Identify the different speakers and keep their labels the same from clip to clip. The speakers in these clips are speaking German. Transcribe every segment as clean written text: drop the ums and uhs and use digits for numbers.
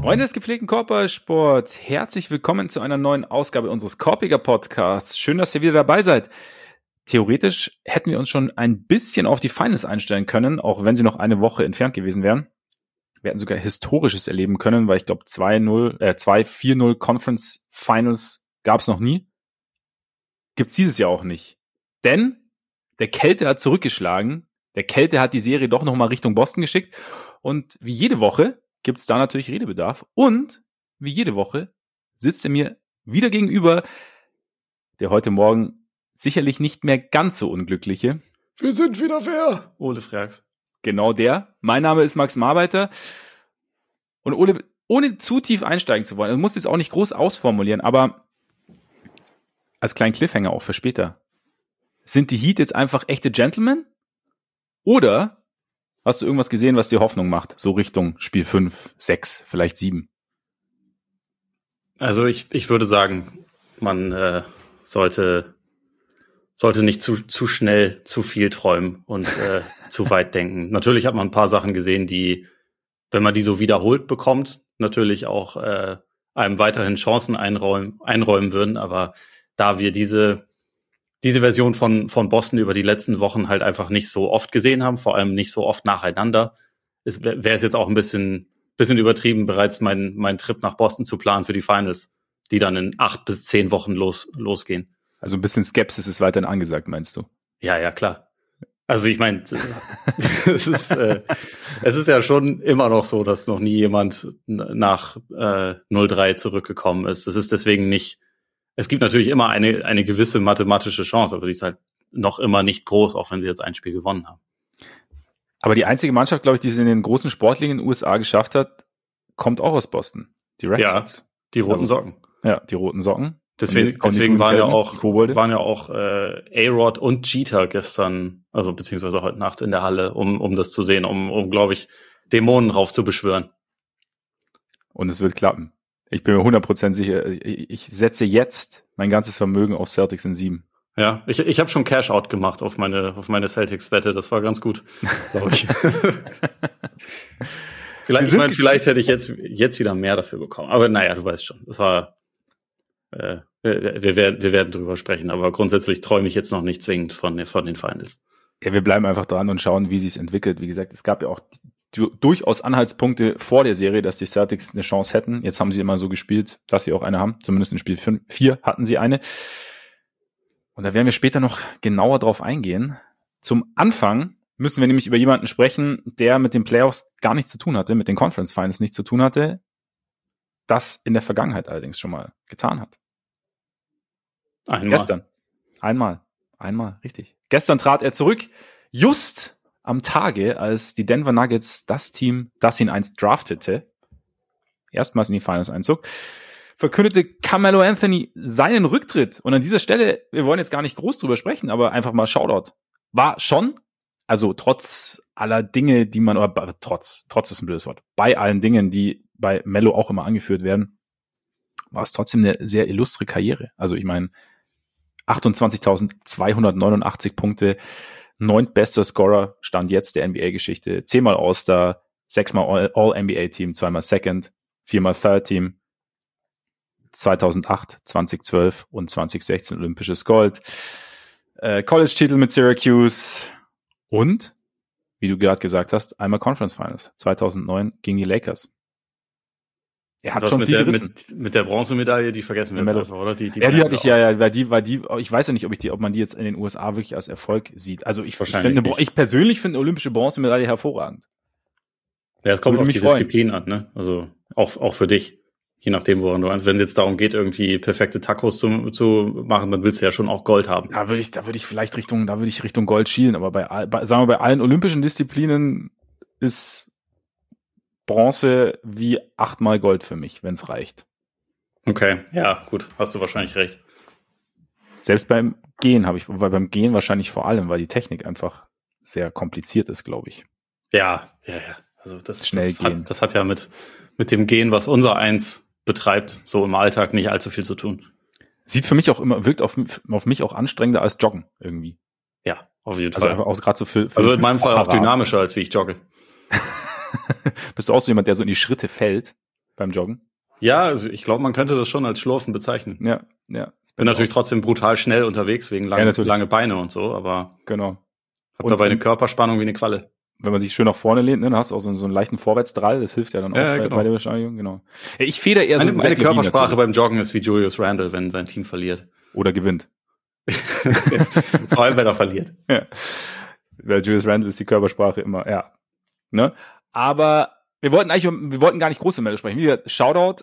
Speaker 1: Freunde des gepflegten Korbballsports, herzlich willkommen zu einer neuen Ausgabe unseres Korpiger Podcasts. Schön, dass ihr wieder dabei seid. Theoretisch hätten wir uns schon ein bisschen auf die Finals einstellen können, auch wenn sie noch eine Woche entfernt gewesen wären. Wir hätten sogar Historisches erleben können, weil ich glaube 2-4-0 Conference Finals gab es noch nie. Gibt's dieses Jahr auch nicht. Denn der Kälte hat zurückgeschlagen. Der Kälte hat die Serie doch nochmal Richtung Boston geschickt. Und wie jede Woche gibt es da natürlich Redebedarf. Und wie jede Woche sitzt er mir wieder gegenüber, der heute Morgen sicherlich nicht mehr ganz so unglückliche.
Speaker 2: Wir sind wieder fair, Ole Freaks.
Speaker 1: Genau der. Mein Name ist Max Marbeiter. Und Ole, ohne zu tief einsteigen zu wollen, also muss jetzt auch nicht groß ausformulieren, aber als kleinen Cliffhanger auch für später. Sind die Heat jetzt einfach echte Gentlemen? Oder hast du irgendwas gesehen, was dir Hoffnung macht? So Richtung Spiel 5, 6, vielleicht 7?
Speaker 2: Also ich würde sagen, man sollte nicht zu schnell zu viel träumen und zu weit denken. Natürlich hat man ein paar Sachen gesehen, die, wenn man die so wiederholt bekommt, natürlich auch einem weiterhin Chancen einräumen würden. Aber da wir diese Version von Boston über die letzten Wochen halt einfach nicht so oft gesehen haben, vor allem nicht so oft nacheinander, wäre es jetzt auch ein bisschen übertrieben, bereits meinen Trip nach Boston zu planen für die Finals, die dann in 8 bis 10 Wochen losgehen.
Speaker 1: Also ein bisschen Skepsis ist weiterhin angesagt, meinst du?
Speaker 2: Ja, klar. Also ich meine, es ist ja schon immer noch so, dass noch nie jemand nach 0-3 zurückgekommen ist. Das ist deswegen nicht. Es gibt natürlich immer eine gewisse mathematische Chance, aber die ist halt noch immer nicht groß, auch wenn sie jetzt ein Spiel gewonnen haben.
Speaker 1: Aber die einzige Mannschaft, glaube ich, die es in den großen Sportligen in den USA geschafft hat, kommt auch aus Boston. Die Red Sox.
Speaker 2: Die roten Socken.
Speaker 1: Ja, die roten Socken.
Speaker 2: Deswegen waren ja auch A-Rod und Jeter gestern, also beziehungsweise heute Nacht in der Halle, um das zu sehen, um glaube ich, Dämonen raufzubeschwören.
Speaker 1: Und es wird klappen. Ich bin mir 100% sicher. Ich setze jetzt mein ganzes Vermögen auf Celtics in 7.
Speaker 2: Ja, ich habe schon Cash-Out gemacht auf meine Celtics-Wette. Das war ganz gut, glaube ich. Vielleicht hätte ich jetzt wieder mehr dafür bekommen. Aber naja, du weißt schon. Das war wir werden drüber sprechen. Aber grundsätzlich träume ich jetzt noch nicht zwingend von den Finals.
Speaker 1: Ja, wir bleiben einfach dran und schauen, wie sich's entwickelt. Wie gesagt, es gab ja auch durchaus Anhaltspunkte vor der Serie, dass die Celtics eine Chance hätten. Jetzt haben sie immer so gespielt, dass sie auch eine haben. Zumindest in Spiel 4 hatten sie eine. Und da werden wir später noch genauer drauf eingehen. Zum Anfang müssen wir nämlich über jemanden sprechen, der mit den Playoffs gar nichts zu tun hatte, mit den Conference Finals nichts zu tun hatte, das in der Vergangenheit allerdings schon mal getan hat. Gestern. Einmal, richtig. Gestern trat er zurück, just am Tage, als die Denver Nuggets das Team, das ihn einst draftete, erstmals in die Finals einzog, verkündete Carmelo Anthony seinen Rücktritt. Und an dieser Stelle, wir wollen jetzt gar nicht groß drüber sprechen, aber einfach mal Shoutout. War schon, also trotz aller Dinge, die man, oder trotz ist ein blödes Wort, bei allen Dingen, die bei Melo auch immer angeführt werden, war es trotzdem eine sehr illustre Karriere. Also ich meine, 28.289 Punkte, 9. bester Scorer, Stand jetzt der NBA-Geschichte, 10-mal All-Star, 6-mal All-NBA-Team, 2-mal Second, 4-mal Third-Team, 2008, 2012 und 2016 olympisches Gold, College-Titel mit Syracuse und, wie du gerade gesagt hast, einmal Conference Finals, 2009 gegen die Lakers. Er hat schon viel gerissen.
Speaker 2: Mit der Bronzemedaille, die vergessen wir jetzt einfach, oder? Die
Speaker 1: hatte ich, weil die, ich weiß ja nicht, ob man die jetzt in den USA wirklich als Erfolg sieht. Also ich persönlich finde eine olympische Bronzemedaille hervorragend.
Speaker 2: Ja, es kommt auf die Disziplin an, ne? Also auch für dich. Je nachdem, woran du, wenn es jetzt darum geht, irgendwie perfekte Tacos zu machen, dann willst du ja schon auch Gold haben.
Speaker 1: Da würde ich Richtung Gold schielen, aber bei allen olympischen Disziplinen ist Bronze wie 8-mal Gold für mich, wenn es reicht.
Speaker 2: Okay, ja, gut, hast du wahrscheinlich recht.
Speaker 1: Selbst beim Gehen beim Gehen wahrscheinlich vor allem, weil die Technik einfach sehr kompliziert ist, glaube ich.
Speaker 2: Ja. Also das hat ja mit dem Gehen, was unser Eins betreibt, so im Alltag nicht allzu viel zu tun.
Speaker 1: Wirkt auf mich auch anstrengender als Joggen irgendwie.
Speaker 2: Ja, auf jeden
Speaker 1: Fall.
Speaker 2: Also
Speaker 1: einfach auch gerade so für
Speaker 2: also in meinem Fall auch dynamischer, als wie ich jogge.
Speaker 1: Bist du auch so jemand, der so in die Schritte fällt? beim Joggen.
Speaker 2: Ja, also ich glaube, man könnte das schon als Schlurfen bezeichnen.
Speaker 1: Ja.
Speaker 2: Bin natürlich trotzdem brutal schnell unterwegs, wegen lange Beine und so, aber
Speaker 1: genau.
Speaker 2: Hab dabei eine Körperspannung wie eine Qualle.
Speaker 1: Wenn man sich schön nach vorne lehnt, ne, dann hast du auch so einen leichten Vorwärtsdrall, das hilft ja dann auch bei der Beschleunigung, genau. Ich feder eher so
Speaker 2: meine Körpersprache beim Joggen ist wie Julius Randle, wenn sein Team verliert.
Speaker 1: Oder gewinnt.
Speaker 2: Vor allem, wenn er verliert.
Speaker 1: Ja. Weil Julius Randle ist die Körpersprache immer, ja. Ne? Aber wir wollten gar nicht groß über Melo sprechen. Wie gesagt, Shoutout.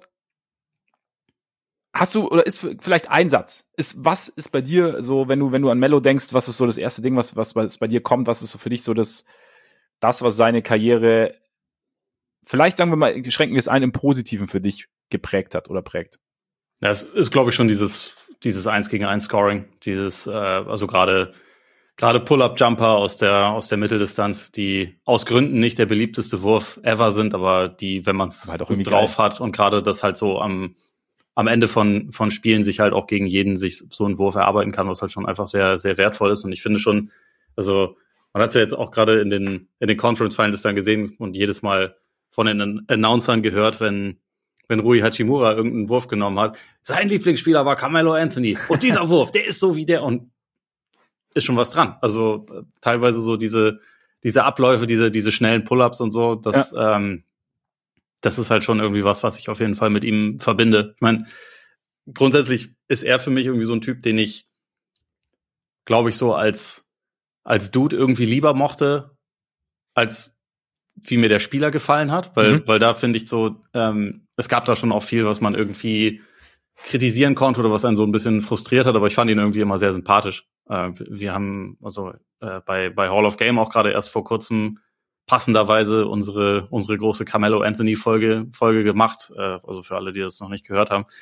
Speaker 1: Hast du, oder ist vielleicht ein Satz? Was ist bei dir so, wenn du an Melo denkst, was ist so das erste Ding, was bei dir kommt? Was ist so für dich so das, was seine Karriere, vielleicht sagen wir mal, schränken wir es ein, im Positiven für dich geprägt hat oder prägt?
Speaker 2: Ja, es ist, glaube ich, schon dieses 1-gegen-1 Scoring, also gerade Pull-Up-Jumper aus der Mitteldistanz, die aus Gründen nicht der beliebteste Wurf ever sind, aber die, wenn man es
Speaker 1: halt
Speaker 2: gut drauf hat und gerade das halt so am Ende von Spielen sich halt auch gegen jeden sich so einen Wurf erarbeiten kann, was halt schon einfach sehr, sehr wertvoll ist. Und ich finde schon, also man hat es ja jetzt auch gerade in den Conference Finals dann gesehen und jedes Mal von den Announcern gehört, wenn Rui Hachimura irgendeinen Wurf genommen hat. Sein Lieblingsspieler war Carmelo Anthony. Und dieser Wurf, der ist so wie der. Und ist schon was dran. Also teilweise so diese Abläufe, diese schnellen Pull-ups und so, das ist halt schon irgendwie was ich auf jeden Fall mit ihm verbinde. Ich meine, grundsätzlich ist er für mich irgendwie so ein Typ, den ich, glaube ich, so als Dude irgendwie lieber mochte, als wie mir der Spieler gefallen hat, weil da finde ich so, es gab da schon auch viel, was man irgendwie kritisieren konnte oder was einen so ein bisschen frustriert hat, aber ich fand ihn irgendwie immer sehr sympathisch. Wir haben bei Hall of Game auch gerade erst vor kurzem passenderweise unsere große Carmelo Anthony Folge gemacht, also für alle, die das noch nicht gehört haben.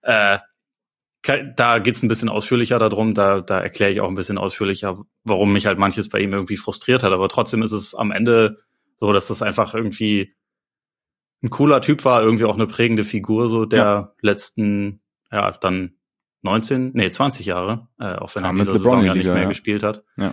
Speaker 2: Da geht's ein bisschen ausführlicher darum, da erkläre ich auch ein bisschen ausführlicher, warum mich halt manches bei ihm irgendwie frustriert hat, aber trotzdem ist es am Ende so, dass das einfach irgendwie ein cooler Typ war, irgendwie auch eine prägende Figur so der letzten, dann 20 Jahre, auch wenn er in dieser Saison ja nicht mehr gespielt hat.
Speaker 1: Ja.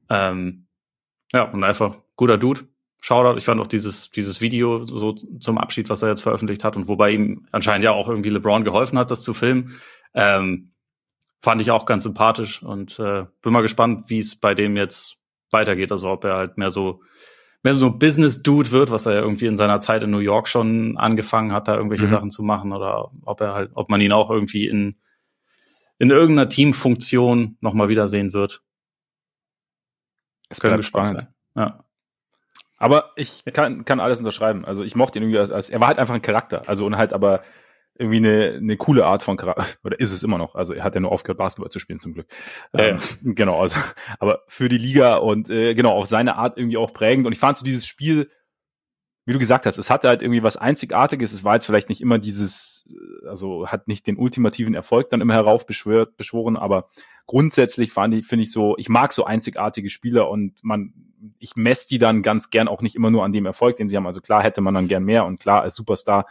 Speaker 2: Und einfach guter Dude. Shoutout. Ich fand auch dieses Video so zum Abschied, was er jetzt veröffentlicht hat und wobei ihm anscheinend ja auch irgendwie LeBron geholfen hat, das zu filmen, fand ich auch ganz sympathisch und bin mal gespannt, wie es bei dem jetzt weitergeht. Also ob er halt mehr so Business-Dude wird, was er ja irgendwie in seiner Zeit in New York schon angefangen hat, da irgendwelche Sachen zu machen oder ob man ihn auch irgendwie in irgendeiner Teamfunktion nochmal wiedersehen wird.
Speaker 1: Es können gespannt sein.
Speaker 2: Ja.
Speaker 1: Aber ich kann alles unterschreiben. Also ich mochte ihn irgendwie als er war halt einfach ein Charakter. Also und halt aber irgendwie eine coole Art von Charakter. Oder ist es immer noch. Also er hat ja nur aufgehört, Basketball zu spielen zum Glück. Genau, also aber für die Liga und auf seine Art irgendwie auch prägend. Und ich fand so dieses Spiel, wie du gesagt hast, es hatte halt irgendwie was Einzigartiges. Es war jetzt vielleicht nicht immer hat nicht den ultimativen Erfolg dann immer heraufbeschworen, aber grundsätzlich finde ich so, ich mag so einzigartige Spieler und ich messe die dann ganz gern auch nicht immer nur an dem Erfolg, den sie haben. Also klar hätte man dann gern mehr und klar als Superstar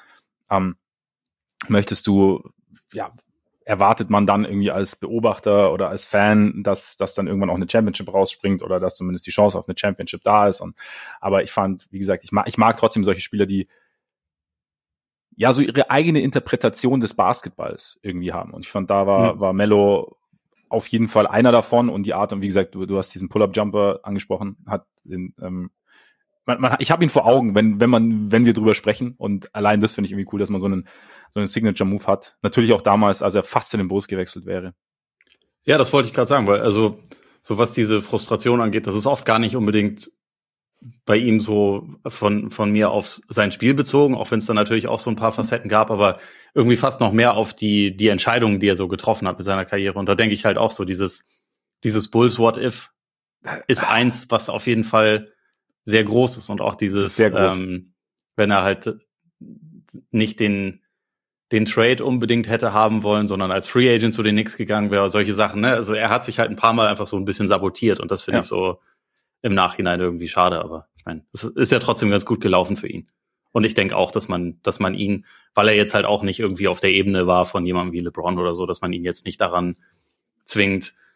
Speaker 1: erwartet man dann irgendwie als Beobachter oder als Fan, dass dann irgendwann auch eine Championship rausspringt oder dass zumindest die Chance auf eine Championship da ist. Aber ich fand, wie gesagt, ich mag trotzdem solche Spieler, die ja so ihre eigene Interpretation des Basketballs irgendwie haben. Und ich fand, da war Melo auf jeden Fall einer davon und die Art, und wie gesagt, du hast diesen Pull-Up-Jumper angesprochen, ich habe ihn vor Augen, wenn wir drüber sprechen und allein das finde ich irgendwie cool, dass man so einen Signature-Move hat. Natürlich auch damals, als er fast in den Bulls gewechselt wäre.
Speaker 2: Ja, das wollte ich gerade sagen, weil also so was diese Frustration angeht, das ist oft gar nicht unbedingt bei ihm so von mir auf sein Spiel bezogen, auch wenn es dann natürlich auch so ein paar Facetten gab, aber irgendwie fast noch mehr auf die Entscheidungen, die er so getroffen hat mit seiner Karriere. Und da denke ich halt auch so, dieses Bulls What If ist eins, was auf jeden Fall sehr groß ist und auch dieses, wenn er halt nicht den Trade unbedingt hätte haben wollen, sondern als Free Agent zu den Knicks gegangen wäre, solche Sachen, ne? Also er hat sich halt ein paar Mal einfach so ein bisschen sabotiert und das finde ich so im Nachhinein irgendwie schade, aber ich meine, es ist ja trotzdem ganz gut gelaufen für ihn. Und ich denke auch, dass man ihn, weil er jetzt halt auch nicht irgendwie auf der Ebene war von jemandem wie LeBron oder so, dass man ihn jetzt nicht daran zwingt,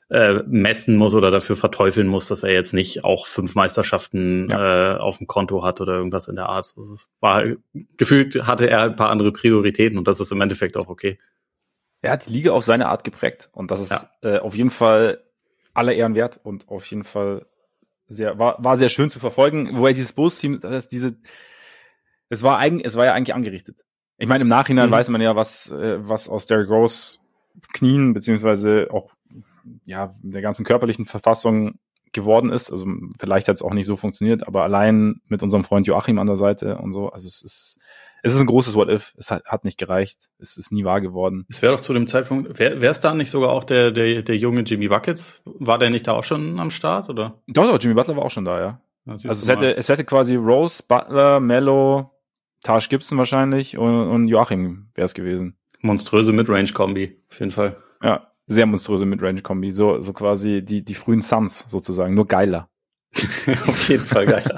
Speaker 2: messen muss oder dafür verteufeln muss, dass er jetzt nicht auch 5 Meisterschaften auf dem Konto hat oder irgendwas in der Art. Gefühlt hatte er ein paar andere Prioritäten und das ist im Endeffekt auch okay.
Speaker 1: Er hat die Liga auf seine Art geprägt und das ist auf jeden Fall aller Ehren wert und auf jeden Fall war sehr schön zu verfolgen, wo er dieses Bulls-Team, es war ja eigentlich angerichtet. Ich meine, im Nachhinein weiß man ja, was aus Derrick Rose Knien beziehungsweise auch der ganzen körperlichen Verfassung geworden ist. Also vielleicht hat es auch nicht so funktioniert, aber allein mit unserem Freund Joachim an der Seite und so, also es ist ein großes What-If. Es hat nicht gereicht. Es ist nie wahr geworden.
Speaker 2: Es wäre doch zu dem Zeitpunkt, wäre es da nicht sogar auch der junge Jimmy Buckets? War der nicht da auch schon am Start, oder?
Speaker 1: Doch, Jimmy Butler war auch schon da, ja. Also es hätte quasi Rose, Butler, Melo, Taj Gibson wahrscheinlich und Joachim wäre es gewesen.
Speaker 2: Monströse Midrange-Kombi, auf jeden Fall.
Speaker 1: Ja, sehr monströse Midrange-Kombi. So quasi die frühen Suns sozusagen, nur geiler.
Speaker 2: Auf jeden Fall geiler.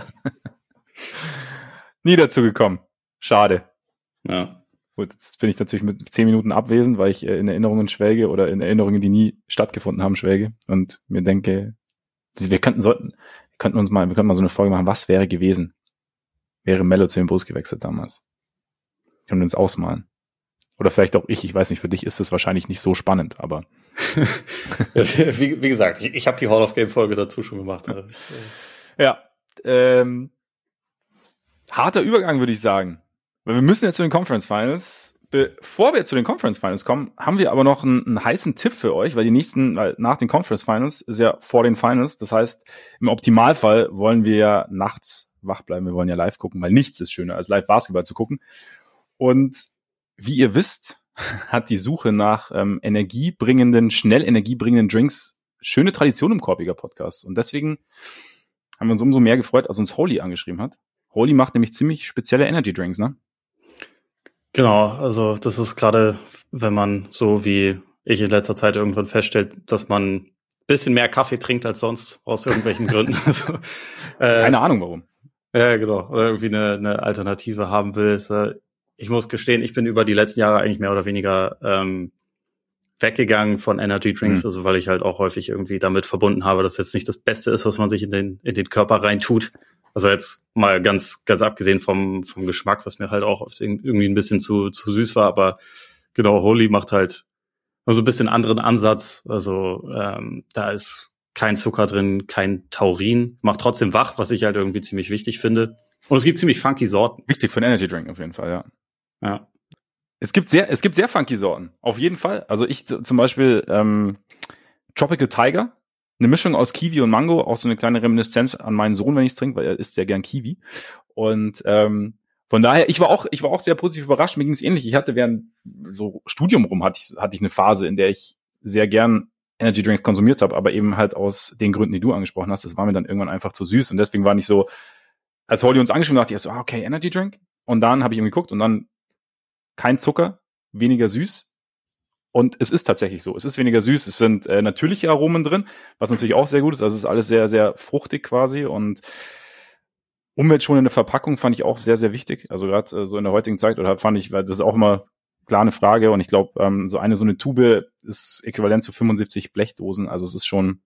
Speaker 1: Nie dazu gekommen. Schade.
Speaker 2: Ja.
Speaker 1: Gut, jetzt bin ich natürlich mit 10 Minuten abwesend, weil ich in Erinnerungen schwelge oder in Erinnerungen, die nie stattgefunden haben, schwelge und mir denke, wir könnten mal so eine Folge machen, was wäre gewesen? Wäre Melo zu den Bulls gewechselt damals? Können wir uns ausmalen. Oder vielleicht auch ich weiß nicht, für dich ist es wahrscheinlich nicht so spannend, aber
Speaker 2: wie gesagt, ich habe die Hall of Game Folge dazu schon gemacht.
Speaker 1: Ja, harter Übergang, würde ich sagen. Weil wir müssen jetzt zu den Conference Finals. Bevor wir zu den Conference Finals kommen, haben wir aber noch einen heißen Tipp für euch, weil nach den Conference Finals ist ja vor den Finals. Das heißt, im Optimalfall wollen wir ja nachts wach bleiben. Wir wollen ja live gucken, weil nichts ist schöner, als live Basketball zu gucken. Und wie ihr wisst, hat die Suche nach schnell energiebringenden Drinks schöne Tradition im Korpiger Podcast. Und deswegen haben wir uns umso mehr gefreut, als uns Holy angeschrieben hat. Holy macht nämlich ziemlich spezielle Energy Drinks, ne?
Speaker 2: Genau, also das ist gerade, wenn man so wie ich in letzter Zeit irgendwann feststellt, dass man ein bisschen mehr Kaffee trinkt als sonst, aus irgendwelchen Gründen. Also,
Speaker 1: keine Ahnung warum.
Speaker 2: Ja, genau. Oder irgendwie eine Alternative haben will. Ich muss gestehen, ich bin über die letzten Jahre eigentlich mehr oder weniger weggegangen von Energy Drinks, also weil ich halt auch häufig irgendwie damit verbunden habe, dass jetzt nicht das Beste ist, was man sich in den Körper reintut. Also jetzt mal ganz abgesehen vom Geschmack, was mir halt auch oft irgendwie ein bisschen zu süß war, aber genau, Holy macht halt so ein bisschen anderen Ansatz. Also da ist kein Zucker drin, kein Taurin, macht trotzdem wach, was ich halt irgendwie ziemlich wichtig finde. Und es gibt ziemlich funky Sorten.
Speaker 1: Wichtig für einen Energy Drink auf jeden Fall, ja.
Speaker 2: Ja.
Speaker 1: Es gibt sehr funky Sorten, auf jeden Fall. Also ich zum Beispiel Tropical Tiger, eine Mischung aus Kiwi und Mango, auch so eine kleine Reminiszenz an meinen Sohn, wenn ich es trinke, weil er isst sehr gern Kiwi. Und von daher, ich war auch sehr positiv überrascht. Mir ging es ähnlich. Ich hatte während so Studium rum hatte ich eine Phase, in der ich sehr gern Energy Drinks konsumiert habe, aber eben halt aus den Gründen, die du angesprochen hast. Das war mir dann irgendwann einfach zu süß und deswegen war nicht so, als Holly uns angeschrieben hat, dachte ich so, okay, Energy Drink. Und dann habe ich ihm geguckt und dann kein Zucker, weniger süß. Und es ist tatsächlich so. Es ist weniger süß. Es sind natürliche Aromen drin, was natürlich auch sehr gut ist. Also es ist alles sehr, sehr fruchtig quasi. Und umweltschonende Verpackung fand ich auch sehr, sehr wichtig. Also gerade so in der heutigen Zeit, oder fand ich, weil das ist auch immer klar eine Frage. Und ich glaube, so eine Tube ist äquivalent zu 75 Blechdosen. Also es ist schon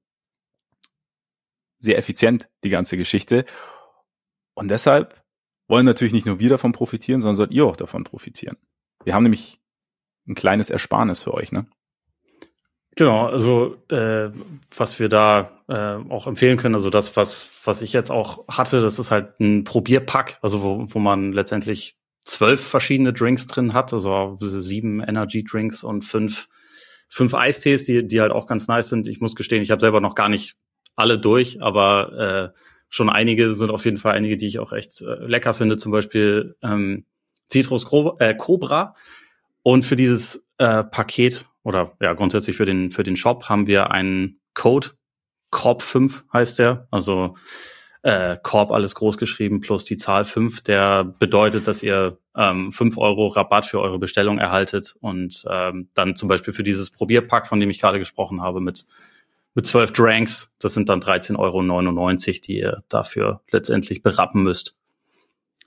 Speaker 1: sehr effizient, die ganze Geschichte. Und deshalb wollen natürlich nicht nur wir davon profitieren, sondern sollt ihr auch davon profitieren. Wir haben nämlich ein kleines Ersparnis für euch, ne?
Speaker 2: Genau, also was wir da auch empfehlen können, also das, was ich jetzt auch hatte, das ist halt ein Probierpack, also wo man letztendlich 12 verschiedene Drinks drin hat, also 7 Energy Drinks und 5 Eistees, die halt auch ganz nice sind. Ich muss gestehen, ich habe selber noch gar nicht alle durch, aber schon einige sind auf jeden Fall einige, die ich auch echt lecker finde, zum Beispiel Citrus Cobra. Und für dieses Paket oder ja grundsätzlich für den Shop haben wir einen Code, Korb5 heißt der, also Korb alles groß geschrieben plus die Zahl 5, der bedeutet, dass ihr 5 Euro Rabatt für eure Bestellung erhaltet und dann zum Beispiel für dieses Probierpack, von dem ich gerade gesprochen habe, mit 12 Drinks, das sind dann 13,99 Euro, die ihr dafür letztendlich berappen müsst.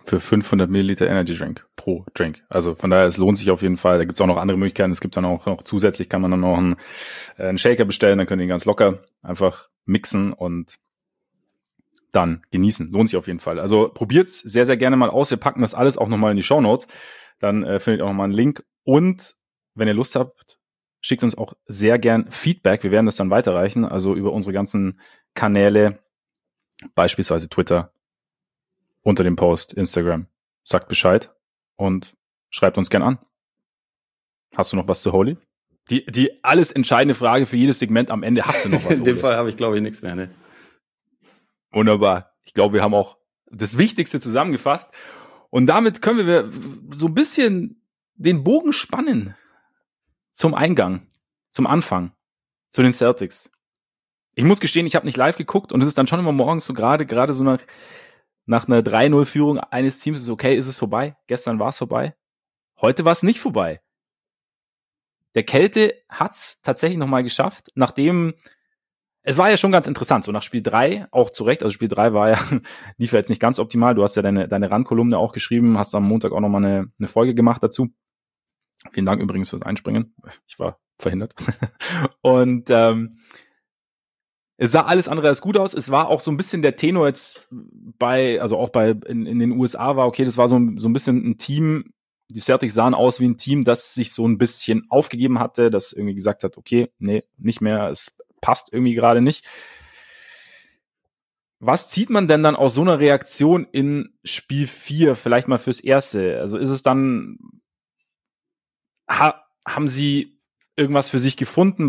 Speaker 1: für 500 Milliliter Energy Drink pro Drink. Also von daher, es lohnt sich auf jeden Fall. Da gibt's auch noch andere Möglichkeiten. Es gibt dann auch noch zusätzlich, kann man dann noch einen Shaker bestellen, dann könnt ihr ihn ganz locker einfach mixen und dann genießen. Lohnt sich auf jeden Fall. Also probiert's sehr, sehr gerne mal aus. Wir packen das alles auch nochmal in die Shownotes. Dann findet ihr auch nochmal einen Link. Und wenn ihr Lust habt, schickt uns auch sehr gern Feedback. Wir werden das dann weiterreichen. Also über unsere ganzen Kanäle, beispielsweise Twitter, unter dem Post, Instagram. Sagt Bescheid und schreibt uns gern an. Hast du noch was zu Holy? Die alles entscheidende Frage für jedes Segment am Ende. Hast du noch was?
Speaker 2: In dem Fall habe ich, glaube ich, nichts mehr. Ne?
Speaker 1: Wunderbar. Ich glaube, wir haben auch das Wichtigste zusammengefasst. Und damit können wir so ein bisschen den Bogen spannen zum Eingang, zum Anfang, zu den Celtics. Ich muss gestehen, ich habe nicht live geguckt und es ist dann schon immer morgens so gerade so nach einer 3-0-Führung eines Teams ist okay, ist es vorbei. Gestern war es vorbei. Heute war es nicht vorbei. Der Kälte hat's tatsächlich nochmal geschafft, nachdem, es war ja schon ganz interessant, so nach Spiel 3, auch zu Recht, also Spiel 3 war ja, lief ja jetzt nicht ganz optimal, du hast ja deine Randkolumne auch geschrieben, hast am Montag auch nochmal eine Folge gemacht dazu. Vielen Dank übrigens fürs Einspringen, ich war verhindert. Und es sah alles andere als gut aus, es war auch so ein bisschen der Tenor jetzt in den USA war, okay, das war so ein bisschen ein Team, die Celtics sahen aus wie ein Team, das sich so ein bisschen aufgegeben hatte, das irgendwie gesagt hat, okay, nee, nicht mehr, es passt irgendwie gerade nicht. Was zieht man denn dann aus so einer Reaktion in Spiel 4 vielleicht mal fürs Erste? Also ist es dann, haben sie irgendwas für sich gefunden?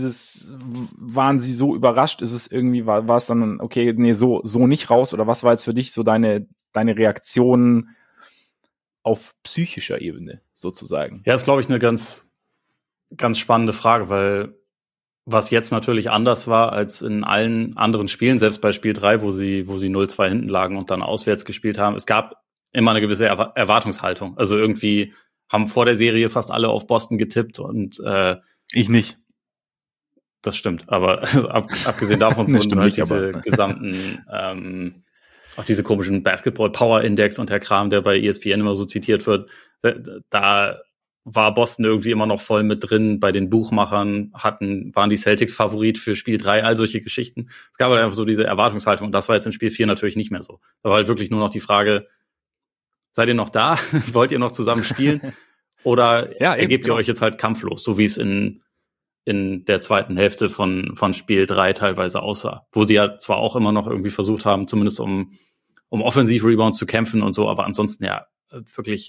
Speaker 1: Waren sie so überrascht? Ist es irgendwie, war es dann, okay, nee, so nicht raus? Oder was war jetzt für dich so deine Reaktion auf psychischer Ebene sozusagen?
Speaker 2: Ja, ist, glaube ich, eine ganz, ganz spannende Frage, weil was jetzt natürlich anders war als in allen anderen Spielen, selbst bei Spiel 3, wo sie 0-2 hinten lagen und dann auswärts gespielt haben, es gab immer eine gewisse Erwartungshaltung. Also irgendwie haben vor der Serie fast alle auf Boston getippt und
Speaker 1: ich nicht.
Speaker 2: Das stimmt, aber abgesehen davon wurden halt diese gesamten auch diese komischen Basketball-Power-Index und der Kram, der bei ESPN immer so zitiert wird, da war Boston irgendwie immer noch voll mit drin. Bei den Buchmachern waren die Celtics Favorit für Spiel 3, all solche Geschichten. Es gab halt einfach so diese Erwartungshaltung und das war jetzt in Spiel 4 natürlich nicht mehr so. Da war halt wirklich nur noch die Frage, seid ihr noch da? Wollt ihr noch zusammen spielen? Oder ergebt ihr euch jetzt halt kampflos, so wie es in der zweiten Hälfte von Spiel 3 teilweise aussah. Wo sie ja zwar auch immer noch irgendwie versucht haben, zumindest um Offensiv-Rebounds zu kämpfen und so, aber ansonsten ja wirklich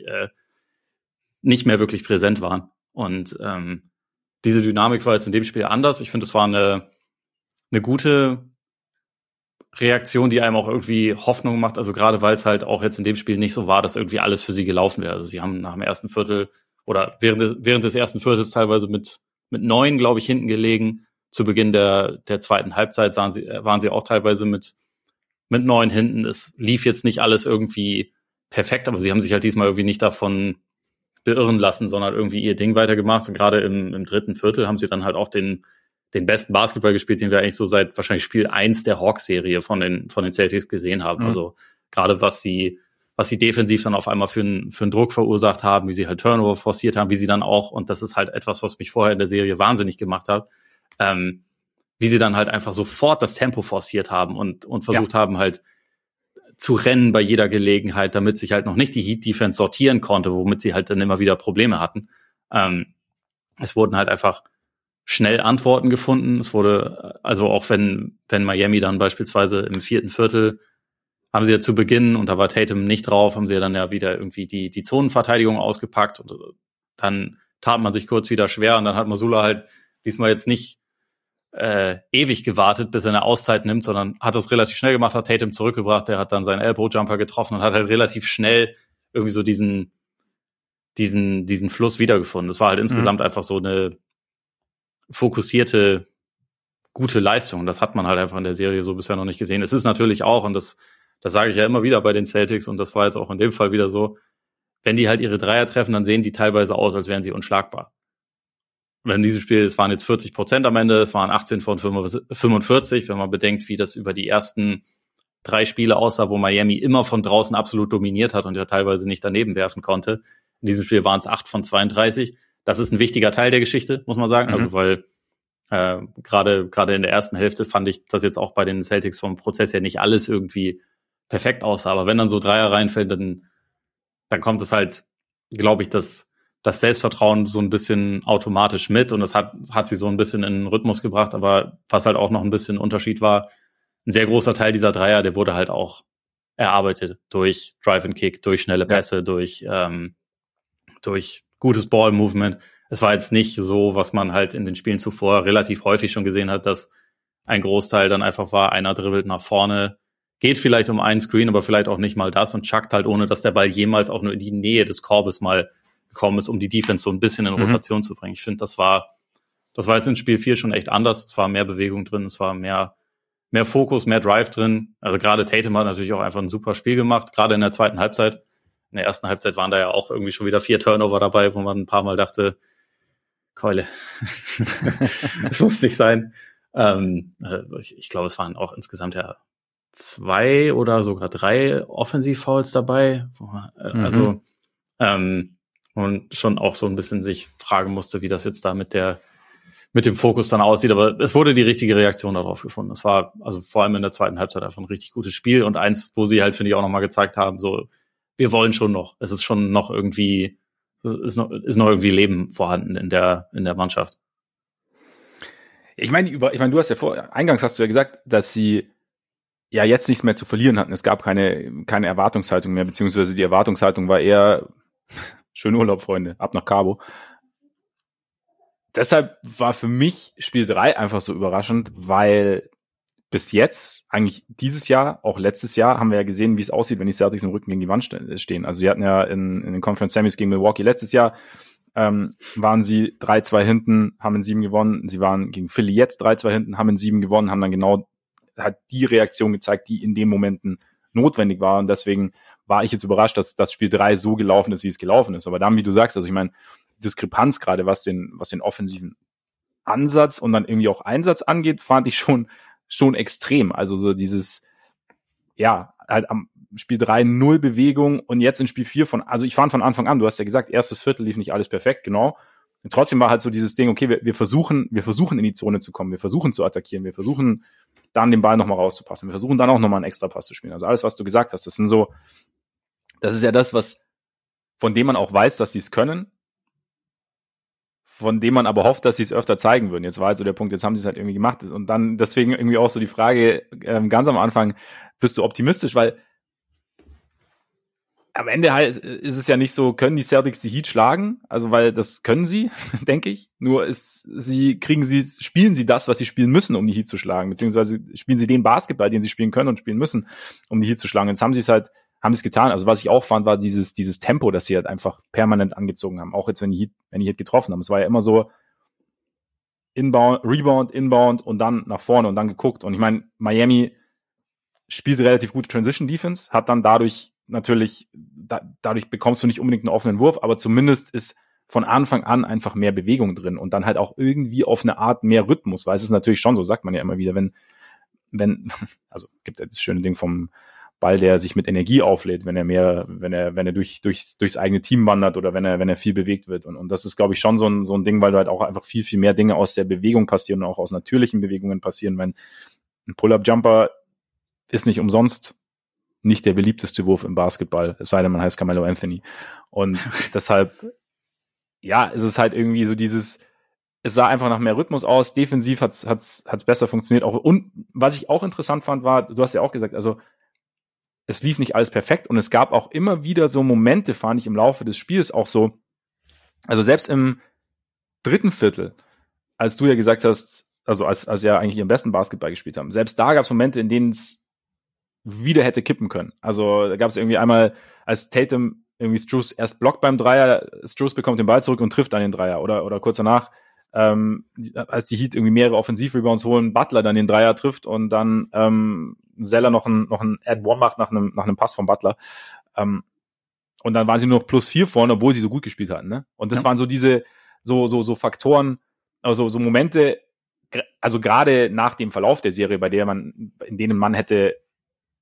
Speaker 2: nicht mehr wirklich präsent waren. Und diese Dynamik war jetzt in dem Spiel anders. Ich finde, es war eine gute Reaktion, die einem auch irgendwie Hoffnung macht. Also gerade weil es halt auch jetzt in dem Spiel nicht so war, dass irgendwie alles für sie gelaufen wäre. Also sie haben nach dem ersten Viertel oder während des ersten Viertels teilweise mit 9, glaube ich, hinten gelegen. Zu Beginn der zweiten Halbzeit waren sie auch teilweise mit 9 hinten. Es lief jetzt nicht alles irgendwie perfekt, aber sie haben sich halt diesmal irgendwie nicht davon beirren lassen, sondern irgendwie ihr Ding weitergemacht. Und gerade im dritten Viertel haben sie dann halt auch den besten Basketball gespielt, den wir eigentlich so seit wahrscheinlich Spiel 1 der Hawks-Serie von den Celtics gesehen haben. Mhm. Also gerade was sie defensiv dann auf einmal für einen Druck verursacht haben, wie sie halt Turnover forciert haben, wie sie dann auch, und das ist halt etwas, was mich vorher in der Serie wahnsinnig gemacht hat, wie sie dann halt einfach sofort das Tempo forciert haben und versucht haben halt zu rennen bei jeder Gelegenheit, damit sich halt noch nicht die Heat-Defense sortieren konnte, womit sie halt dann immer wieder Probleme hatten. Es wurden halt einfach schnell Antworten gefunden. Es wurde, also auch wenn Miami dann beispielsweise im vierten Viertel haben sie ja zu Beginn, und da war Tatum nicht drauf, haben sie ja dann ja wieder irgendwie die Zonenverteidigung ausgepackt und dann tat man sich kurz wieder schwer und dann hat Mazzulla halt diesmal jetzt nicht ewig gewartet, bis er eine Auszeit nimmt, sondern hat das relativ schnell gemacht, hat Tatum zurückgebracht, der hat dann seinen Elbow-Jumper getroffen und hat halt relativ schnell irgendwie so diesen Fluss wiedergefunden. Das war halt insgesamt einfach so eine fokussierte, gute Leistung. Das hat man halt einfach in der Serie so bisher noch nicht gesehen. Es ist natürlich auch, und das sage ich ja immer wieder bei den Celtics, und das war jetzt auch in dem Fall wieder so, wenn die halt ihre Dreier treffen, dann sehen die teilweise aus, als wären sie unschlagbar. In diesem Spiel, es waren jetzt 40% am Ende, es waren 18 von 45, wenn man bedenkt, wie das über die ersten 3 Spiele aussah, wo Miami immer von draußen absolut dominiert hat und ja teilweise nicht daneben werfen konnte. In diesem Spiel waren es 8 von 32. Das ist ein wichtiger Teil der Geschichte, muss man sagen. Also weil gerade in der ersten Hälfte fand ich das jetzt auch bei den Celtics vom Prozess her nicht alles irgendwie perfekt aussah. Aber wenn dann so Dreier reinfällt, dann kommt es halt, glaube ich, das Selbstvertrauen so ein bisschen automatisch mit und das hat sie so ein bisschen in den Rhythmus gebracht. Aber was halt auch noch ein bisschen Unterschied war, ein sehr großer Teil dieser Dreier, der wurde halt auch erarbeitet durch Drive and Kick, durch schnelle Pässe, durch gutes Ball-Movement. Es war jetzt nicht so, was man halt in den Spielen zuvor relativ häufig schon gesehen hat, dass ein Großteil dann einfach war, einer dribbelt nach vorne, geht vielleicht um einen Screen, aber vielleicht auch nicht mal das und chuckt halt, ohne dass der Ball jemals auch nur in die Nähe des Korbes mal gekommen ist, um die Defense so ein bisschen in Rotation zu bringen. Ich finde, das war jetzt in Spiel 4 schon echt anders. Es war mehr Bewegung drin, es war mehr Fokus, mehr Drive drin. Also gerade Tatum hat natürlich auch einfach ein super Spiel gemacht, gerade in der zweiten Halbzeit. In der ersten Halbzeit waren da ja auch irgendwie schon wieder 4 Turnover dabei, wo man ein paar Mal dachte, Keule, das muss nicht sein. Ich glaube, es waren auch insgesamt ja 2 oder sogar 3 Offensiv-Fouls dabei. Also und schon auch so ein bisschen sich fragen musste, wie das jetzt da mit dem Fokus dann aussieht. Aber es wurde die richtige Reaktion darauf gefunden. Es war also vor allem in der zweiten Halbzeit einfach ein richtig gutes Spiel und eins, wo sie halt, finde ich, auch nochmal gezeigt haben, so, wir wollen schon noch. Es ist schon noch irgendwie, ist noch irgendwie Leben vorhanden in der Mannschaft.
Speaker 1: Ich meine, du hast ja eingangs hast du ja gesagt, dass sie ja jetzt nichts mehr zu verlieren hatten. Es gab keine Erwartungshaltung mehr, beziehungsweise die Erwartungshaltung war eher schönen Urlaub, Freunde, ab nach Cabo. Deshalb war für mich Spiel 3 einfach so überraschend, weil bis jetzt, eigentlich dieses Jahr, auch letztes Jahr, haben wir ja gesehen, wie es aussieht, wenn die Celtics im Rücken gegen die Wand stehen. Also sie hatten ja in den Conference Semis gegen Milwaukee letztes Jahr, waren sie 3-2 hinten, haben in 7 gewonnen. Sie waren gegen Philly jetzt 3-2 hinten, haben in 7 gewonnen, haben dann genau hat die Reaktion gezeigt, die in den Momenten notwendig war. Und deswegen war ich jetzt überrascht, dass das Spiel 3 so gelaufen ist, wie es gelaufen ist. Aber dann, wie du sagst, also ich meine, Diskrepanz gerade, was den offensiven Ansatz und dann irgendwie auch Einsatz angeht, fand ich schon extrem. Also so dieses, ja, halt am Spiel 3 0 Bewegung und jetzt in Spiel 4 also ich fand von Anfang an, du hast ja gesagt, erstes Viertel lief nicht alles perfekt, genau. Und trotzdem war halt so dieses Ding, okay, wir versuchen in die Zone zu kommen, wir versuchen zu attackieren, wir versuchen dann den Ball nochmal rauszupassen, wir versuchen dann auch nochmal einen Extrapass zu spielen. Also alles, was du gesagt hast, das ist ja das, von dem man auch weiß, dass sie es können, von dem man aber hofft, dass sie es öfter zeigen würden. Jetzt war halt so der Punkt, jetzt haben sie es halt irgendwie gemacht und dann deswegen irgendwie auch so die Frage, ganz am Anfang, bist du optimistisch, weil am Ende halt ist es ja nicht so, können die Celtics die Heat schlagen, also weil das können sie, denke ich, nur spielen sie das, was sie spielen müssen, um die Heat zu schlagen, beziehungsweise spielen sie den Basketball, den sie spielen können und spielen müssen, um die Heat zu schlagen. Jetzt haben sie es getan. Also was ich auch fand, war dieses Tempo, das sie halt einfach permanent angezogen haben, auch jetzt, wenn die Heat getroffen haben. Es war ja immer so Inbound, Rebound, Inbound und dann nach vorne und dann geguckt. Und ich meine, Miami spielt relativ gute Transition Defense, hat dann dadurch bekommst du nicht unbedingt einen offenen Wurf, aber zumindest ist von Anfang an einfach mehr Bewegung drin und dann halt auch irgendwie auf eine Art mehr Rhythmus, weil es ist natürlich schon so, sagt man ja immer wieder, wenn also gibt ja das schöne Ding vom Ball, der sich mit Energie auflädt, wenn er durchs eigene Team wandert oder wenn er viel bewegt wird und das ist, glaube ich, schon so ein Ding, weil du halt auch einfach viel, viel mehr Dinge aus der Bewegung passieren und auch aus natürlichen Bewegungen passieren, wenn ein Pull-Up-Jumper ist nicht umsonst nicht der beliebteste Wurf im Basketball, es sei denn, man heißt Carmelo Anthony. Und deshalb, ja, es ist halt irgendwie so es sah einfach nach mehr Rhythmus aus, defensiv hat's besser funktioniert. Und was ich auch interessant fand, war, du hast ja auch gesagt, also es lief nicht alles perfekt und es gab auch immer wieder so Momente, fand ich, im Laufe des Spiels auch so, also selbst im dritten Viertel, als du ja gesagt hast, also als ja eigentlich ihren besten Basketball gespielt haben, selbst da gab es Momente, in denen es wieder hätte kippen können. Also da gab es irgendwie einmal, als Tatum irgendwie Strus erst blockt beim Dreier, Strus bekommt den Ball zurück und trifft dann den Dreier. Oder kurz danach, als die Heat irgendwie mehrere Offensivrebounds holen, Butler dann den Dreier trifft und dann Zeller noch ein Add-One macht nach einem Pass von Butler. Und dann waren sie nur noch +4 vorne, obwohl sie so gut gespielt hatten. Ne? Und das waren so diese so Faktoren, also so Momente, also gerade nach dem Verlauf der Serie, in denen man hätte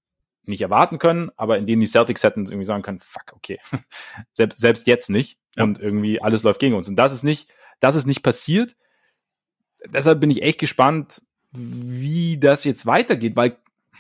Speaker 1: nicht erwarten können, aber in denen die Celtics hätten irgendwie sagen können, fuck, okay, selbst jetzt nicht und irgendwie alles läuft gegen uns. Und das ist nicht passiert. Deshalb bin ich echt gespannt, wie das jetzt weitergeht, weil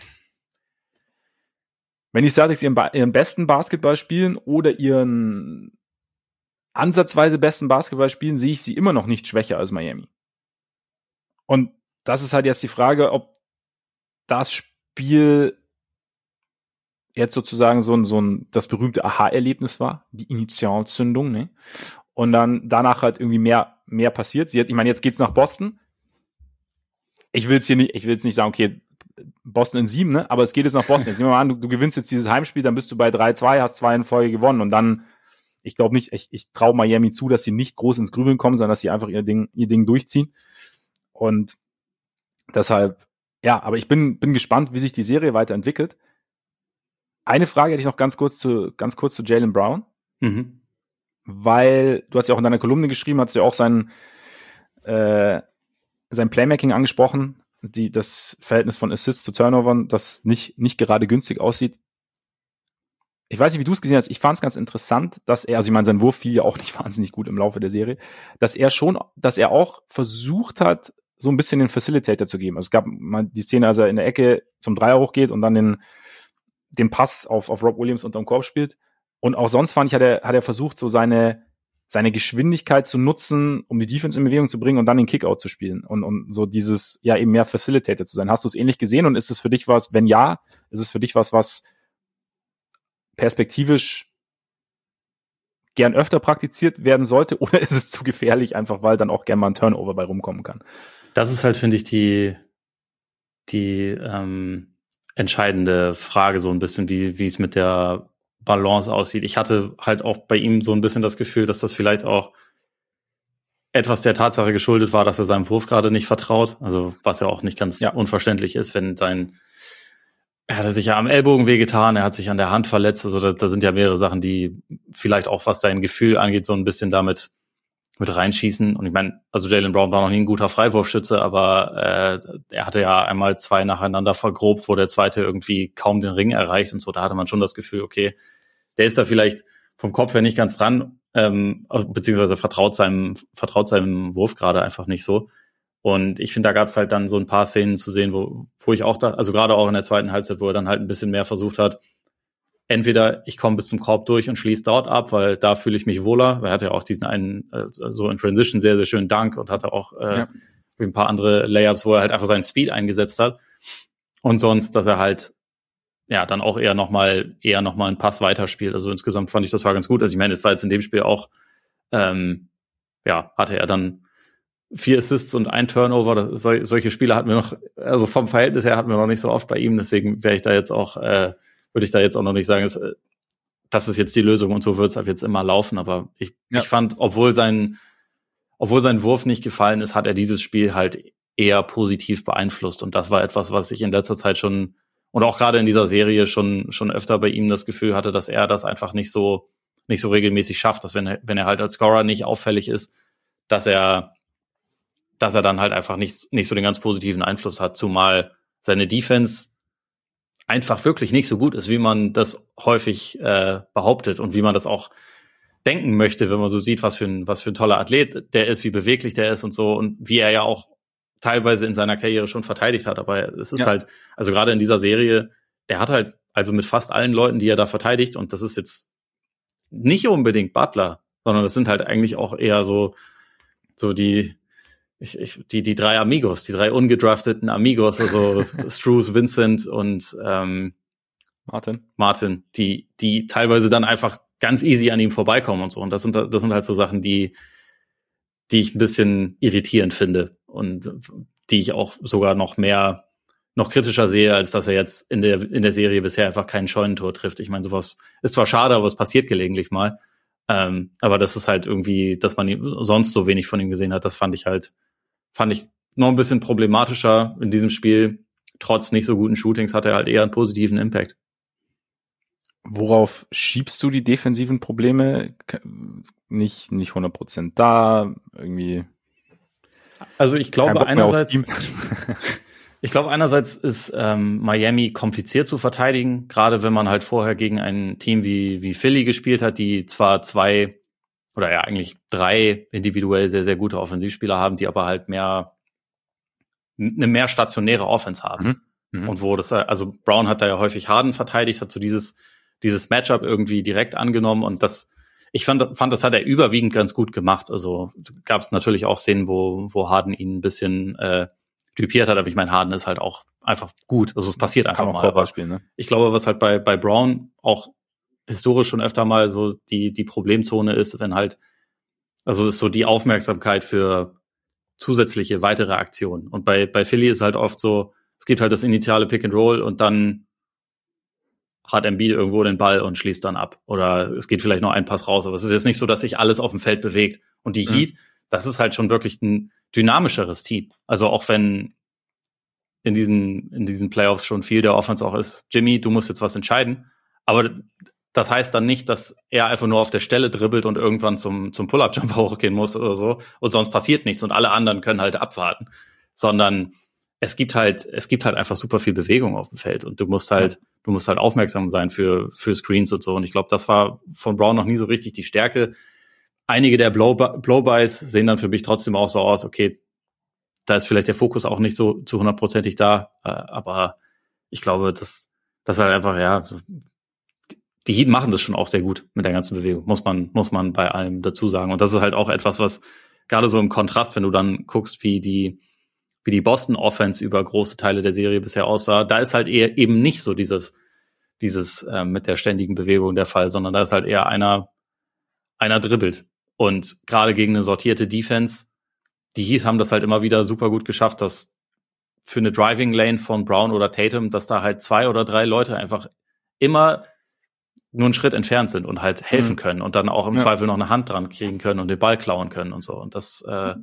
Speaker 1: wenn die Celtics ihren besten Basketball spielen oder ihren ansatzweise besten Basketball spielen, sehe ich sie immer noch nicht schwächer als Miami. Und das ist halt jetzt die Frage, ob das Spiel jetzt sozusagen so ein das berühmte Aha-Erlebnis war, die Initialzündung, ne? Und dann danach halt irgendwie mehr passiert. Ich meine, jetzt geht's nach Boston. Ich will jetzt nicht sagen, okay, Boston in 7, ne? Aber es geht jetzt nach Boston. Jetzt nehmen wir mal an, du gewinnst jetzt dieses Heimspiel, dann bist du bei 3-2, hast 2 in Folge gewonnen und dann, ich glaube nicht, ich traue Miami zu, dass sie nicht groß ins Grübeln kommen, sondern dass sie einfach ihr Ding durchziehen. Und deshalb, ja, aber ich bin gespannt, wie sich die Serie weiterentwickelt. Eine Frage hätte ich noch ganz kurz zu Jaylen Brown. Mhm. Weil du hast ja auch in deiner Kolumne geschrieben, hast ja auch sein Playmaking angesprochen, das Verhältnis von Assists zu Turnovern, das nicht gerade günstig aussieht. Ich weiß nicht, wie du es gesehen hast. Ich fand es ganz interessant, dass er, also ich meine, sein Wurf fiel ja auch nicht wahnsinnig gut im Laufe der Serie, dass er auch versucht hat, so ein bisschen den Facilitator zu geben. Also es gab mal die Szene, als er in der Ecke zum Dreier hochgeht und dann den Pass auf Rob Williams unterm Korb spielt. Und auch sonst fand ich, hat er versucht, so seine Geschwindigkeit zu nutzen, um die Defense in Bewegung zu bringen und dann den Kickout zu spielen und so dieses, ja, eben mehr Facilitator zu sein. Hast du es ähnlich gesehen und ist es für dich was, wenn ja, ist es für dich was perspektivisch gern öfter praktiziert werden sollte oder ist es zu gefährlich, einfach weil dann auch gern mal ein Turnover bei rumkommen kann?
Speaker 2: Das ist halt, finde ich, die entscheidende Frage so ein bisschen, wie es mit der Balance aussieht. Ich hatte halt auch bei ihm so ein bisschen das Gefühl, dass das vielleicht auch etwas der Tatsache geschuldet war, dass er seinem Wurf gerade nicht vertraut. Also was ja auch nicht ganz unverständlich ist, wenn er hat sich ja am Ellbogen wehgetan, er hat sich an der Hand verletzt. Also da sind ja mehrere Sachen, die vielleicht auch, was sein Gefühl angeht, so ein bisschen damit mit reinschießen. Und ich meine, also Jaylen Brown war noch nie ein guter Freiwurfschütze, aber er hatte ja einmal 2 nacheinander vergrobt, wo der zweite irgendwie kaum den Ring erreicht und so. Da hatte man schon das Gefühl, okay, der ist da vielleicht vom Kopf her nicht ganz dran, beziehungsweise vertraut seinem Wurf gerade einfach nicht so. Und ich finde, da gab es halt dann so ein paar Szenen zu sehen, wo ich auch dachte, also gerade auch in der zweiten Halbzeit, wo er dann halt ein bisschen mehr versucht hat, entweder ich komme bis zum Korb durch und schließe dort ab, weil da fühle ich mich wohler. Er hatte ja auch diesen einen, so in Transition sehr, sehr schönen Dunk und hatte auch ein paar andere Layups, wo er halt einfach seinen Speed eingesetzt hat. Und sonst, dass er halt dann auch eher nochmal einen Pass weiterspielt. Also insgesamt fand ich, das war ganz gut. Also ich meine, es war jetzt in dem Spiel auch, hatte er dann 4 Assists und 1 Turnover. Solche Spiele hatten wir noch, also vom Verhältnis her hatten wir noch nicht so oft bei ihm. Deswegen würde ich da jetzt auch noch nicht sagen, das ist jetzt die Lösung und so wird es ab jetzt immer laufen. Aber ich fand, obwohl sein Wurf nicht gefallen ist, hat er dieses Spiel halt eher positiv beeinflusst. Und das war etwas, was ich in letzter Zeit schon und auch gerade in dieser Serie schon öfter bei ihm das Gefühl hatte, dass er das einfach nicht so regelmäßig schafft, dass wenn er halt als Scorer nicht auffällig ist, dass er dann halt einfach nicht so den ganz positiven Einfluss hat, zumal seine Defense einfach wirklich nicht so gut ist, wie man das häufig behauptet und wie man das auch denken möchte, wenn man so sieht, was für ein toller Athlet der ist, wie beweglich der ist und so und wie er ja auch teilweise in seiner Karriere schon verteidigt hat. Aber es ist halt, also gerade in dieser Serie, der hat halt also mit fast allen Leuten, die er da verteidigt, und das ist jetzt nicht unbedingt Butler, sondern das sind halt eigentlich auch eher so die 3 Amigos, die 3 ungedrafteten Amigos, also Strus, Vincent und Martin, die teilweise dann einfach ganz easy an ihm vorbeikommen und so. Und das sind halt so Sachen, die ich ein bisschen irritierend finde und die ich auch sogar noch kritischer sehe, als dass er jetzt in der Serie bisher einfach kein Scheunentor trifft. Ich meine, sowas ist zwar schade, aber es passiert gelegentlich mal. Aber das ist halt irgendwie, dass man sonst so wenig von ihm gesehen hat, das fand ich noch ein bisschen problematischer in diesem Spiel. Trotz nicht so guten Shootings hat er halt eher einen positiven Impact.
Speaker 1: Worauf schiebst du die defensiven Probleme? Nicht 100% da, irgendwie.
Speaker 2: Also ich glaube einerseits, Ich glaube, einerseits ist Miami kompliziert zu verteidigen, gerade wenn man halt vorher gegen ein Team wie Philly gespielt hat, die zwar 2 oder ja eigentlich 3 individuell sehr, sehr gute Offensivspieler haben, die aber halt eine mehr stationäre Offense haben. Und wo das, also Brown hat da ja häufig Harden verteidigt, hat so dieses Matchup irgendwie direkt angenommen und ich fand, das hat er überwiegend ganz gut gemacht. Also gab es natürlich auch Szenen, wo Harden ihn ein bisschen typiert hat, aber ich meine, Harden ist halt auch einfach gut. Also es passiert einfach mal. Aber
Speaker 1: ne?
Speaker 2: Ich glaube, was halt bei Brown auch historisch schon öfter mal so die Problemzone ist, wenn halt, also ist so die Aufmerksamkeit für zusätzliche weitere Aktionen. Und bei Philly ist halt oft so, es gibt halt das initiale Pick and Roll und dann hat Embiid irgendwo den Ball und schließt dann ab. Oder es geht vielleicht noch ein Pass raus. Aber es ist jetzt nicht so, dass sich alles auf dem Feld bewegt. Und die Heat, das ist halt schon wirklich ein dynamischeres Team. Also auch wenn in diesen Playoffs schon viel der Offense auch ist, Jimmy, du musst jetzt was entscheiden. Aber das heißt dann nicht, dass er einfach nur auf der Stelle dribbelt und irgendwann zum Pull-Up-Jumper hochgehen muss oder so. Und sonst passiert nichts und alle anderen können halt abwarten. Sondern es gibt halt einfach super viel Bewegung auf dem Feld und du musst halt aufmerksam sein für Screens und so. Und ich glaube, das war von Brown noch nie so richtig die Stärke. Einige der Blow-Bys sehen dann für mich trotzdem auch so aus, okay, da ist vielleicht der Fokus auch nicht so zu 100%ig da, aber ich glaube, das halt einfach, ja, die Heat machen das schon auch sehr gut mit der ganzen Bewegung, muss man bei allem dazu sagen. Und das ist halt auch etwas, was gerade so im Kontrast, wenn du dann guckst, wie die Boston Offense über große Teile der Serie bisher aussah, da ist halt eher eben nicht so dieses mit der ständigen Bewegung der Fall, sondern da ist halt eher einer dribbelt. Und gerade gegen eine sortierte Defense, die Heat haben das halt immer wieder super gut geschafft, dass für eine Driving Lane von Brown oder Tatum, dass da halt 2 oder 3 Leute einfach immer nur einen Schritt entfernt sind und halt helfen können und dann auch im Zweifel noch eine Hand dran kriegen können und den Ball klauen können und so. Und das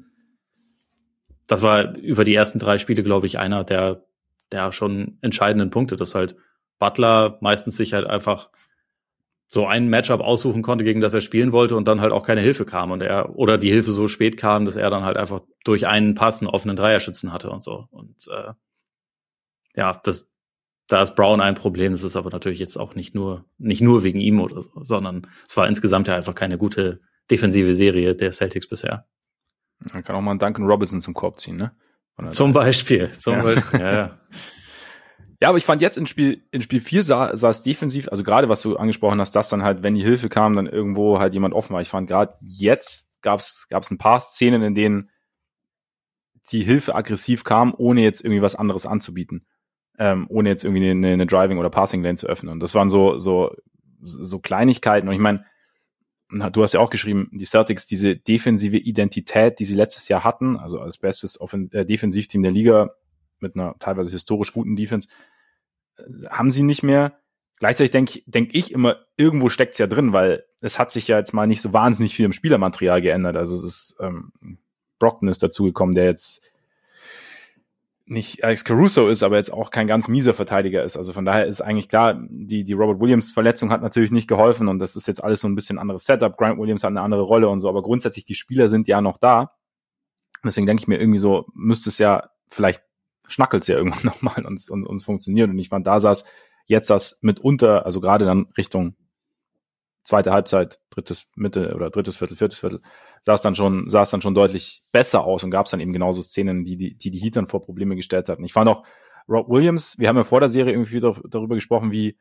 Speaker 2: war über die ersten 3 Spiele, glaube ich, einer der schon entscheidenden Punkte, dass halt Butler meistens sich halt einfach so ein Matchup aussuchen konnte, gegen das er spielen wollte und dann halt auch keine Hilfe kam und oder die Hilfe so spät kam, dass er dann halt einfach durch einen Pass einen offenen Dreierschützen hatte und so. Und da ist Brown ein Problem. Das ist aber natürlich jetzt auch nicht nur wegen ihm oder so, sondern es war insgesamt ja einfach keine gute defensive Serie der Celtics bisher.
Speaker 1: Man kann auch mal einen Duncan Robinson zum Korb ziehen, ne?
Speaker 2: Zum Beispiel, ja.
Speaker 1: Ja, aber ich fand jetzt in Spiel 4 sah es defensiv, also gerade was du angesprochen hast, dass dann halt, wenn die Hilfe kam, dann irgendwo halt jemand offen war. Ich fand gerade jetzt gab's ein paar Szenen, in denen die Hilfe aggressiv kam, ohne jetzt irgendwie was anderes anzubieten. Ohne jetzt irgendwie eine Driving- oder Passing-Lane zu öffnen. Und das waren so Kleinigkeiten. Und ich meine, du hast ja auch geschrieben, die Celtics, diese defensive Identität, die sie letztes Jahr hatten, also als bestes Defensivteam der Liga mit einer teilweise historisch guten Defense, haben sie nicht mehr. Gleichzeitig denke ich immer, irgendwo steckt's ja drin, weil es hat sich ja jetzt mal nicht so wahnsinnig viel im Spielermaterial geändert. Also es ist Brockton ist dazugekommen, der jetzt nicht Alex Caruso ist, aber jetzt auch kein ganz mieser Verteidiger ist. Also von daher ist eigentlich klar, die Robert Williams-Verletzung hat natürlich nicht geholfen und das ist jetzt alles so ein bisschen anderes Setup. Grant Williams hat eine andere Rolle und so, aber grundsätzlich die Spieler sind ja noch da. Deswegen denke ich mir irgendwie so, müsste es ja, vielleicht schnackelt es ja irgendwann nochmal und uns funktioniert. Und ich fand, da saß jetzt das mitunter, also gerade dann Richtung zweite Halbzeit, drittes Viertel, viertes Viertel, sah es dann schon deutlich besser aus und gab es dann eben genauso Szenen, die Heat dann vor Probleme gestellt hatten. Ich fand auch Rob Williams, wir haben ja vor der Serie irgendwie darüber gesprochen, wie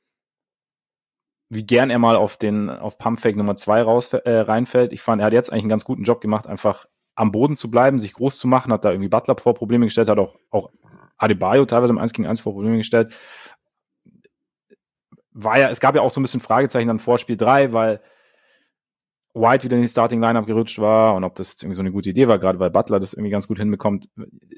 Speaker 1: gern er mal auf Pumpfake Nummer 2 reinfällt. Ich fand, er hat jetzt eigentlich einen ganz guten Job gemacht, einfach am Boden zu bleiben, sich groß zu machen, hat da irgendwie Butler vor Probleme gestellt, hat auch Adebayo teilweise im 1-gegen-1 vor Probleme gestellt. Es gab ja auch so ein bisschen Fragezeichen dann vor Spiel 3, weil White wieder in die Starting-Lineup gerutscht war und ob das jetzt irgendwie so eine gute Idee war, gerade weil Butler das irgendwie ganz gut hinbekommt.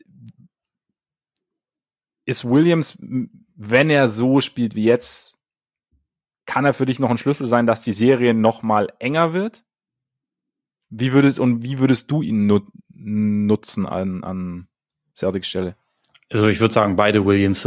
Speaker 1: Ist Williams, wenn er so spielt wie jetzt, kann er für dich noch ein Schlüssel sein, dass die Serie noch mal enger wird? Wie würdest du ihn nutzen an Celtics Stelle?
Speaker 2: Also ich würde sagen, beide Williams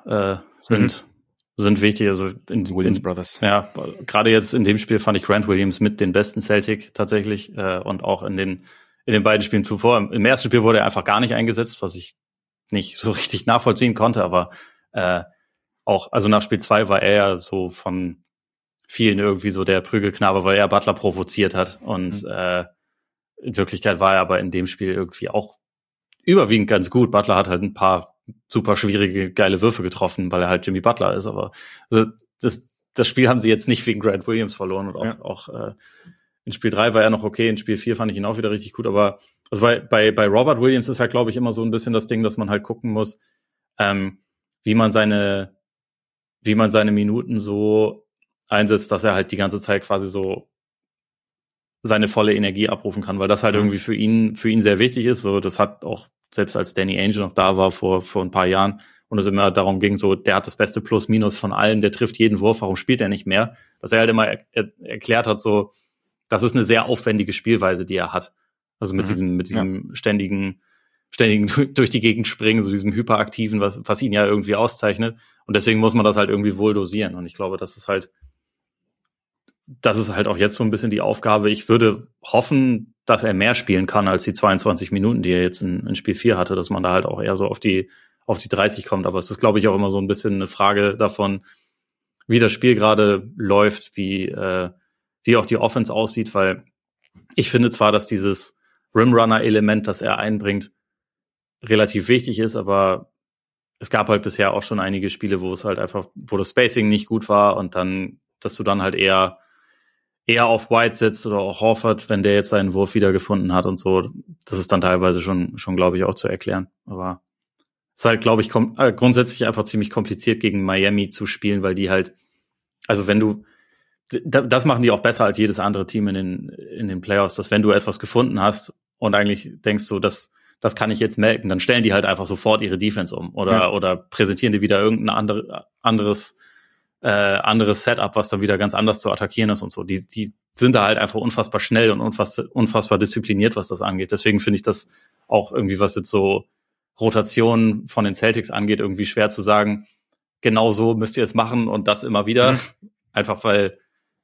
Speaker 2: sind wichtig. Also
Speaker 1: Williams Brothers.
Speaker 2: Ja, gerade jetzt in dem Spiel fand ich Grant Williams mit den besten Celtic tatsächlich und auch in den beiden Spielen zuvor. Im ersten Spiel wurde er einfach gar nicht eingesetzt, was ich nicht so richtig nachvollziehen konnte, aber auch, also nach Spiel 2 war er ja so von vielen irgendwie so der Prügelknabe, weil er Butler provoziert hat. Und in Wirklichkeit war er aber in dem Spiel irgendwie auch überwiegend ganz gut. Butler hat halt ein paar super schwierige, geile Würfe getroffen, weil er halt Jimmy Butler ist. Aber also das Spiel haben sie jetzt nicht wegen Grant Williams verloren. Und auch in Spiel 3 war er noch okay, in Spiel 4 fand ich ihn auch wieder richtig gut. Aber also bei Robert Williams ist halt, glaube ich, immer so ein bisschen das Ding, dass man halt gucken muss, wie man seine Minuten so einsetzt, dass er halt die ganze Zeit quasi so seine volle Energie abrufen kann, weil das halt irgendwie für ihn sehr wichtig ist. So, das hat auch, selbst als Danny Ainge noch da war vor ein paar Jahren und es immer darum ging, so, der hat das beste Plus-Minus von allen, der trifft jeden Wurf, warum spielt er nicht mehr? Dass er halt immer erklärt hat, so, das ist eine sehr aufwendige Spielweise, die er hat. Also mit diesem ständigen durch die Gegend springen, so diesem Hyperaktiven, was ihn ja irgendwie auszeichnet. Und deswegen muss man das halt irgendwie wohl dosieren. Und ich glaube, das ist halt auch jetzt so ein bisschen die Aufgabe. Ich würde hoffen, dass er mehr spielen kann als die 22 Minuten, die er jetzt in Spiel 4 hatte, dass man da halt auch eher so auf die 30 kommt. Aber es ist, glaube ich, auch immer so ein bisschen eine Frage davon, wie das Spiel gerade läuft, wie auch die Offense aussieht, weil ich finde zwar, dass dieses Rimrunner-Element, das er einbringt, relativ wichtig ist, aber es gab halt bisher auch schon einige Spiele, wo es halt einfach, wo das Spacing nicht gut war und dann, dass du dann halt eher auf White setzt oder auch Horford, wenn der jetzt seinen Wurf wiedergefunden hat und so. Das ist dann teilweise schon, glaube ich, auch zu erklären. Aber es ist halt, glaube ich, grundsätzlich einfach ziemlich kompliziert gegen Miami zu spielen, weil die halt, also wenn du, das machen die auch besser als jedes andere Team in den Playoffs, dass wenn du etwas gefunden hast und eigentlich denkst so, das kann ich jetzt melken, dann stellen die halt einfach sofort ihre Defense um oder präsentieren die wieder irgendein anderes Setup, was dann wieder ganz anders zu attackieren ist und so. Die sind da halt einfach unfassbar schnell und unfassbar diszipliniert, was das angeht. Deswegen finde ich das auch irgendwie, was jetzt so Rotationen von den Celtics angeht, irgendwie schwer zu sagen, genau so müsst ihr es machen und das immer wieder. Einfach weil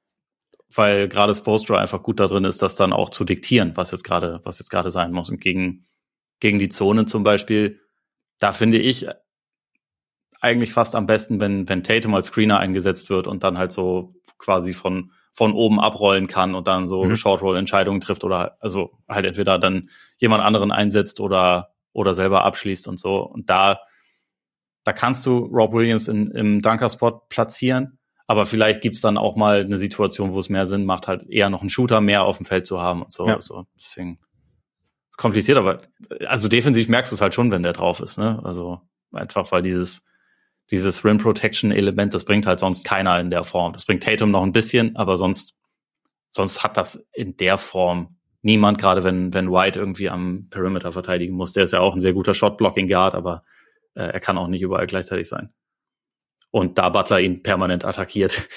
Speaker 2: gerade Spoelstra einfach gut da drin ist, das dann auch zu diktieren, was jetzt gerade sein muss. Und gegen die Zone zum Beispiel, da finde ich eigentlich fast am besten, wenn Tatum als Screener eingesetzt wird und dann halt so quasi von oben abrollen kann und dann so Short-Roll-Entscheidungen trifft oder also halt entweder dann jemand anderen einsetzt oder selber abschließt und so. Und da kannst du Rob Williams im Dunker-Spot platzieren, aber vielleicht gibt's dann auch mal eine Situation, wo es mehr Sinn macht, halt eher noch einen Shooter mehr auf dem Feld zu haben und so. Ja. Also deswegen ist kompliziert, aber also defensiv merkst du es halt schon, wenn der drauf ist, ne? Also einfach, weil dieses Rim-Protection-Element, das bringt halt sonst keiner in der Form. Das bringt Tatum noch ein bisschen, aber sonst hat das in der Form niemand, gerade wenn White irgendwie am Perimeter verteidigen muss. Der ist ja auch ein sehr guter Shot-Blocking-Guard, aber er kann auch nicht überall gleichzeitig sein. Und da Butler ihn permanent attackiert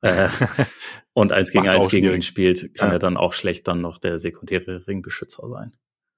Speaker 2: und 1 gegen 1 gegen ihn spielt, kann er dann auch schlecht dann noch der sekundäre Ringbeschützer sein.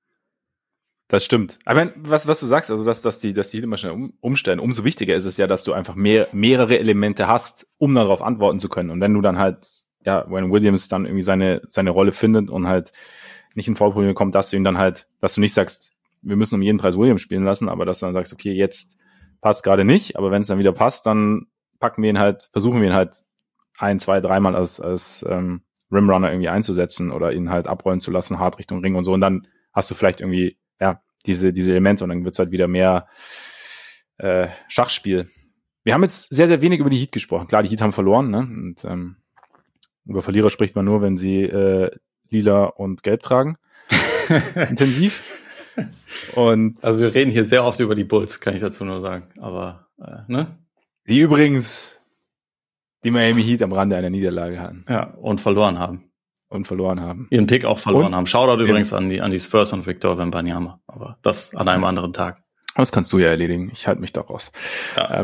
Speaker 1: Das stimmt. Aber was du sagst, also dass die immer schnell umstellen, umso wichtiger ist es ja, dass du einfach mehrere Elemente hast, um darauf antworten zu können. Und wenn du dann halt, wenn Williams dann irgendwie seine Rolle findet und halt nicht in Foulprobleme kommt, dass du ihn dann halt, dass du nicht sagst, wir müssen um jeden Preis Williams spielen lassen, aber dass du dann sagst, okay, jetzt passt gerade nicht, aber wenn es dann wieder passt, dann versuchen wir ihn halt 1, 2, 3 Mal als Rimrunner irgendwie einzusetzen oder ihn halt abrollen zu lassen, hart Richtung Ring und so. Und dann hast du vielleicht irgendwie diese Elemente und dann wird's halt wieder mehr Schachspiel. Wir haben jetzt sehr, sehr wenig über die Heat gesprochen. Klar, die Heat haben verloren, ne? Und über Verlierer spricht man nur, wenn sie lila und gelb tragen. Intensiv. Und
Speaker 2: also wir reden hier sehr oft über die Bulls, kann ich dazu nur sagen. Aber ne?
Speaker 1: Die übrigens die Miami Heat am Rande einer Niederlage hatten.
Speaker 2: Ja, und verloren haben. Ihren Pick auch verloren haben. Shoutout übrigens an die Spurs und Victor Wembanyama. Aber das an einem anderen Tag.
Speaker 1: Das kannst du ja erledigen. Ich halte mich da raus. Ja.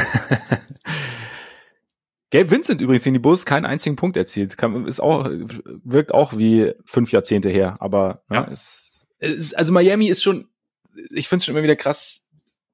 Speaker 1: Gabe Vincent übrigens gegen die Bulls keinen einzigen Punkt erzielt. Wirkt auch wie 5 Jahrzehnte her. Aber also Miami ist schon, ich finde es schon immer wieder krass,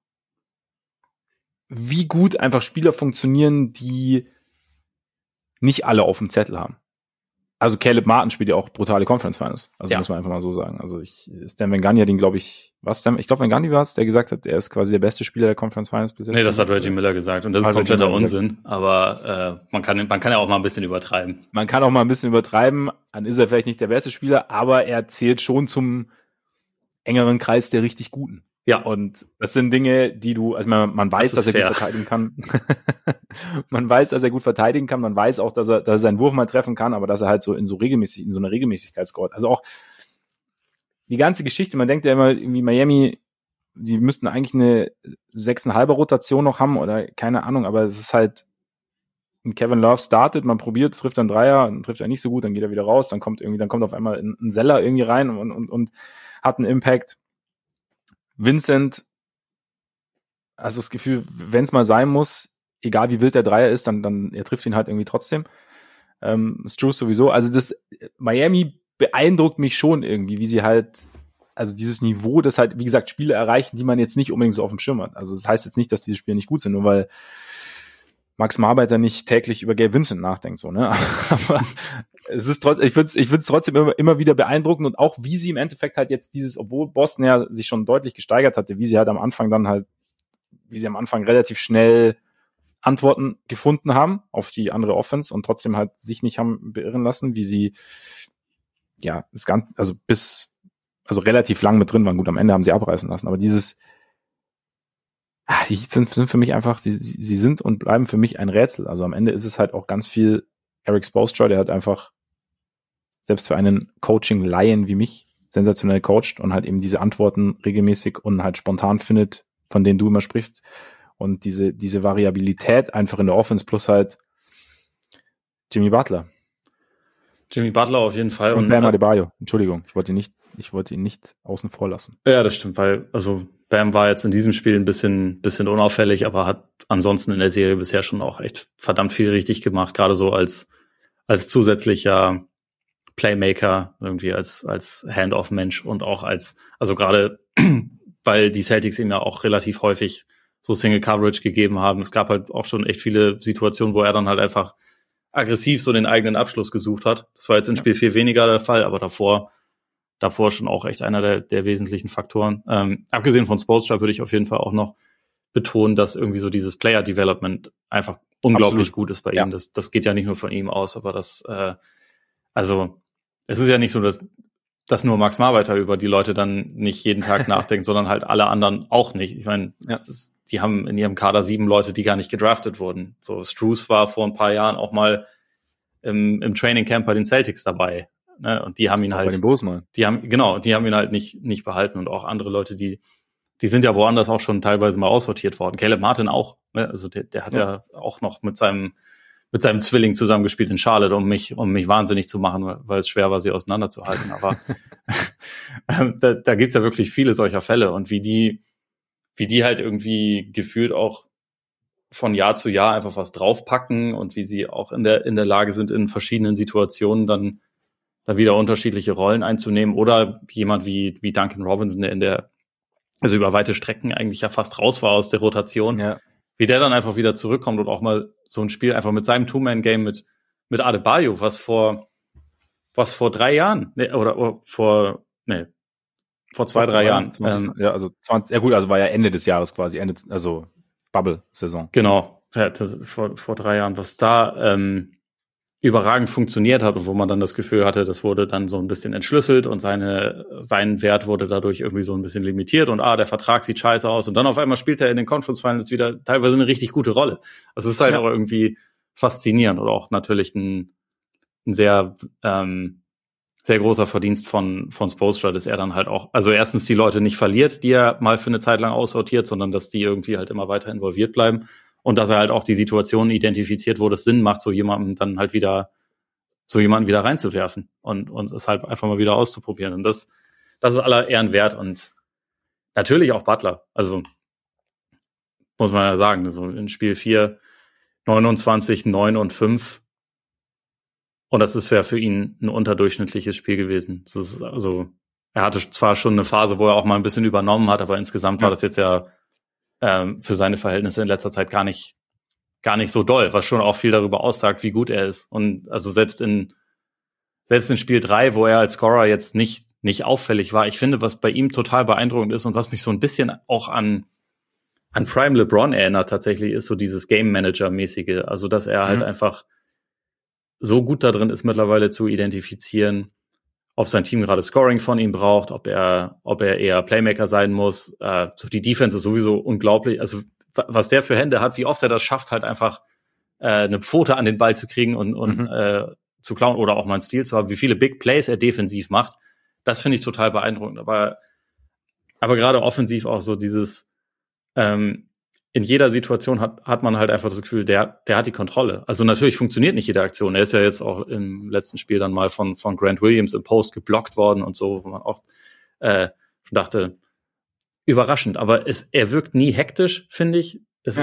Speaker 1: wie gut einfach Spieler funktionieren, die nicht alle auf dem Zettel haben. also Caleb Martin spielt ja auch brutale Conference Finals. Also
Speaker 2: Ja.
Speaker 1: muss man einfach mal so sagen. Also Stan Van Gundy hat ihn, glaube ich, ich glaube Van Gundy war es, der gesagt hat, er ist quasi der beste Spieler der Conference Finals bis jetzt.
Speaker 2: Nee, das hat Reggie Miller gesagt und das ist kompletter Unsinn, aber man kann ja auch mal ein bisschen übertreiben.
Speaker 1: Man kann auch mal ein bisschen übertreiben, dann ist er vielleicht nicht der beste Spieler, aber er zählt schon zum engeren Kreis der richtig Guten.
Speaker 2: Ja.
Speaker 1: Und das sind Dinge, die also man weiß, dass er gut verteidigen kann. Man weiß, dass er gut verteidigen kann. Man weiß auch, dass er seinen Wurf mal treffen kann, aber dass er halt in so einer Regelmäßigkeit scoret. Also auch die ganze Geschichte, man denkt ja immer, irgendwie Miami, die müssten eigentlich eine 6,5er Rotation noch haben oder keine Ahnung, aber es ist halt, Kevin Love startet, man probiert, trifft dann Dreier, dann trifft er nicht so gut, dann geht er wieder raus, dann kommt auf einmal ein Zeller irgendwie rein und hat einen Impact. Vincent, also das Gefühl, wenn es mal sein muss, egal wie wild der Dreier ist, dann er trifft ihn halt irgendwie trotzdem. Strus sowieso. Also das Miami beeindruckt mich schon irgendwie, wie sie halt, also dieses Niveau, das halt, wie gesagt, Spiele erreichen, die man jetzt nicht unbedingt so auf dem Schirm hat. Also das heißt jetzt nicht, dass diese Spiele nicht gut sind, nur weil Max Marbeiter nicht täglich über Gabe Vincent nachdenkt, so, ne? Aber es ist trotzdem, ich finde es trotzdem immer wieder beeindruckend und auch wie sie im Endeffekt halt jetzt obwohl Boston ja sich schon deutlich gesteigert hatte, wie sie am Anfang relativ schnell Antworten gefunden haben auf die andere Offense und trotzdem halt sich nicht haben beirren lassen, wie sie, ja, das Ganze, also relativ lang mit drin waren. Gut, am Ende haben sie abreißen lassen, aber die sind für mich einfach, sie sind und bleiben für mich ein Rätsel. Also am Ende ist es halt auch ganz viel Eric Spoelstra, der hat einfach selbst für einen Coaching-Laien wie mich sensationell coacht und halt eben diese Antworten regelmäßig und halt spontan findet, von denen du immer sprichst. Und diese Variabilität einfach in der Offense plus halt Jimmy Butler.
Speaker 2: Jimmy Butler auf jeden Fall.
Speaker 1: Und Bam Adebayo. Entschuldigung, ich wollte ihn nicht außen vor lassen.
Speaker 2: Ja, das stimmt, weil, also Bam war jetzt in diesem Spiel ein bisschen unauffällig, aber hat ansonsten in der Serie bisher schon auch echt verdammt viel richtig gemacht, gerade so als zusätzlicher Playmaker, irgendwie als Hand-off-Mensch und auch also gerade, weil die Celtics ihm ja auch relativ häufig so Single-Coverage gegeben haben. Es gab halt auch schon echt viele Situationen, wo er dann halt einfach aggressiv so den eigenen Abschluss gesucht hat. Das war jetzt in Spiel 4 weniger der Fall, aber davor schon auch echt einer der wesentlichen Faktoren. Abgesehen von Spoelstra würde ich auf jeden Fall auch noch betonen, dass irgendwie so dieses Player Development einfach unglaublich gut ist bei ihm. Das geht ja nicht nur von ihm aus, aber also es ist ja nicht so, dass nur Max Marbeiter über die Leute dann nicht jeden Tag nachdenkt, sondern halt alle anderen auch nicht. Ich meine, die haben in ihrem Kader 7 Leute, die gar nicht gedraftet wurden. So Strus war vor ein paar Jahren auch mal im Training Camp bei den Celtics dabei. Ne? Und die haben ihn halt,
Speaker 1: bei den Bulls mal.
Speaker 2: die haben ihn halt nicht behalten und auch andere Leute, die sind ja woanders auch schon teilweise mal aussortiert worden. Caleb Martin auch, ne? Also der hat ja auch noch mit seinem Zwilling zusammengespielt in Charlotte, um mich wahnsinnig zu machen, weil es schwer war, sie auseinanderzuhalten. Aber da gibt's ja wirklich viele solcher Fälle und wie die halt irgendwie gefühlt auch von Jahr zu Jahr einfach was draufpacken und wie sie auch in der Lage sind, in verschiedenen Situationen dann wieder unterschiedliche Rollen einzunehmen oder jemand wie Duncan Robinson, der also über weite Strecken eigentlich ja fast raus war aus der Rotation, wie der dann einfach wieder zurückkommt und auch mal so ein Spiel einfach mit seinem Two-Man-Game mit Adebayo, was vor 3 Jahren, vor 2-3 Jahren.
Speaker 1: 20, also 20, ja gut, also war ja Ende des Jahres quasi, also Bubble-Saison.
Speaker 2: Genau, vor 3 Jahren, was da überragend funktioniert hat und wo man dann das Gefühl hatte, das wurde dann so ein bisschen entschlüsselt und sein Wert wurde dadurch irgendwie so ein bisschen limitiert und der Vertrag sieht scheiße aus und dann auf einmal spielt er in den Conference Finals wieder teilweise eine richtig gute Rolle. Also es ist halt auch irgendwie faszinierend und auch natürlich ein sehr sehr großer Verdienst von Spoelstra, dass er dann halt auch, also erstens die Leute nicht verliert, die er mal für eine Zeit lang aussortiert, sondern dass die irgendwie halt immer weiter involviert bleiben. Und dass er halt auch die Situationen identifiziert, wo das Sinn macht, so jemanden dann halt wieder reinzuwerfen und es halt einfach mal wieder auszuprobieren. Und das ist aller Ehren wert. Und natürlich auch Butler. Also muss man ja sagen, so in Spiel 4 29, 9 und 5. Und das ist für ihn ein unterdurchschnittliches Spiel gewesen. Das ist also, er hatte zwar schon eine Phase, wo er auch mal ein bisschen übernommen hat, aber insgesamt war das jetzt ja für seine Verhältnisse in letzter Zeit gar nicht so doll, was schon auch viel darüber aussagt, wie gut er ist. Und also selbst in selbst in Spiel 3, wo er als Scorer jetzt nicht auffällig war, ich finde, was bei ihm total beeindruckend ist und was mich so ein bisschen auch an Prime LeBron erinnert tatsächlich, ist so dieses Game-Manager-mäßige. Also, dass er halt einfach so gut da drin ist, mittlerweile zu identifizieren, ob sein Team gerade Scoring von ihm braucht, ob er eher Playmaker sein muss. So die Defense ist sowieso unglaublich. Also, was der für Hände hat, wie oft er das schafft, halt einfach eine Pfote an den Ball zu kriegen und zu klauen oder auch mal einen Steal zu haben, wie viele Big Plays er defensiv macht, das finde ich total beeindruckend. Aber gerade offensiv auch so dieses in jeder Situation hat man halt einfach das Gefühl, der hat die Kontrolle. Also natürlich funktioniert nicht jede Aktion. Er ist ja jetzt auch im letzten Spiel dann mal von Grant Williams im Post geblockt worden und so, wo man auch schon dachte, überraschend. Aber er wirkt nie hektisch, finde ich. Es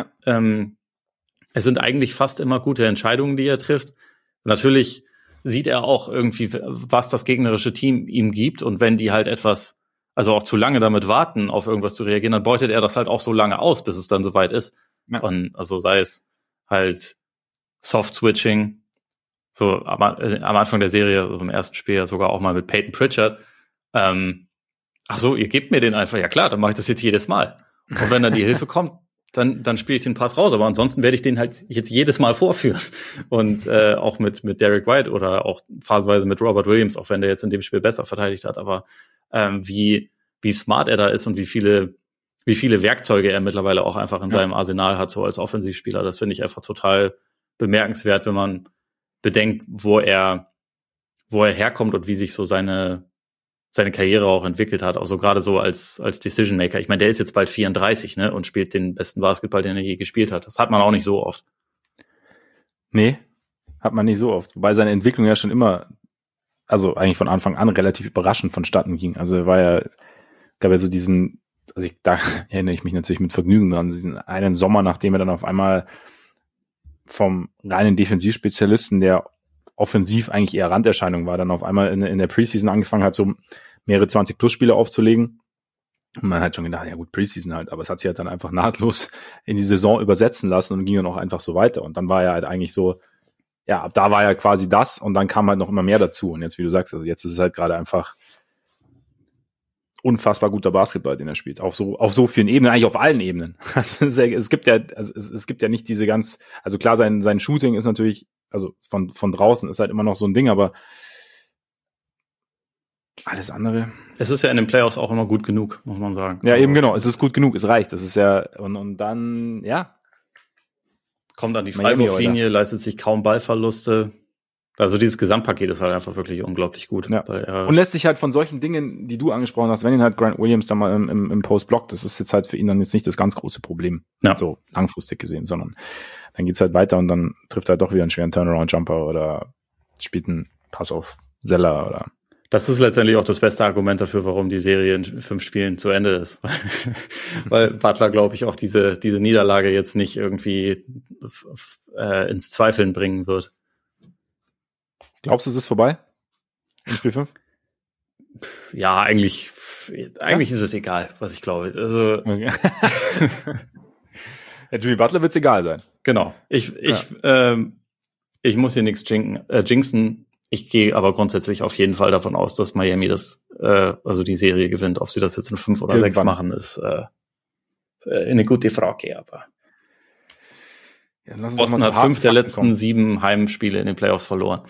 Speaker 2: sind eigentlich fast immer gute Entscheidungen, die er trifft. Natürlich sieht er auch irgendwie, was das gegnerische Team ihm gibt. Und wenn die halt also auch zu lange damit warten, auf irgendwas zu reagieren, dann beutet er das halt auch so lange aus, bis es dann soweit ist. Ja. Und also sei es halt Soft-Switching, so am Anfang der Serie, also im ersten Spiel sogar auch mal mit Peyton Pritchard. Ach so, ihr gebt mir den einfach. Ja klar, dann mache ich das jetzt jedes Mal. Und wenn dann die Hilfe kommt, dann spiele ich den Pass raus. Aber ansonsten werde ich den halt jetzt jedes Mal vorführen. Und auch mit Derek White oder auch phasenweise mit Robert Williams, auch wenn der jetzt in dem Spiel besser verteidigt hat. Aber wie smart er da ist und wie viele Werkzeuge er mittlerweile auch einfach in seinem Arsenal hat, so als Offensivspieler. Das finde ich einfach total bemerkenswert, wenn man bedenkt, wo er herkommt und wie sich so seine Karriere auch entwickelt hat, auch so gerade so als Decision Maker. Ich meine, der ist jetzt bald 34, ne, und spielt den besten Basketball, den er je gespielt hat. Das hat man auch nicht so oft.
Speaker 1: Nee, hat man nicht so oft. Wobei seine Entwicklung ja schon immer, also eigentlich von Anfang an relativ überraschend vonstatten ging. Also gab ja so diesen, da erinnere ich mich natürlich mit Vergnügen dran, diesen einen Sommer, nachdem er dann auf einmal vom reinen Defensivspezialisten, der offensiv eigentlich eher Randerscheinung war, dann auf einmal in der Preseason angefangen hat, so mehrere 20-Plus-Spiele aufzulegen. Und man hat schon gedacht, ja gut, Preseason halt, aber es hat sich halt dann einfach nahtlos in die Saison übersetzen lassen und ging dann auch einfach so weiter. Und dann war er halt eigentlich so, ja, ab da war ja quasi das und dann kam halt noch immer mehr dazu. Und jetzt, wie du sagst, also jetzt ist es halt gerade einfach unfassbar guter Basketball, den er spielt. Auf so vielen Ebenen, eigentlich auf allen Ebenen. Also es gibt ja nicht diese also klar, sein Shooting ist natürlich, also von draußen ist halt immer noch so ein Ding, aber alles andere.
Speaker 2: Es ist ja in den Playoffs auch immer gut genug, muss man sagen.
Speaker 1: Ja, eben genau. Es ist gut genug. Es reicht. Das ist ja, und dann, ja.
Speaker 2: Kommt an die Freiwurflinie, leistet sich kaum Ballverluste. Also dieses Gesamtpaket ist halt einfach wirklich unglaublich gut.
Speaker 1: Ja. Und lässt sich halt von solchen Dingen, die du angesprochen hast, wenn ihn halt Grant Williams dann mal im Post blockt, das ist jetzt halt für ihn dann jetzt nicht das ganz große Problem. Ja. So langfristig gesehen, sondern dann geht's halt weiter und dann trifft er halt doch wieder einen schweren Turnaround-Jumper oder spielt einen Pass auf Zeller oder.
Speaker 2: Das ist letztendlich auch das beste Argument dafür, warum die Serie in 5 Spielen zu Ende ist. Weil Butler, glaube ich, auch diese Niederlage jetzt nicht irgendwie ins Zweifeln bringen wird.
Speaker 1: Glaubst du, es ist vorbei? In Spiel 5?
Speaker 2: Ja, eigentlich ist es egal, was ich glaube. Also
Speaker 1: okay. Ja, Jimmy Butler wird es egal sein.
Speaker 2: Genau. Ich muss hier nichts jinxen. Ich gehe aber grundsätzlich auf jeden Fall davon aus, dass Miami also die Serie gewinnt. Ob sie das jetzt in 5 oder 6 machen, ist eine gute Frage, aber ja, Boston hat 5 der letzten 7 Heimspiele in den Playoffs verloren.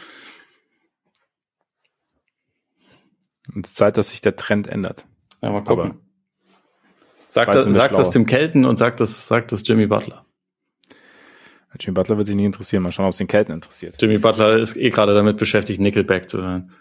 Speaker 1: Und es ist Zeit, dass sich der Trend ändert.
Speaker 2: Ja, mal gucken. Sagt das Tim Kelton und sagt das Jimmy Butler.
Speaker 1: Jimmy Butler wird sich nicht interessieren. Mal schauen, ob es den Kelton interessiert.
Speaker 2: Jimmy Butler ist gerade damit beschäftigt, Nickelback zu hören.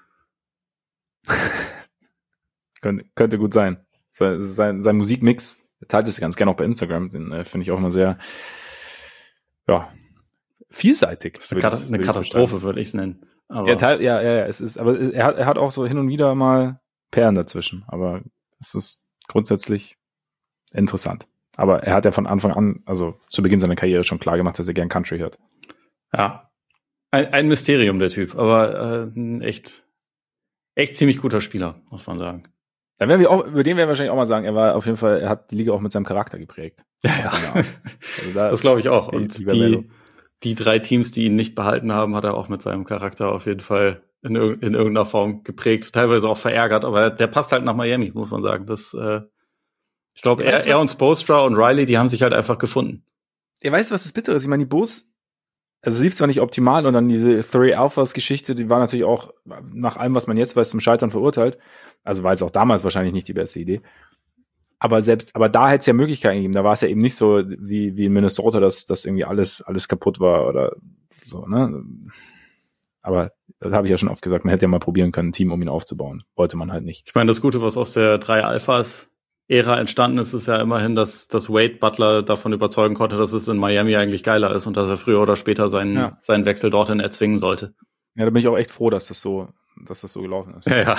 Speaker 1: Könnte gut sein. Sein Musikmix, er teilt es ganz gerne auch bei Instagram, den finde ich auch immer sehr, ja, vielseitig.
Speaker 2: Das ist eine Katastrophe, würde ich es nennen.
Speaker 1: Aber es ist, aber er hat auch so hin und wieder mal Perlen dazwischen, aber es ist grundsätzlich interessant. Aber er hat ja von Anfang an, also zu Beginn seiner Karriere schon klar gemacht, dass er gern Country hört.
Speaker 2: Ja, ein Mysterium, der Typ, aber ein echt ziemlich guter Spieler, muss man sagen.
Speaker 1: Über den werden wir wahrscheinlich auch mal sagen, er hat die Liga auch mit seinem Charakter geprägt.
Speaker 2: Ja. Also das glaube ich auch. Und die 3 Teams, die ihn nicht behalten haben, hat er auch mit seinem Charakter auf jeden Fall in irgendeiner Form geprägt, teilweise auch verärgert, aber der passt halt nach Miami, muss man sagen. Ich glaube, er und Spoelstra und Riley, die haben sich halt einfach gefunden.
Speaker 1: Ja, weißt du, was das Bittere ist? Ich meine, die Bulls, also es lief zwar nicht optimal und dann diese Three Alphas Geschichte, die war natürlich auch nach allem, was man jetzt weiß, zum Scheitern verurteilt. Also war jetzt auch damals wahrscheinlich nicht die beste Idee. Aber da hätte es ja Möglichkeiten gegeben. Da war es ja eben nicht so wie in Minnesota, dass irgendwie alles kaputt war oder so, ne? Aber das habe ich ja schon oft gesagt, man hätte ja mal probieren können, ein Team um ihn aufzubauen. Wollte man halt nicht.
Speaker 2: Ich meine, das Gute, was aus der 3 Alphas Ära entstanden ist, ist ja immerhin, dass Wade Butler davon überzeugen konnte, dass es in Miami eigentlich geiler ist und dass er früher oder später seinen Wechsel dorthin erzwingen sollte.
Speaker 1: Ja, da bin ich auch echt froh, dass das so gelaufen ist.
Speaker 2: Ja.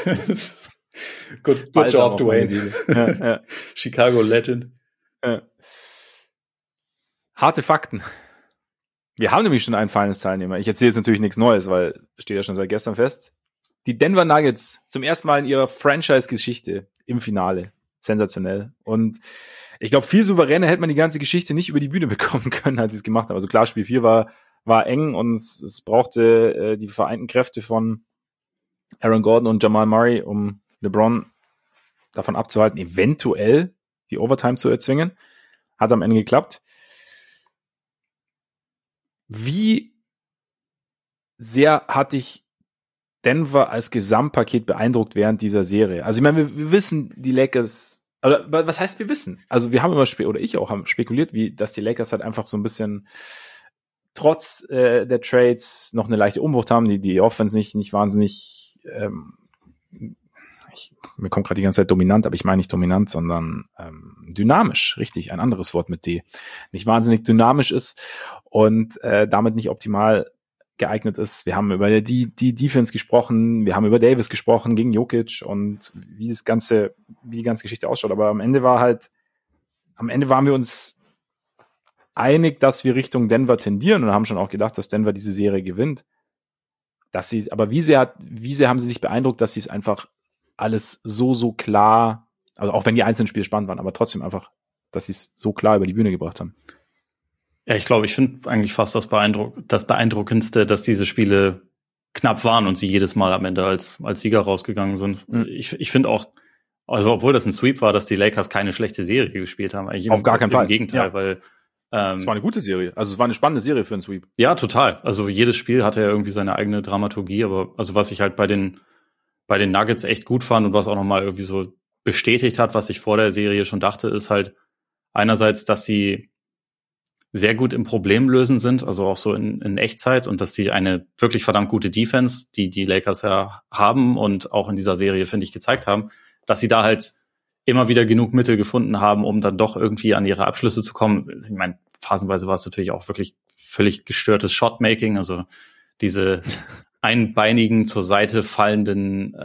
Speaker 2: Good job, Dwayne.
Speaker 1: Ja.
Speaker 2: Chicago Legend.
Speaker 1: Ja. Harte Fakten. Wir haben nämlich schon einen Finals-Teilnehmer. Ich erzähle jetzt natürlich nichts Neues, weil steht ja schon seit gestern fest. Die Denver Nuggets zum ersten Mal in ihrer Franchise-Geschichte im Finale. Sensationell. Und ich glaube, viel souveräner hätte man die ganze Geschichte nicht über die Bühne bekommen können, als sie es gemacht haben. Also klar, Spiel 4 war eng und es brauchte die vereinten Kräfte von Aaron Gordon und Jamal Murray, um LeBron davon abzuhalten, eventuell die Overtime zu erzwingen. Hat am Ende geklappt. Wie sehr hat dich Denver als Gesamtpaket beeindruckt während dieser Serie? Also ich meine, wir wissen, die Lakers, aber was heißt wir wissen? Also wir haben immer ich auch haben spekuliert, dass die Lakers halt einfach so ein bisschen trotz der Trades noch eine leichte Umwucht haben, die Offense nicht wahnsinnig, mir kommt gerade die ganze Zeit dominant, aber ich meine nicht dominant, sondern dynamisch, richtig, ein anderes Wort mit D, nicht wahnsinnig dynamisch ist und damit nicht optimal geeignet ist. Wir haben über die Defense gesprochen, wir haben über Davis gesprochen gegen Jokic und wie die ganze Geschichte ausschaut, aber am Ende waren wir uns einig, dass wir Richtung Denver tendieren und haben schon auch gedacht, dass Denver diese Serie gewinnt. Aber wie sehr haben sie sich beeindruckt, dass sie es einfach alles so klar, also auch wenn die einzelnen Spiele spannend waren, aber trotzdem einfach, dass sie es so klar über die Bühne gebracht haben.
Speaker 2: Ja, ich glaube, ich finde eigentlich fast das Beeindruckendste, dass diese Spiele knapp waren und sie jedes Mal am Ende als Sieger rausgegangen sind. Mhm. Ich finde auch, also obwohl das ein Sweep war, dass die Lakers keine schlechte Serie gespielt haben. Eigentlich
Speaker 1: auf gar keinen Fall.
Speaker 2: Im Gegenteil, weil
Speaker 1: es war eine gute Serie. Also es war eine spannende Serie für einen Sweep.
Speaker 2: Ja, total. Also jedes Spiel hatte ja irgendwie seine eigene Dramaturgie, aber also was ich halt bei den Nuggets echt gut fand und was auch nochmal irgendwie so bestätigt hat, was ich vor der Serie schon dachte, ist halt einerseits, dass sie sehr gut im Problemlösen sind, also auch so in Echtzeit und dass sie eine wirklich verdammt gute Defense, die Lakers ja haben und auch in dieser Serie, finde ich, gezeigt haben, dass sie da halt immer wieder genug Mittel gefunden haben, um dann doch irgendwie an ihre Abschlüsse zu kommen. Ich meine, phasenweise war es natürlich auch wirklich völlig gestörtes Shotmaking, also diese einbeinigen zur Seite fallenden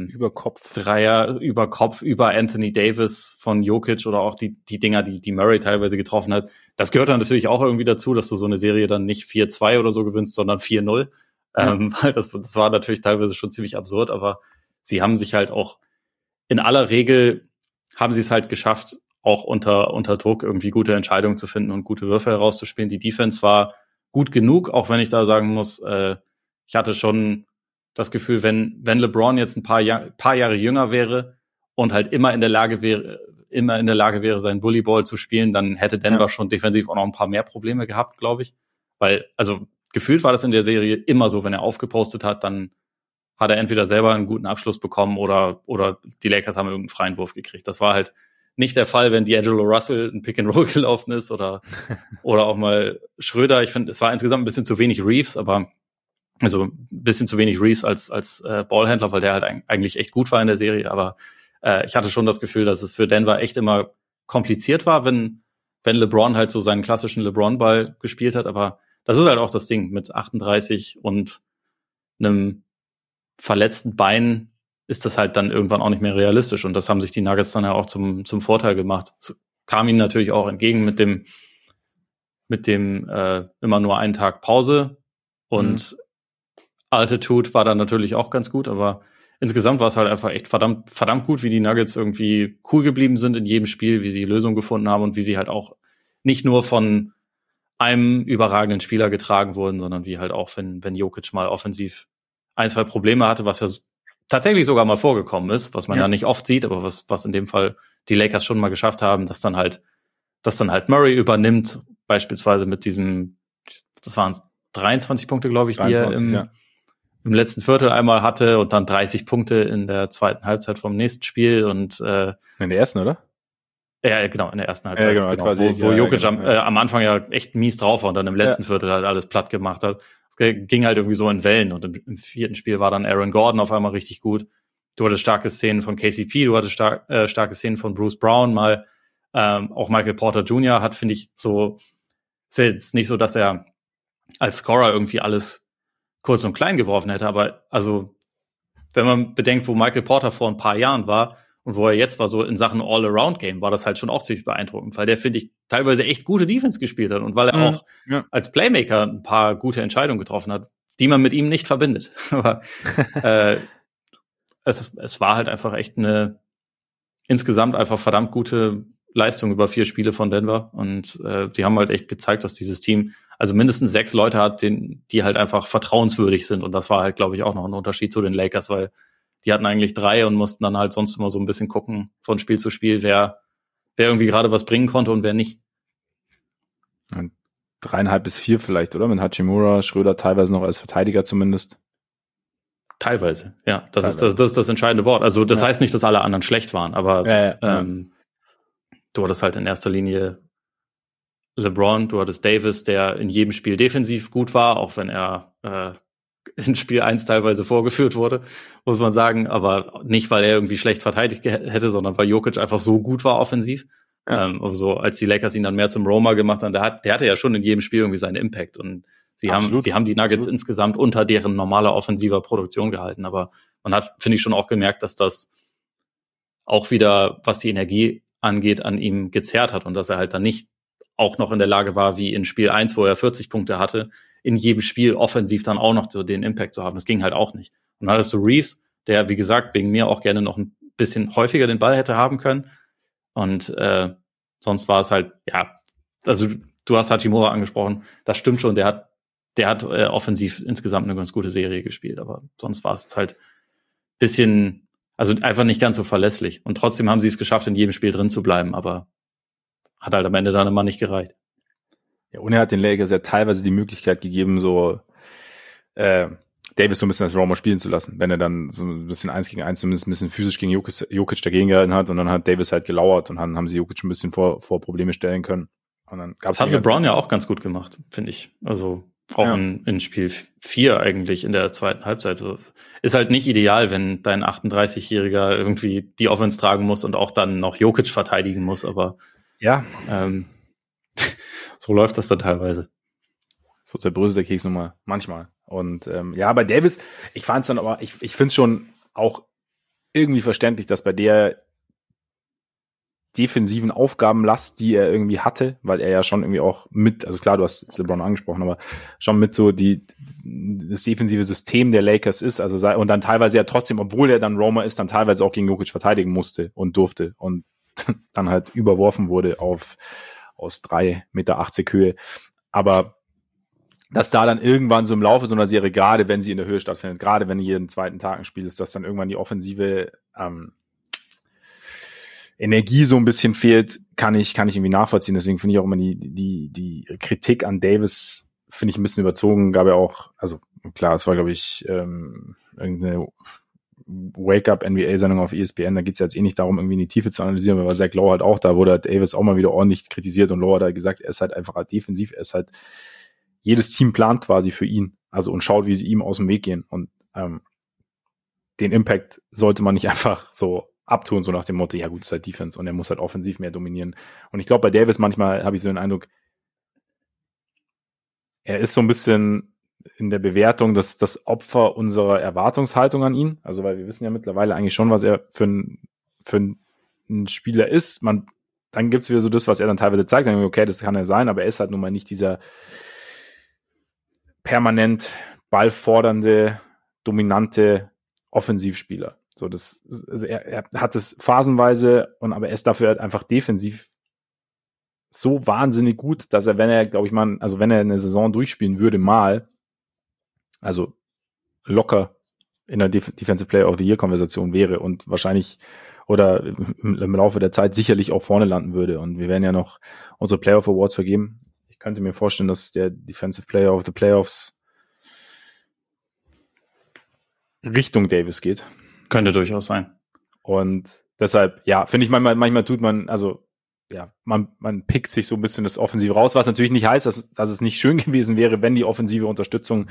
Speaker 2: Dreier über Kopf, über Anthony Davis von Jokic oder auch die Dinger, die Murray teilweise getroffen hat. Das gehört dann natürlich auch irgendwie dazu, dass du so eine Serie dann nicht 4-2 oder so gewinnst, sondern 4-0. Weil das war natürlich teilweise schon ziemlich absurd, aber sie haben sich halt auch in aller Regel haben sie es halt geschafft, auch unter Druck irgendwie gute Entscheidungen zu finden und gute Würfe herauszuspielen. Die Defense war gut genug, auch wenn ich da sagen muss, ich hatte schon das Gefühl, wenn LeBron jetzt ein paar Jahre jünger wäre und halt immer in der Lage wäre, seinen Bullyball zu spielen, dann hätte Denver schon defensiv auch noch ein paar mehr Probleme gehabt, glaube ich. Weil, also gefühlt war das in der Serie immer so, wenn er aufgepostet hat, dann hat er entweder selber einen guten Abschluss bekommen oder die Lakers haben irgendeinen freien Wurf gekriegt. Das war halt nicht der Fall, wenn D'Angelo Russell ein Pick and Roll gelaufen ist oder auch mal Schröder. Ich finde, es war insgesamt ein bisschen zu wenig Reeves, aber also ein bisschen zu wenig Reeves als Ballhändler, weil der halt eigentlich echt gut war in der Serie. Aber ich hatte schon das Gefühl, dass es für Denver echt immer kompliziert war, wenn LeBron halt so seinen klassischen LeBron-Ball gespielt hat. Aber das ist halt auch das Ding mit 38 und einem verletzten Bein ist das halt dann irgendwann auch nicht mehr realistisch. Und das haben sich die Nuggets dann ja auch zum Vorteil gemacht. Es kam ihnen natürlich auch entgegen mit dem immer nur einen Tag Pause. Und Altitude war dann natürlich auch ganz gut, aber insgesamt war es halt einfach echt verdammt gut, wie die Nuggets irgendwie cool geblieben sind in jedem Spiel, wie sie Lösungen gefunden haben und wie sie halt auch nicht nur von einem überragenden Spieler getragen wurden, sondern wie halt auch, wenn Jokic mal offensiv ein, zwei Probleme hatte, was ja tatsächlich sogar mal vorgekommen ist, was man ja nicht oft sieht, aber was in dem Fall die Lakers schon mal geschafft haben, dass dann halt Murray übernimmt, beispielsweise mit diesem, das waren 23 Punkte, glaube ich, 23, die er im letzten Viertel einmal hatte und dann 30 Punkte in der zweiten Halbzeit vom nächsten Spiel und
Speaker 1: in der ersten, oder?
Speaker 2: Ja, genau, in der ersten Halbzeit.
Speaker 1: Ja, genau, quasi,
Speaker 2: wo Jokic am Anfang ja echt mies drauf war und dann im letzten Viertel halt alles platt gemacht hat. Es ging halt irgendwie so in Wellen und im vierten Spiel war dann Aaron Gordon auf einmal richtig gut. Du hattest starke Szenen von KCP, du hattest starke Szenen von Bruce Brown mal. Auch Michael Porter Jr. hat, finde ich, so, ist jetzt nicht so, dass er als Scorer irgendwie alles kurz und klein geworfen hätte, aber also, wenn man bedenkt, wo Michael Porter vor ein paar Jahren war und wo er jetzt war, so in Sachen All-Around-Game, war das halt schon auch ziemlich beeindruckend, weil der, finde ich, teilweise echt gute Defense gespielt hat und weil er auch als Playmaker ein paar gute Entscheidungen getroffen hat, die man mit ihm nicht verbindet. Aber es war halt einfach echt eine insgesamt einfach verdammt gute Leistung über 4 Spiele von Denver und die haben halt echt gezeigt, dass dieses Team also mindestens 6 Leute hat, die halt einfach vertrauenswürdig sind und das war halt, glaube ich, auch noch ein Unterschied zu den Lakers, weil die hatten eigentlich 3 und mussten dann halt sonst immer so ein bisschen gucken von Spiel zu Spiel, wer irgendwie gerade was bringen konnte und wer nicht.
Speaker 1: 3,5 bis 4 vielleicht, oder? Mit Hachimura, Schröder teilweise noch als Verteidiger zumindest.
Speaker 2: Teilweise, ja. Das ist das entscheidende Wort. Also das heißt nicht, dass alle anderen schlecht waren, aber du hattest halt in erster Linie LeBron, du hattest Davis, der in jedem Spiel defensiv gut war, auch wenn er in Spiel 1 teilweise vorgeführt wurde, muss man sagen, aber nicht, weil er irgendwie schlecht verteidigt hätte, sondern weil Jokic einfach so gut war offensiv. Also als die Lakers ihn dann mehr zum Roamer gemacht haben, der hatte ja schon in jedem Spiel irgendwie seinen Impact und sie haben die Nuggets insgesamt unter deren normaler offensiver Produktion gehalten, aber man hat, finde ich, schon auch gemerkt, dass das auch wieder, was die Energie angeht, an ihm gezerrt hat und dass er halt dann nicht auch noch in der Lage war, wie in Spiel 1, wo er 40 Punkte hatte, in jedem Spiel offensiv dann auch noch so den Impact zu haben. Das ging halt auch nicht. Und dann hattest du Reeves, der, wie gesagt, wegen mir auch gerne noch ein bisschen häufiger den Ball hätte haben können. Und sonst war es halt, ja, also du hast Hachimura angesprochen, das stimmt schon, der hat offensiv insgesamt eine ganz gute Serie gespielt, aber sonst war es halt bisschen, also einfach nicht ganz so verlässlich. Und trotzdem haben sie es geschafft, in jedem Spiel drin zu bleiben, aber hat halt am Ende dann immer nicht gereicht.
Speaker 1: Ja, und er hat den Lakers ja teilweise die Möglichkeit gegeben, so Davis so ein bisschen als Roamer spielen zu lassen, wenn er dann so ein bisschen 1 gegen 1 zumindest ein bisschen physisch gegen Jokic dagegen gehalten hat und dann hat Davis halt gelauert und dann haben sie Jokic ein bisschen vor Probleme stellen können. Und dann gab's
Speaker 2: das hat LeBron ja auch ganz gut gemacht, finde ich. Also auch in Spiel 4 eigentlich in der zweiten Halbzeit. Ist halt nicht ideal, wenn dein 38-Jähriger irgendwie die Offense tragen muss und auch dann noch Jokic verteidigen muss, aber so läuft das dann teilweise.
Speaker 1: So zerbröselt der Keks nun mal manchmal. Und bei Davis, ich fand es dann aber, ich finde es schon auch irgendwie verständlich, dass bei der defensiven Aufgabenlast, die er irgendwie hatte, weil er ja schon irgendwie auch also klar, du hast LeBron angesprochen, aber schon mit so das defensive System der Lakers ist, also und dann teilweise ja trotzdem, obwohl er dann Roamer ist, dann teilweise auch gegen Jokic verteidigen musste und durfte und dann halt überworfen wurde aus 3,80 Meter Höhe. Aber dass da dann irgendwann so im Laufe so einer Serie, gerade wenn sie in der Höhe stattfindet, gerade wenn jeden zweiten Tag ein Spiel ist, dass dann irgendwann die offensive Energie so ein bisschen fehlt, kann ich irgendwie nachvollziehen. Deswegen finde ich auch immer die Kritik an Davis finde ich ein bisschen überzogen. Gab ja auch, also klar, es war, glaube ich, irgendeine Wake-up-NBA-Sendung auf ESPN, da geht es ja jetzt eh nicht darum, irgendwie in die Tiefe zu analysieren, weil Zach Lowe halt auch, da wurde Davis auch mal wieder ordentlich kritisiert und Lowe hat halt gesagt, er ist halt einfach defensiv, er ist halt, jedes Team plant quasi für ihn, also und schaut, wie sie ihm aus dem Weg gehen und den Impact sollte man nicht einfach so abtun, so nach dem Motto, ja gut, es ist halt Defense und er muss halt offensiv mehr dominieren. Und ich glaube, bei Davis manchmal habe ich so den Eindruck, er ist so ein bisschen in der Bewertung das Opfer unserer Erwartungshaltung an ihn. Also, weil wir wissen ja mittlerweile eigentlich schon, was er für ein Spieler ist. Dann gibt's wieder so das, was er dann teilweise zeigt. Dann okay, das kann er sein, aber er ist halt nun mal nicht dieser permanent ballfordernde, dominante Offensivspieler. So, also er hat es phasenweise aber er ist dafür halt einfach defensiv so wahnsinnig gut, dass er, wenn er, glaube ich mal, also wenn er eine Saison durchspielen würde, also locker in der Defensive Player of the Year Konversation wäre und wahrscheinlich oder im Laufe der Zeit sicherlich auch vorne landen würde. Und wir werden ja noch unsere Playoff Awards vergeben. Ich könnte mir vorstellen, dass der Defensive Player of the Playoffs Richtung Davis geht.
Speaker 2: Könnte durchaus sein.
Speaker 1: Und deshalb, ja, finde ich manchmal tut man, also ja, man pickt sich so ein bisschen das Offensive raus, was natürlich nicht heißt, dass es nicht schön gewesen wäre, wenn die offensive Unterstützung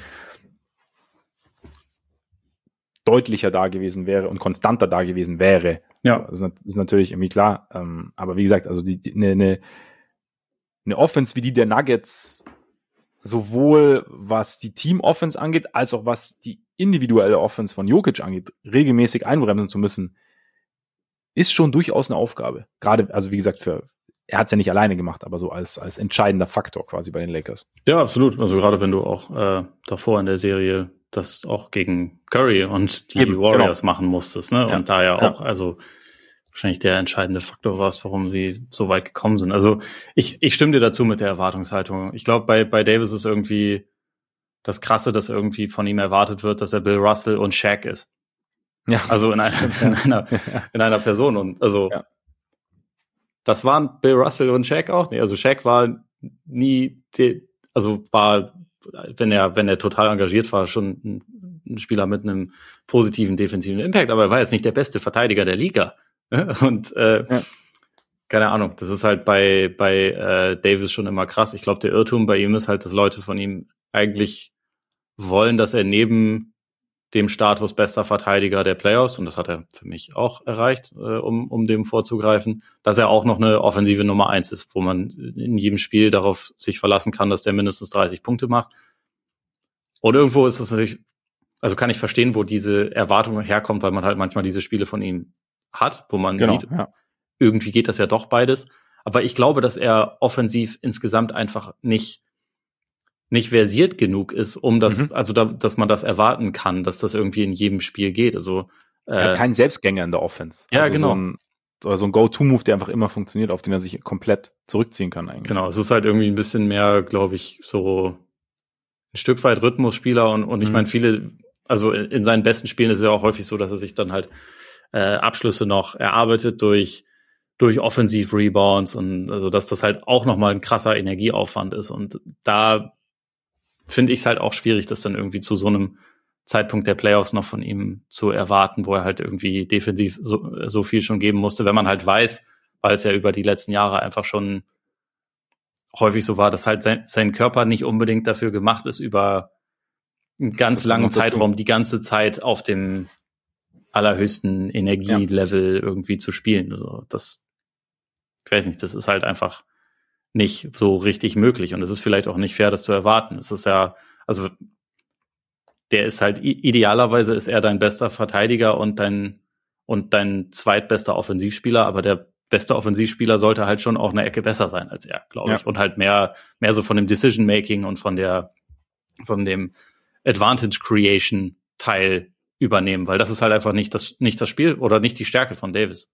Speaker 1: deutlicher da gewesen wäre und konstanter da gewesen wäre.
Speaker 2: Ja.
Speaker 1: So, das ist natürlich irgendwie klar. Aber wie gesagt, also eine Offense wie die der Nuggets, sowohl was die Team-Offense angeht, als auch was die individuelle Offense von Jokic angeht, regelmäßig einbremsen zu müssen, ist schon durchaus eine Aufgabe. Gerade, also wie gesagt, er hat es ja nicht alleine gemacht, aber so als entscheidender Faktor quasi bei den Lakers.
Speaker 2: Ja, absolut. Also gerade wenn du auch davor in der Serie das auch gegen Curry und die Warriors machen musstest, ne? Ja. Und da ja auch, also wahrscheinlich der entscheidende Faktor war, warum sie so weit gekommen sind. Also ich stimme dir dazu mit der Erwartungshaltung. Ich glaube, bei Davis ist irgendwie das Krasse, dass irgendwie von ihm erwartet wird, dass er Bill Russell und Shaq ist. Ja. Also in einer Person. Und also das waren Bill Russell und Shaq auch. Nee, also Shaq war nie, wenn er total engagiert war, schon ein Spieler mit einem positiven defensiven Impact, aber er war jetzt nicht der beste Verteidiger der Liga. Und keine Ahnung, das ist halt bei Davis schon immer krass. Ich glaube, der Irrtum bei ihm ist halt, dass Leute von ihm eigentlich wollen, dass er neben dem Status bester Verteidiger der Playoffs, und das hat er für mich auch erreicht, um dem vorzugreifen, dass er auch noch eine offensive Nummer 1 ist, wo man in jedem Spiel darauf sich verlassen kann, dass der mindestens 30 Punkte macht. Und irgendwo ist das natürlich, also kann ich verstehen, wo diese Erwartung herkommt, weil man halt manchmal diese Spiele von ihm hat, wo man sieht, irgendwie geht das ja doch beides. Aber ich glaube, dass er offensiv insgesamt einfach nicht versiert genug ist, um das, dass man das erwarten kann, dass das irgendwie in jedem Spiel geht. Also
Speaker 1: er hat keinen Selbstgänger in der Offense.
Speaker 2: Ja, also genau.
Speaker 1: So ein Go-To-Move, der einfach immer funktioniert, auf den er sich komplett zurückziehen kann eigentlich.
Speaker 2: Genau, es ist halt irgendwie ein bisschen mehr, glaube ich, so ein Stück weit Rhythmusspieler und ich meine, viele, also in seinen besten Spielen ist es ja auch häufig so, dass er sich dann halt Abschlüsse noch erarbeitet durch Offensiv-Rebounds und also dass das halt auch nochmal ein krasser Energieaufwand ist. Und da finde ich es halt auch schwierig, das dann irgendwie zu so einem Zeitpunkt der Playoffs noch von ihm zu erwarten, wo er halt irgendwie defensiv so viel schon geben musste, wenn man halt weiß, weil es ja über die letzten Jahre einfach schon häufig so war, dass halt sein Körper nicht unbedingt dafür gemacht ist, über einen ganz langen Zeitraum die ganze Zeit auf dem allerhöchsten Energielevel irgendwie zu spielen. Also ich weiß nicht, das ist halt einfach nicht so richtig möglich und es ist vielleicht auch nicht fair, das zu erwarten. Es ist ja, also der ist halt idealerweise ist er dein bester Verteidiger und dein zweitbester Offensivspieler, aber der beste Offensivspieler sollte halt schon auch eine Ecke besser sein als er, glaube ich. Und halt mehr so von dem Decision-Making und von dem Advantage-Creation-Teil übernehmen, weil das ist halt einfach nicht das Spiel oder nicht die Stärke von Davis.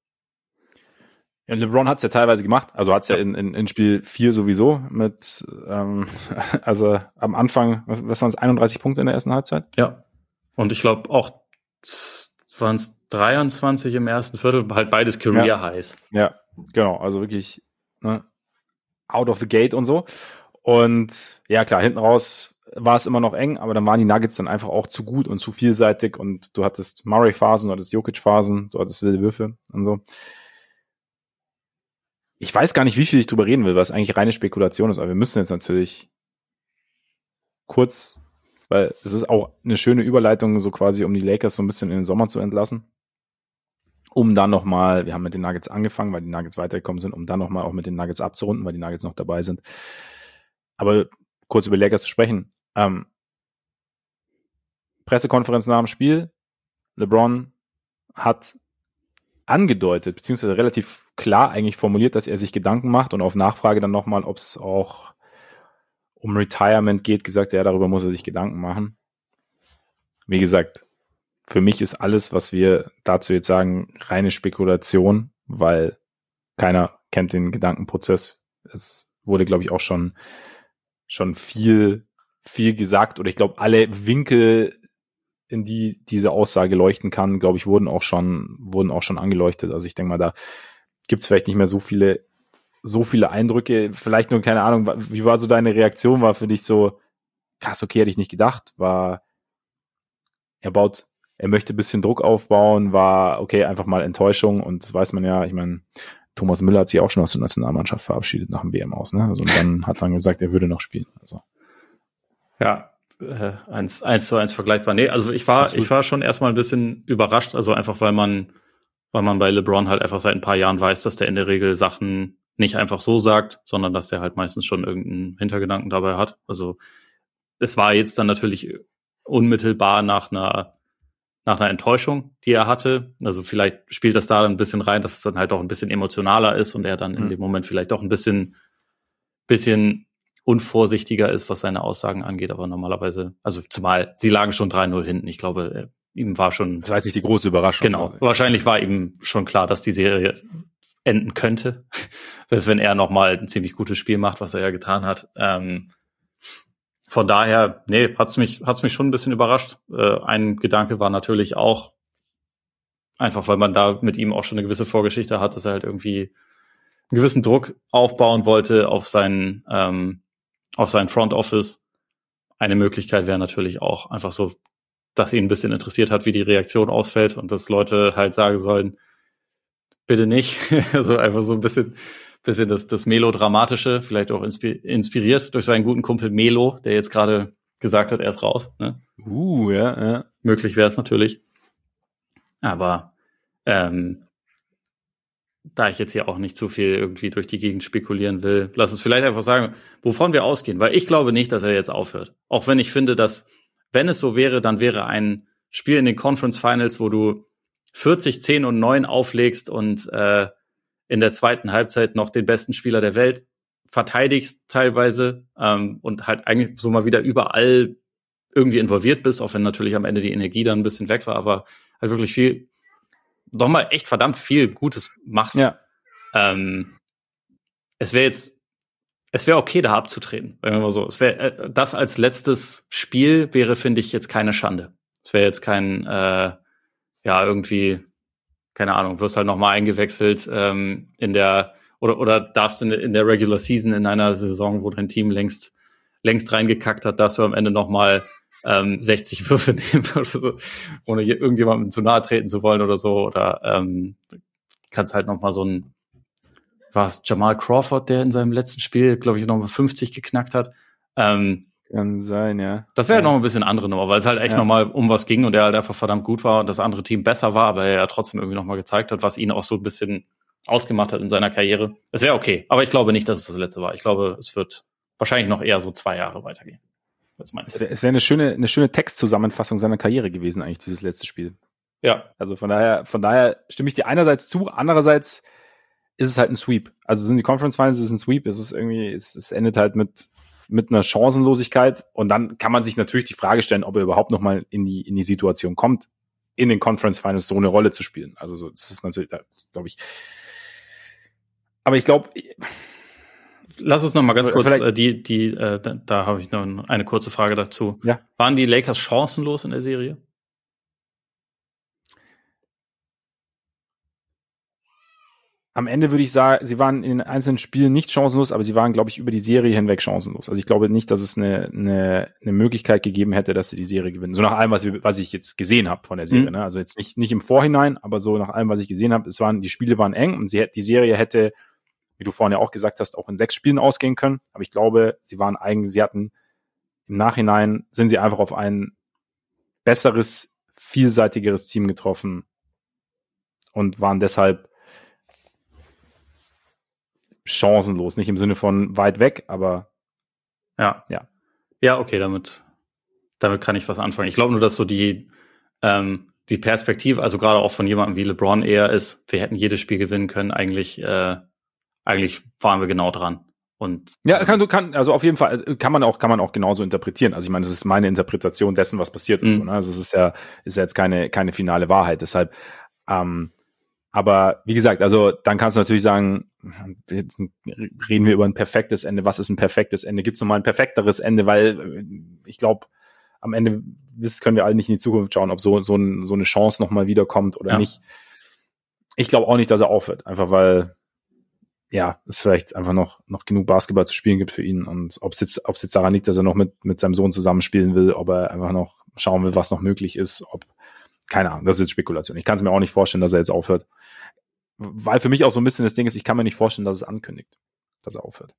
Speaker 1: Ja, LeBron hat es ja teilweise gemacht, also hat es ja in Spiel 4 sowieso mit, also am Anfang, was waren es, 31 Punkte in der ersten Halbzeit?
Speaker 2: Ja, und ich glaube auch, waren es 23 im ersten Viertel, halt beides Career-Highs.
Speaker 1: Ja, genau, also wirklich out of the gate und so. Und ja, klar, hinten raus war es immer noch eng, aber dann waren die Nuggets dann einfach auch zu gut und zu vielseitig und du hattest Murray-Phasen, du hattest Jokic-Phasen, du hattest wilde Würfe und so. Ich weiß gar nicht, wie viel ich drüber reden will, was eigentlich reine Spekulation ist, aber wir müssen jetzt natürlich kurz, weil es ist auch eine schöne Überleitung, so quasi, um die Lakers so ein bisschen in den Sommer zu entlassen, um dann nochmal, wir haben mit den Nuggets angefangen, weil die Nuggets weitergekommen sind, um dann nochmal auch mit den Nuggets abzurunden, weil die Nuggets noch dabei sind. Aber kurz über die Lakers zu sprechen. Pressekonferenz nach dem Spiel, LeBron hat angedeutet, beziehungsweise relativ klar eigentlich formuliert, dass er sich Gedanken macht und auf Nachfrage dann nochmal, ob es auch um Retirement geht, gesagt, ja, darüber muss er sich Gedanken machen. Wie gesagt, für mich ist alles, was wir dazu jetzt sagen, reine Spekulation, weil keiner kennt den Gedankenprozess. Es wurde, glaube ich, auch schon viel gesagt oder ich glaube, alle Winkel in die diese Aussage leuchten kann, glaube ich, wurden auch schon angeleuchtet. Also ich denke mal, da gibt es vielleicht nicht mehr so viele Eindrücke. Vielleicht nur, keine Ahnung, wie war so deine Reaktion? War für dich so, krass, okay, hätte ich nicht gedacht. Er möchte ein bisschen Druck aufbauen, war, okay, einfach mal Enttäuschung. Und das weiß man ja, ich meine, Thomas Müller hat sich auch schon aus der Nationalmannschaft verabschiedet nach dem WM aus, ne? Also, und dann hat man gesagt, er würde noch spielen. Also.
Speaker 2: Ja, 1:1 vergleichbar. Nee, also ich war schon erstmal ein bisschen überrascht, also einfach, weil man bei LeBron halt einfach seit ein paar Jahren weiß, dass der in der Regel Sachen nicht einfach so sagt, sondern dass der halt meistens schon irgendeinen Hintergedanken dabei hat. Also es war jetzt dann natürlich unmittelbar nach einer Enttäuschung, die er hatte. Also vielleicht spielt das da ein bisschen rein, dass es dann halt auch ein bisschen emotionaler ist und er dann in dem Moment vielleicht auch ein bisschen unvorsichtiger ist, was seine Aussagen angeht. Aber normalerweise, also zumal sie lagen schon 3-0 hinten. Ich glaube, ihm war schon...
Speaker 1: Das war jetzt nicht die große Überraschung.
Speaker 2: Genau. Wahrscheinlich war ihm schon klar, dass die Serie enden könnte. Selbst wenn er nochmal ein ziemlich gutes Spiel macht, was er ja getan hat. Von daher, nee, hat's mich schon ein bisschen überrascht. Ein Gedanke war natürlich auch, einfach weil man da mit ihm auch schon eine gewisse Vorgeschichte hat, dass er halt irgendwie einen gewissen Druck aufbauen wollte auf sein Front Office. Eine Möglichkeit wäre natürlich auch einfach so, dass ihn ein bisschen interessiert hat, wie die Reaktion ausfällt und dass Leute halt sagen sollen, bitte nicht. Also einfach so ein bisschen das Melodramatische, vielleicht auch inspiriert durch seinen guten Kumpel Melo, der jetzt gerade gesagt hat, er ist raus. Ne?
Speaker 1: Ja.
Speaker 2: Möglich wäre es natürlich. Aber da ich jetzt hier auch nicht zu viel irgendwie durch die Gegend spekulieren will, lass uns vielleicht einfach sagen, wovon wir ausgehen. Weil ich glaube nicht, dass er jetzt aufhört. Auch wenn ich finde, dass, wenn es so wäre, dann wäre ein Spiel in den Conference Finals, wo du 40, 10 und 9 auflegst und in der zweiten Halbzeit noch den besten Spieler der Welt verteidigst teilweise und halt eigentlich so mal wieder überall irgendwie involviert bist, auch wenn natürlich am Ende die Energie dann ein bisschen weg war, aber halt wirklich doch mal echt verdammt viel Gutes machst.
Speaker 1: Ja.
Speaker 2: Es wäre okay, da abzutreten, sagen wir mal so. Das als letztes Spiel wäre, finde ich, jetzt keine Schande. Es wäre jetzt kein irgendwie, keine Ahnung, wirst halt nochmal eingewechselt oder darfst in der Regular Season in einer Saison, wo dein Team längst reingekackt hat, darfst du am Ende nochmal 60 Würfe nehmen oder so, ohne irgendjemandem zu nahe treten zu wollen oder so. Oder kannst halt nochmal war es Jamal Crawford, der in seinem letzten Spiel, glaube ich, nochmal 50 geknackt hat.
Speaker 1: Kann sein, ja.
Speaker 2: Das wäre noch ein bisschen andere Nummer, weil es halt echt nochmal um was ging und er halt einfach verdammt gut war und das andere Team besser war, aber er ja trotzdem irgendwie nochmal gezeigt hat, was ihn auch so ein bisschen ausgemacht hat in seiner Karriere. Es wäre okay, aber ich glaube nicht, dass es das letzte war. Ich glaube, es wird wahrscheinlich noch eher so 2 Jahre weitergehen.
Speaker 1: Es wäre eine schöne Textzusammenfassung seiner Karriere gewesen, eigentlich, dieses letzte Spiel.
Speaker 2: Ja.
Speaker 1: Also von daher stimme ich dir einerseits zu, andererseits ist es halt ein Sweep. Also sind die Conference Finals, ist ein Sweep, es endet halt mit einer Chancenlosigkeit und dann kann man sich natürlich die Frage stellen, ob er überhaupt noch mal in die Situation kommt, in den Conference Finals so eine Rolle zu spielen. Also so, das ist natürlich, glaube ich. Aber ich glaube,
Speaker 2: lass uns noch mal ganz kurz, da habe ich noch eine kurze Frage dazu.
Speaker 1: Ja.
Speaker 2: Waren die Lakers chancenlos in der Serie?
Speaker 1: Am Ende würde ich sagen, sie waren in den einzelnen Spielen nicht chancenlos, aber sie waren, glaube ich, über die Serie hinweg chancenlos. Also ich glaube nicht, dass es eine Möglichkeit gegeben hätte, dass sie die Serie gewinnen. So nach allem, was ich jetzt gesehen habe von der Serie. Ne? Also jetzt nicht im Vorhinein, aber so nach allem, was ich gesehen habe, die Spiele waren eng und die Serie hätte, wie du vorhin ja auch gesagt hast, auch in 6 Spielen ausgehen können. Aber ich glaube, sie hatten im Nachhinein, sind sie einfach auf ein besseres, vielseitigeres Team getroffen und waren deshalb chancenlos. Nicht im Sinne von weit weg, aber
Speaker 2: ja. Ja, okay, damit kann ich was anfangen. Ich glaube nur, dass so die Perspektive, also gerade auch von jemandem wie LeBron eher ist, wir hätten jedes Spiel gewinnen können, eigentlich waren wir genau dran. Und
Speaker 1: ja, also auf jeden Fall kann man auch genauso interpretieren. Also ich meine, das ist meine Interpretation dessen, was passiert ist. Ne? Also es ist ja jetzt keine finale Wahrheit. Deshalb, aber wie gesagt, also dann kannst du natürlich sagen, reden wir über ein perfektes Ende. Was ist ein perfektes Ende? Gibt es nochmal ein perfekteres Ende? Weil ich glaube, am Ende können wir alle nicht in die Zukunft schauen, ob so eine Chance nochmal wiederkommt oder nicht. Ich glaube auch nicht, dass er aufhört, einfach weil es vielleicht einfach noch genug Basketball zu spielen gibt für ihn und ob es jetzt daran liegt, dass er noch mit seinem Sohn zusammenspielen will, ob er einfach noch schauen will, was noch möglich ist, keine Ahnung, das ist jetzt Spekulation. Ich kann es mir auch nicht vorstellen, dass er jetzt aufhört, weil für mich auch so ein bisschen das Ding ist, ich kann mir nicht vorstellen, dass es ankündigt, dass er aufhört.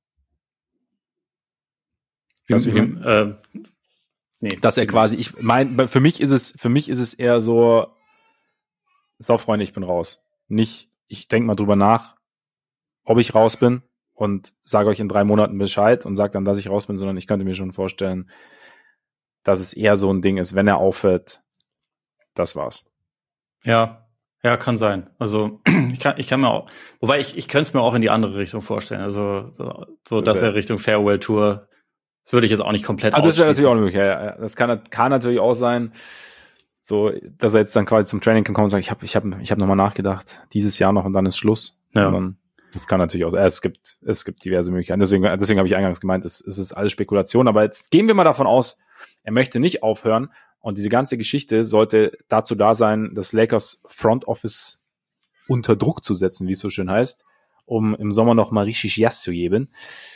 Speaker 2: Nee.
Speaker 1: Dass er quasi, für mich ist es eher so, Freunde, ich bin raus. Nicht, ich denke mal drüber nach, ob ich raus bin und sage euch in 3 Monaten Bescheid und sage dann, dass ich raus bin, sondern ich könnte mir schon vorstellen, dass es eher so ein Ding ist, wenn er aufhört, das war's.
Speaker 2: Ja, kann sein. Also ich kann mir auch, wobei ich könnte es mir auch in die andere Richtung vorstellen. Also so dass er Richtung Farewell Tour, das würde ich jetzt auch nicht komplett ausschließen.
Speaker 1: Das ist natürlich auch möglich. Ja. Das kann natürlich auch sein, so dass er jetzt dann quasi zum Training kommt und sagt, ich hab nochmal nachgedacht, dieses Jahr noch und dann ist Schluss.
Speaker 2: Ja.
Speaker 1: Das kann natürlich auch sein. Es gibt diverse Möglichkeiten. Deswegen habe ich eingangs gemeint, es ist alles Spekulation. Aber jetzt gehen wir mal davon aus, er möchte nicht aufhören. Und diese ganze Geschichte sollte dazu da sein, das Lakers Front Office unter Druck zu setzen, wie es so schön heißt, um im Sommer noch mal richtig Gas zu geben.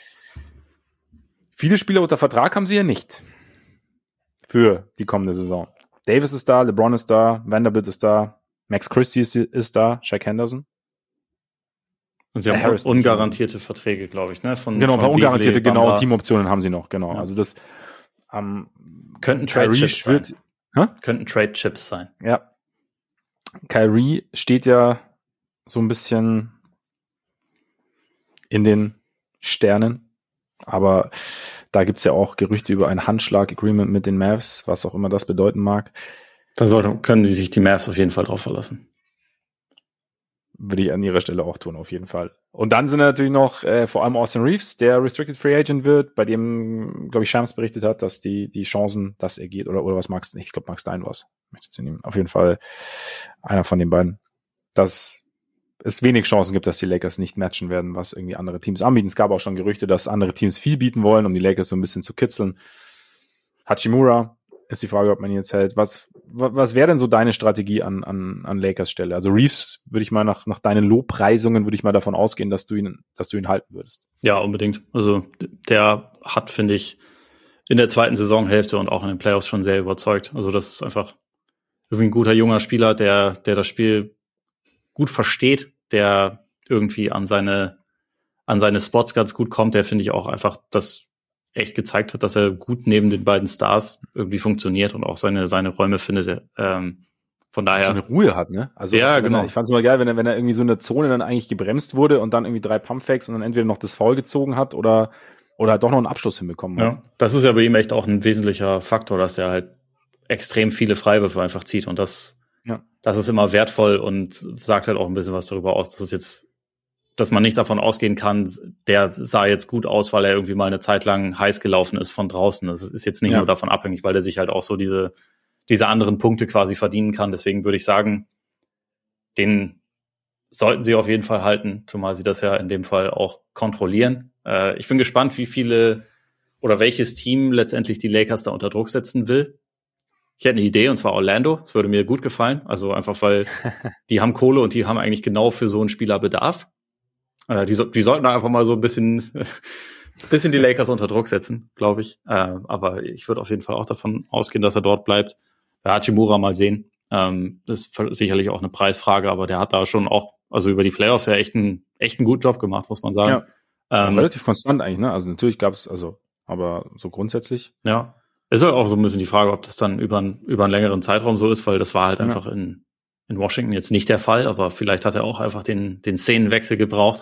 Speaker 1: Viele Spieler unter Vertrag haben sie ja nicht für die kommende Saison. Davis ist da, LeBron ist da, Vanderbilt ist da, Max Christie ist da, Shaq Henderson.
Speaker 2: Und sie haben ungarantierte Verträge, glaube ich, ne?
Speaker 1: Ein paar ungarantierte, genau, Teamoptionen haben sie noch, genau. Ja. Also das
Speaker 2: könnten Trade-Chips sein. Könnten Trade-Chips sein.
Speaker 1: Ja. Kyrie steht ja so ein bisschen in den Sternen, aber da gibt's ja auch Gerüchte über ein Handschlag-Agreement mit den Mavs, was auch immer das bedeuten mag.
Speaker 2: Da können sich die Mavs auf jeden Fall drauf verlassen.
Speaker 1: Würde ich an ihrer Stelle auch tun, auf jeden Fall. Und dann sind natürlich noch vor allem Austin Reeves, der Restricted Free Agent wird, bei dem, glaube ich, Shams berichtet hat, dass die Chancen, dass er geht, oder was Max, ich glaube, Max Stein war es. Auf jeden Fall einer von den beiden. Dass es wenig Chancen gibt, dass die Lakers nicht matchen werden, was irgendwie andere Teams anbieten. Es gab auch schon Gerüchte, dass andere Teams viel bieten wollen, um die Lakers so ein bisschen zu kitzeln. Hachimura ist die Frage, ob man ihn jetzt hält. Was wäre denn so deine Strategie an Lakers Stelle? Also Reeves würde ich mal nach deinen Lobpreisungen würde ich mal davon ausgehen, dass du ihn halten würdest.
Speaker 2: Ja, unbedingt. Also der hat, finde ich, in der zweiten Saisonhälfte und auch in den Playoffs schon sehr überzeugt. Also das ist einfach irgendwie ein guter junger Spieler, der das Spiel gut versteht, der irgendwie an seine Spots ganz gut kommt, der, finde ich, auch einfach das echt gezeigt hat, dass er gut neben den beiden Stars irgendwie funktioniert und auch seine Räume findet. Von daher.
Speaker 1: Schon eine Ruhe hat, ne? Also
Speaker 2: ja, genau.
Speaker 1: Ich fand es immer geil, wenn er irgendwie so eine Zone dann eigentlich gebremst wurde und dann irgendwie 3 Pumpfakes und dann entweder noch das Foul gezogen hat oder halt doch noch einen Abschluss hinbekommen hat.
Speaker 2: Ja, das ist ja bei ihm echt auch ein wesentlicher Faktor, dass er halt extrem viele Freiwürfe einfach zieht und das ist immer wertvoll und sagt halt auch ein bisschen was darüber aus, dass man nicht davon ausgehen kann, der sah jetzt gut aus, weil er irgendwie mal eine Zeit lang heiß gelaufen ist von draußen. Das ist jetzt nicht nur davon abhängig, weil der sich halt auch so diese anderen Punkte quasi verdienen kann. Deswegen würde ich sagen, den sollten sie auf jeden Fall halten, zumal sie das ja in dem Fall auch kontrollieren. Ich bin gespannt, wie viele oder welches Team letztendlich die Lakers da unter Druck setzen will. Ich hätte eine Idee, und zwar Orlando. Das würde mir gut gefallen. Also einfach, weil die haben Kohle und die haben eigentlich genau für so einen Spieler Bedarf. Die sollten da einfach mal so ein bisschen die Lakers unter Druck setzen, glaube ich. Aber ich würde auf jeden Fall auch davon ausgehen, dass er dort bleibt. Bei Hachimura mal sehen. Das ist sicherlich auch eine Preisfrage, aber der hat da schon auch, also über die Playoffs ja echt einen guten Job gemacht, muss man sagen.
Speaker 1: Ja. Relativ konstant eigentlich, ne? Also natürlich gab's, aber so grundsätzlich.
Speaker 2: Ja. Ist halt auch so ein bisschen die Frage, ob das dann über einen längeren Zeitraum so ist, weil das war halt einfach in Washington jetzt nicht der Fall, aber vielleicht hat er auch einfach den Szenenwechsel gebraucht.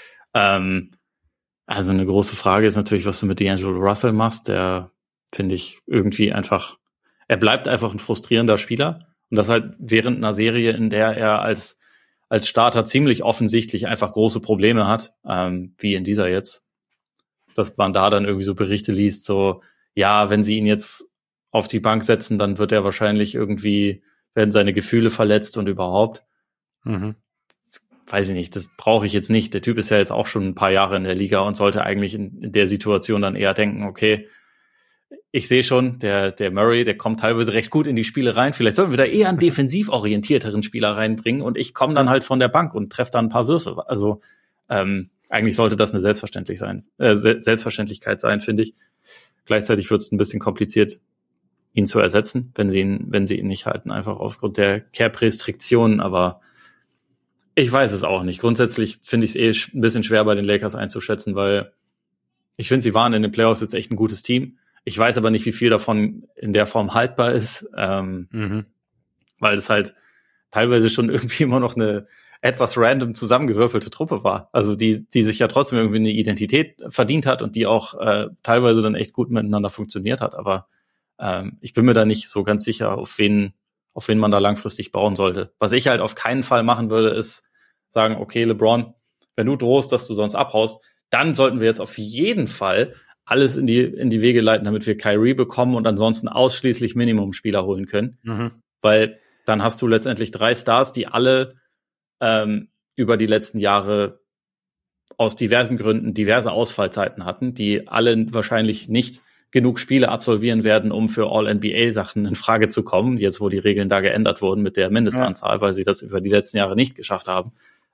Speaker 2: Also eine große Frage ist natürlich, was du mit D'Angelo Russell machst. Der, finde ich, irgendwie einfach, er bleibt einfach ein frustrierender Spieler. Und das halt während einer Serie, in der er als Starter ziemlich offensichtlich einfach große Probleme hat, wie in dieser jetzt. Dass man da dann irgendwie so Berichte liest, so, ja, wenn sie ihn jetzt auf die Bank setzen, dann wird er wahrscheinlich werden seine Gefühle verletzt und überhaupt. Weiß ich nicht, das brauche ich jetzt nicht. Der Typ ist ja jetzt auch schon ein paar Jahre in der Liga und sollte eigentlich in der Situation dann eher denken, okay, ich sehe schon, der Murray, der kommt teilweise recht gut in die Spiele rein. Vielleicht sollten wir da eher einen defensiv orientierteren Spieler reinbringen und ich komme dann halt von der Bank und treffe dann ein paar Würfe. Also eigentlich sollte das eine Selbstverständlichkeit sein, finde ich. Gleichzeitig wird es ein bisschen kompliziert, ihn zu ersetzen, wenn sie ihn nicht halten, einfach aufgrund der Cap-Restriktionen. Aber ich weiß es auch nicht. Grundsätzlich finde ich es ein bisschen schwer, bei den Lakers einzuschätzen, weil ich finde, sie waren in den Playoffs jetzt echt ein gutes Team. Ich weiß aber nicht, wie viel davon in der Form haltbar ist, weil es halt teilweise schon irgendwie immer noch eine etwas random zusammengewürfelte Truppe war. Also die sich ja trotzdem irgendwie eine Identität verdient hat und die auch teilweise dann echt gut miteinander funktioniert hat. Aber ich bin mir da nicht so ganz sicher, auf wen man da langfristig bauen sollte. Was ich halt auf keinen Fall machen würde, ist sagen, okay, LeBron, wenn du drohst, dass du sonst abhaust, dann sollten wir jetzt auf jeden Fall alles in die Wege leiten, damit wir Kyrie bekommen und ansonsten ausschließlich Minimumspieler holen können. Weil dann hast du letztendlich 3 Stars, die alle über die letzten Jahre aus diversen Gründen diverse Ausfallzeiten hatten, die alle wahrscheinlich nicht genug Spiele absolvieren werden, um für All-NBA-Sachen in Frage zu kommen, jetzt wo die Regeln da geändert wurden mit der Mindestanzahl, weil sie das über die letzten Jahre nicht geschafft haben.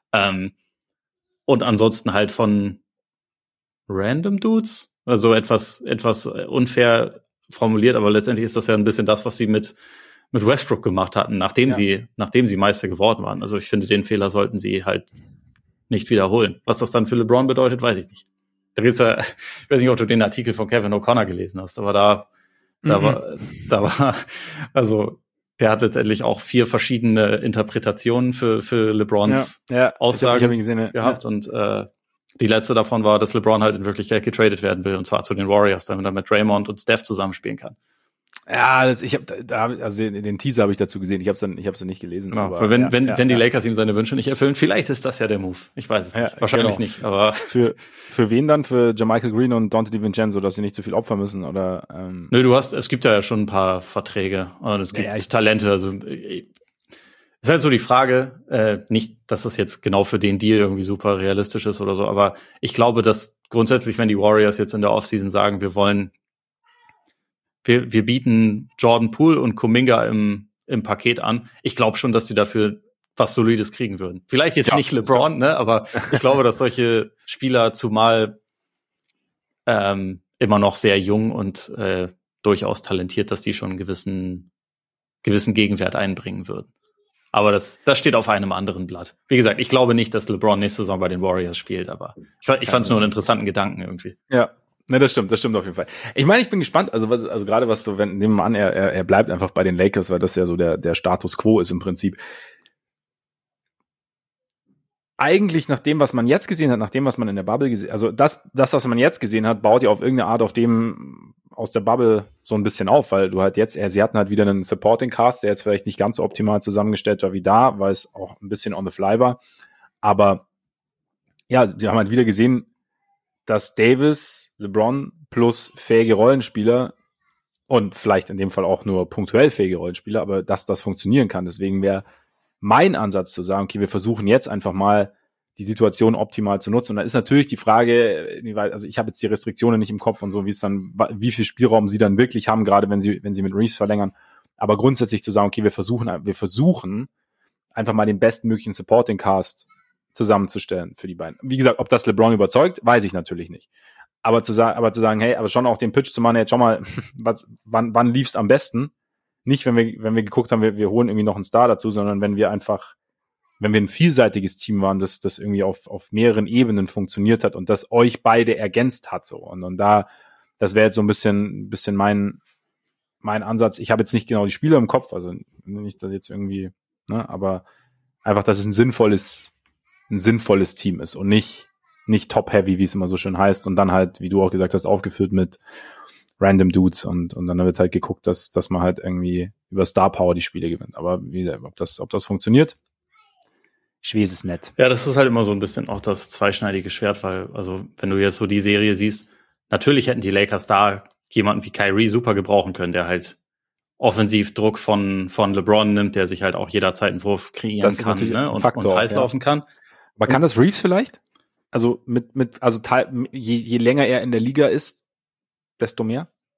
Speaker 2: Und ansonsten halt von Random Dudes, also etwas unfair formuliert, aber letztendlich ist das ja ein bisschen das, was sie mit Westbrook gemacht hatten, nachdem sie Meister geworden waren. Also ich finde, den Fehler sollten sie halt nicht wiederholen. Was das dann für LeBron bedeutet, weiß ich nicht. Da gibt's ja, ich weiß nicht, ob du den Artikel von Kevin O'Connor gelesen hast, aber da war, also der hat letztendlich auch 4 verschiedene Interpretationen für LeBrons Aussagen gehabt und die letzte davon war, dass LeBron halt in Wirklichkeit getradet werden will und zwar zu den Warriors, damit er mit Draymond und Steph zusammenspielen kann.
Speaker 1: Ja, also den Teaser habe ich dazu gesehen. Ich habe es nicht gelesen.
Speaker 2: Ja, aber wenn die Lakers ihm seine Wünsche nicht erfüllen, vielleicht ist das ja der Move. Ich weiß es nicht. Wahrscheinlich nicht. Aber
Speaker 1: für wen dann? Für Jermichael Green und Dante DiVincenzo, dass sie nicht zu viel opfern müssen oder?
Speaker 2: Nö, es gibt ja schon ein paar Verträge und es gibt Talente. Also ist halt so die Frage. Nicht, dass das jetzt genau für den Deal irgendwie super realistisch ist oder so, aber ich glaube, dass grundsätzlich, wenn die Warriors jetzt in der Offseason sagen, wir bieten Jordan Poole und Kuminga im Paket an. Ich glaube schon, dass sie dafür was Solides kriegen würden. Vielleicht jetzt nicht LeBron, ne, aber ich glaube, dass solche Spieler zumal immer noch sehr jung und durchaus talentiert, dass die schon einen gewissen Gegenwert einbringen würden. Aber das steht auf einem anderen Blatt. Wie gesagt, ich glaube nicht, dass LeBron nächste Saison bei den Warriors spielt, aber ich fand es nur einen interessanten Gedanken irgendwie.
Speaker 1: Ja. Ne, das stimmt auf jeden Fall. Ich meine, ich bin gespannt, also gerade was so, nehmen wir mal an, er bleibt einfach bei den Lakers, weil das ja so der Status quo ist im Prinzip. Eigentlich nach dem, was man jetzt gesehen hat, nach dem, was man in der Bubble gesehen hat, also das, was man jetzt gesehen hat, baut ja auf irgendeine Art auf dem aus der Bubble so ein bisschen auf, weil du halt jetzt, sie hatten halt wieder einen Supporting Cast, der jetzt vielleicht nicht ganz so optimal zusammengestellt war wie da, weil es auch ein bisschen on the fly war. Aber ja, wir haben halt wieder gesehen, dass Davis, LeBron plus fähige Rollenspieler und vielleicht in dem Fall auch nur punktuell fähige Rollenspieler, aber dass das funktionieren kann. Deswegen wäre mein Ansatz zu sagen, okay, wir versuchen jetzt einfach mal die Situation optimal zu nutzen. Und da ist natürlich die Frage, also ich habe jetzt die Restriktionen nicht im Kopf und so, wie viel Spielraum sie dann wirklich haben, gerade wenn sie mit Reeves verlängern. Aber grundsätzlich zu sagen, okay, wir versuchen einfach mal den bestmöglichen Supporting Cast zusammenzustellen für die beiden. Wie gesagt, ob das LeBron überzeugt, weiß ich natürlich nicht. Aber zu sagen, hey, aber schon auch den Pitch zu machen, hey, schau mal, wann lief's am besten? Nicht, wenn wir geguckt haben, wir holen irgendwie noch einen Star dazu, sondern wenn wir ein vielseitiges Team waren, das irgendwie auf mehreren Ebenen funktioniert hat und das euch beide ergänzt hat, so. Und das wäre jetzt so ein bisschen mein Ansatz. Ich habe jetzt nicht genau die Spieler im Kopf, also nicht, dass jetzt irgendwie, ne, aber einfach, dass es ein sinnvolles Team ist und nicht top-heavy, wie es immer so schön heißt, und dann halt, wie du auch gesagt hast, aufgefüllt mit random Dudes und dann wird halt geguckt, dass man halt irgendwie über Star Power die Spiele gewinnt. Aber wie gesagt, ob das funktioniert, ich weiß es nicht.
Speaker 2: Ja, das ist halt immer so ein bisschen auch das zweischneidige Schwert, weil, also, wenn du jetzt so die Serie siehst, natürlich hätten die Lakers da jemanden wie Kyrie super gebrauchen können, der halt offensiv Druck von LeBron nimmt, der sich halt auch jederzeit einen Wurf kreieren kann, ne? und heiß laufen kann.
Speaker 1: Aber kann das Reeves vielleicht? Also je länger er in der Liga ist, desto mehr?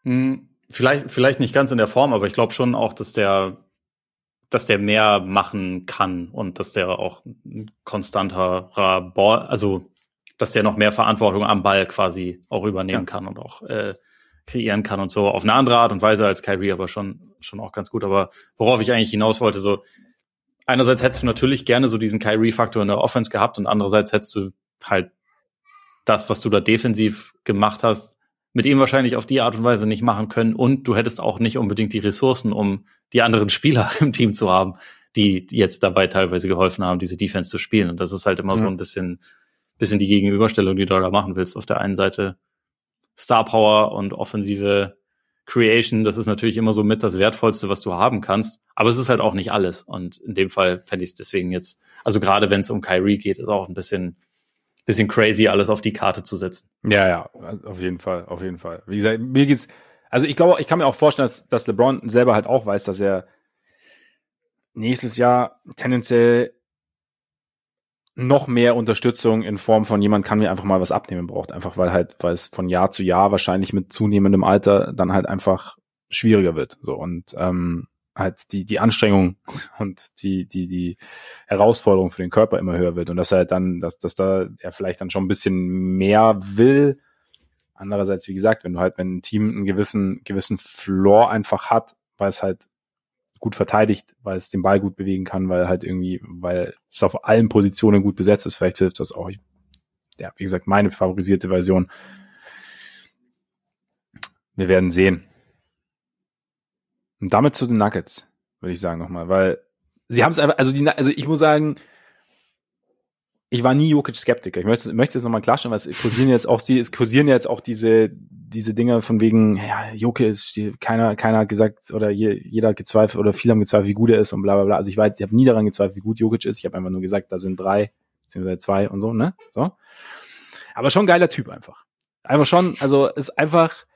Speaker 2: Vielleicht nicht ganz in der Form, aber ich glaube schon auch, dass der mehr machen kann und dass der auch ein konstanterer Ball, also dass der noch mehr Verantwortung am Ball quasi auch übernehmen kann und auch kreieren kann und so auf eine andere Art und Weise als Kyrie, aber schon auch ganz gut. Aber worauf ich eigentlich hinaus wollte, so einerseits hättest du natürlich gerne so diesen Kyrie-Faktor in der Offense gehabt und andererseits hättest du halt das, was du da defensiv gemacht hast, mit ihm wahrscheinlich auf die Art und Weise nicht machen können und du hättest auch nicht unbedingt die Ressourcen, um die anderen Spieler im Team zu haben, die jetzt dabei teilweise geholfen haben, diese Defense zu spielen. Und das ist halt immer so ein bisschen die Gegenüberstellung, die du da machen willst. Auf der einen Seite Star Power und offensive Creation, das ist natürlich immer so mit das Wertvollste, was du haben kannst. Aber es ist halt auch nicht alles. Und in dem Fall fände ich es deswegen jetzt, also gerade wenn es um Kyrie geht, ist auch ein bisschen crazy, alles auf die Karte zu setzen.
Speaker 1: Ja, auf jeden Fall. Wie gesagt, mir geht's, also ich glaube, ich kann mir auch vorstellen, dass LeBron selber halt auch weiß, dass er nächstes Jahr tendenziell noch mehr Unterstützung in Form von jemand kann mir einfach mal was abnehmen braucht. Einfach weil es von Jahr zu Jahr wahrscheinlich mit zunehmendem Alter dann halt einfach schwieriger wird. So und halt die Anstrengung und die Herausforderung für den Körper immer höher wird und dass er halt dann, dass da er vielleicht dann schon ein bisschen mehr will. Andererseits, wie gesagt, wenn ein Team einen gewissen Floor einfach hat, weil es halt gut verteidigt, weil es den Ball gut bewegen kann, weil es auf allen Positionen gut besetzt ist, vielleicht hilft das auch. Ja, wie gesagt, meine favorisierte Version. Wir werden sehen. Und damit zu den Nuggets, würde ich sagen nochmal, weil sie haben es einfach, also ich muss sagen, ich war nie Jokic-Skeptiker. Ich möchte es nochmal klarstellen, weil es kursieren jetzt auch diese Dinger von wegen, ja, Jokic, keiner hat gesagt, oder jeder hat gezweifelt, oder viele haben gezweifelt, wie gut er ist und bla bla bla. Also ich habe nie daran gezweifelt, wie gut Jokic ist. Ich habe einfach nur gesagt, da sind 3, beziehungsweise 2 und so, ne? So. Aber schon ein geiler Typ einfach. Einfach schon, also ist einfach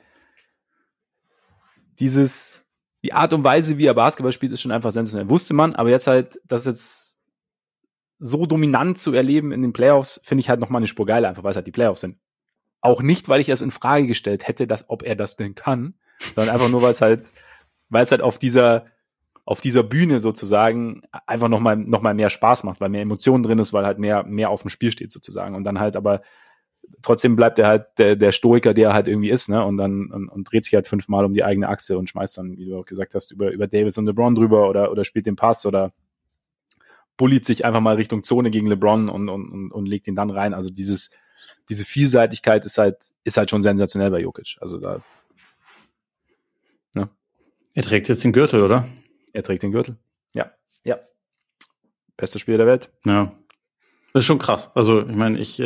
Speaker 1: die Art und Weise, wie er Basketball spielt, ist schon einfach sensationell. Wusste man, aber jetzt halt, das jetzt so dominant zu erleben in den Playoffs, finde ich halt nochmal eine Spur geiler, einfach weil es halt die Playoffs sind. Auch nicht, weil ich es in Frage gestellt hätte, ob er das denn kann, sondern einfach nur, weil es halt auf dieser Bühne sozusagen einfach nochmal mehr Spaß macht, weil mehr Emotionen drin ist, weil halt mehr auf dem Spiel steht sozusagen. Und dann halt aber trotzdem bleibt er halt der Stoiker, der er halt irgendwie ist, ne? Und dann und dreht sich halt 5-mal um die eigene Achse und schmeißt dann, wie du auch gesagt hast, über Davis und LeBron drüber oder spielt den Pass oder bulliert sich einfach mal Richtung Zone gegen LeBron und legt ihn dann rein. Also diese Vielseitigkeit ist halt schon sensationell bei Jokic. Also da. Ne?
Speaker 2: Er trägt jetzt den Gürtel, oder?
Speaker 1: Er trägt den Gürtel. Ja. Bester Spieler der Welt.
Speaker 2: Ja. Das ist schon krass. Also, ich meine, ich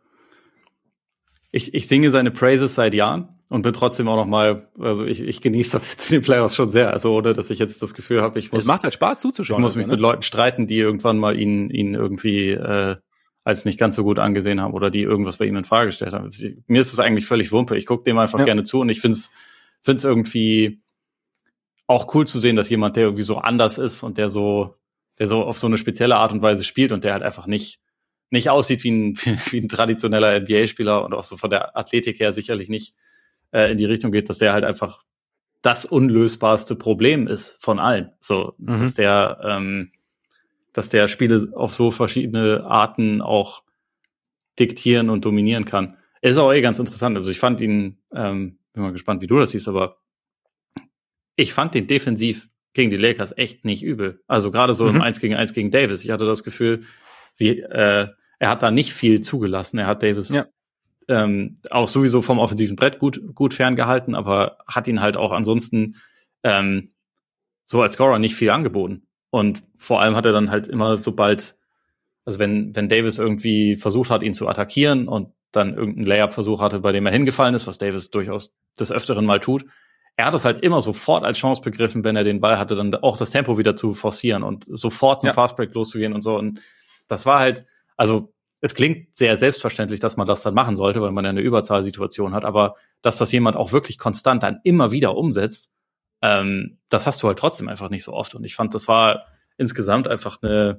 Speaker 2: singe seine Praises seit Jahren und bin trotzdem auch noch mal, also ich genieße das jetzt in den Playoffs schon sehr, also ohne, dass ich jetzt das Gefühl habe,
Speaker 1: es macht halt Spaß zuzuschauen.
Speaker 2: Ich muss mich mit Leuten streiten, die irgendwann mal ihn irgendwie als nicht ganz so gut angesehen haben oder die irgendwas bei ihm in Frage gestellt haben. Mir ist es eigentlich völlig Wumpe. Ich gucke dem einfach gerne zu und ich find's irgendwie auch cool zu sehen, dass jemand, der irgendwie so anders ist und der so auf so eine spezielle Art und Weise spielt und der halt einfach nicht aussieht wie ein traditioneller NBA-Spieler und auch so von der Athletik her sicherlich nicht in die Richtung geht, dass der halt einfach das unlösbarste Problem ist von allen. So, dass der Spiele auf so verschiedene Arten auch diktieren und dominieren kann. Ist auch ganz interessant. Also ich fand ihn, bin mal gespannt, wie du das siehst, aber ich fand den defensiv gegen die Lakers echt nicht übel. Also gerade so im 1 gegen 1 gegen Davis. Ich hatte das Gefühl, er hat da nicht viel zugelassen. Er hat Davis auch sowieso vom offensiven Brett gut ferngehalten, aber hat ihn halt auch ansonsten so als Scorer nicht viel angeboten. Und vor allem hat er dann halt immer sobald, also wenn Davis irgendwie versucht hat, ihn zu attackieren und dann irgendeinen Layup-Versuch hatte, bei dem er hingefallen ist, was Davis durchaus des Öfteren mal tut, er hat es halt immer sofort als Chance begriffen, wenn er den Ball hatte, dann auch das Tempo wieder zu forcieren und sofort zum Fastbreak loszugehen und so. Und das war halt, also es klingt sehr selbstverständlich, dass man das dann machen sollte, weil man ja eine Überzahlsituation hat, aber dass das jemand auch wirklich konstant dann immer wieder umsetzt, das hast du halt trotzdem einfach nicht so oft. Und ich fand, das war insgesamt einfach eine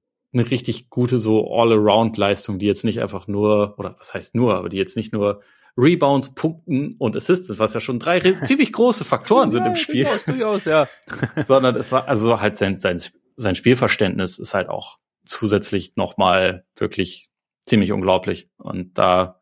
Speaker 2: richtig gute so All-Around-Leistung, die jetzt nicht einfach nur, oder was heißt nur, aber die jetzt nicht nur Rebounds, Punkten und Assists, was ja schon 3 ziemlich große Faktoren sind im Spiel.
Speaker 1: Durchaus, ja.
Speaker 2: Sondern es war also halt sein Spielverständnis ist halt auch zusätzlich nochmal wirklich ziemlich unglaublich. Und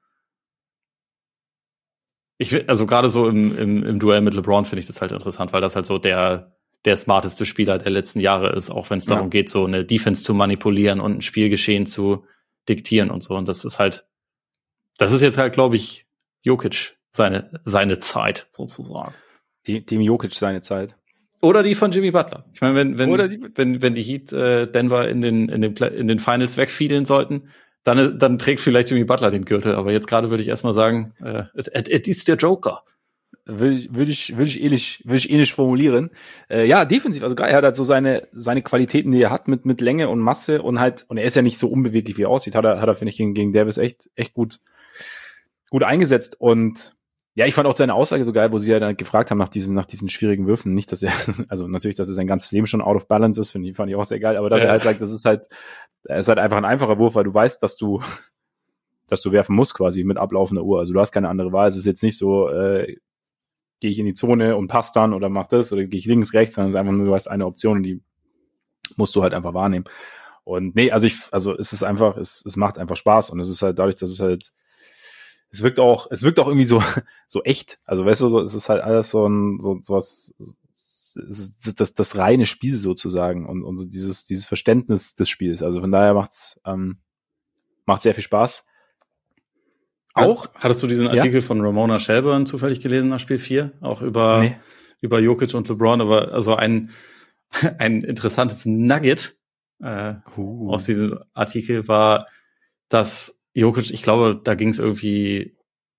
Speaker 2: also gerade so im Duell mit LeBron finde ich das halt interessant, weil das halt so der smarteste Spieler der letzten Jahre ist, auch wenn es darum geht, so eine Defense zu manipulieren und ein Spielgeschehen zu diktieren und so. Und das ist jetzt halt, glaube ich, Jokic seine Zeit sozusagen.
Speaker 1: Dem Jokic seine Zeit.
Speaker 2: Oder die von Jimmy Butler. Ich meine, wenn die Heat Denver in den Finals wegfiedeln sollten, dann trägt vielleicht Jimmy Butler den Gürtel. Aber jetzt gerade würde ich erstmal sagen, es ist der Joker.
Speaker 1: Würde ich ähnlich formulieren. Ja, defensiv, also er hat halt so seine Qualitäten, die er hat mit Länge und Masse und er ist ja nicht so unbeweglich, wie er aussieht. Hat er finde ich, gegen Davis echt gut eingesetzt. Und ja, ich fand auch seine Aussage so geil, wo sie ja dann gefragt haben nach diesen schwierigen Würfen. Nicht, dass er, also natürlich, dass er sein ganzes Leben schon out of balance ist, fand ich auch sehr geil, aber dass er halt sagt, er ist halt einfach ein einfacher Wurf, weil du weißt, dass du werfen musst quasi mit ablaufender Uhr. Also du hast keine andere Wahl. Es ist jetzt nicht so, gehe ich in die Zone und passe dann oder mach das oder gehe ich links, rechts, sondern es ist einfach nur, du hast eine Option und die musst du halt einfach wahrnehmen. Und nee, es ist einfach, es macht einfach Spaß und es ist halt dadurch, dass es halt, es wirkt auch irgendwie so echt. Also weißt du, es ist halt alles so was, das reine Spiel sozusagen und so dieses Verständnis des Spiels. Also von daher macht sehr viel Spaß.
Speaker 2: Auch? Hattest du diesen Artikel von Ramona Shelburne zufällig gelesen nach Spiel 4? Auch über Jokic und LeBron, aber also ein interessantes Nugget aus diesem Artikel war, dass Jokic, ich glaube, da ging es irgendwie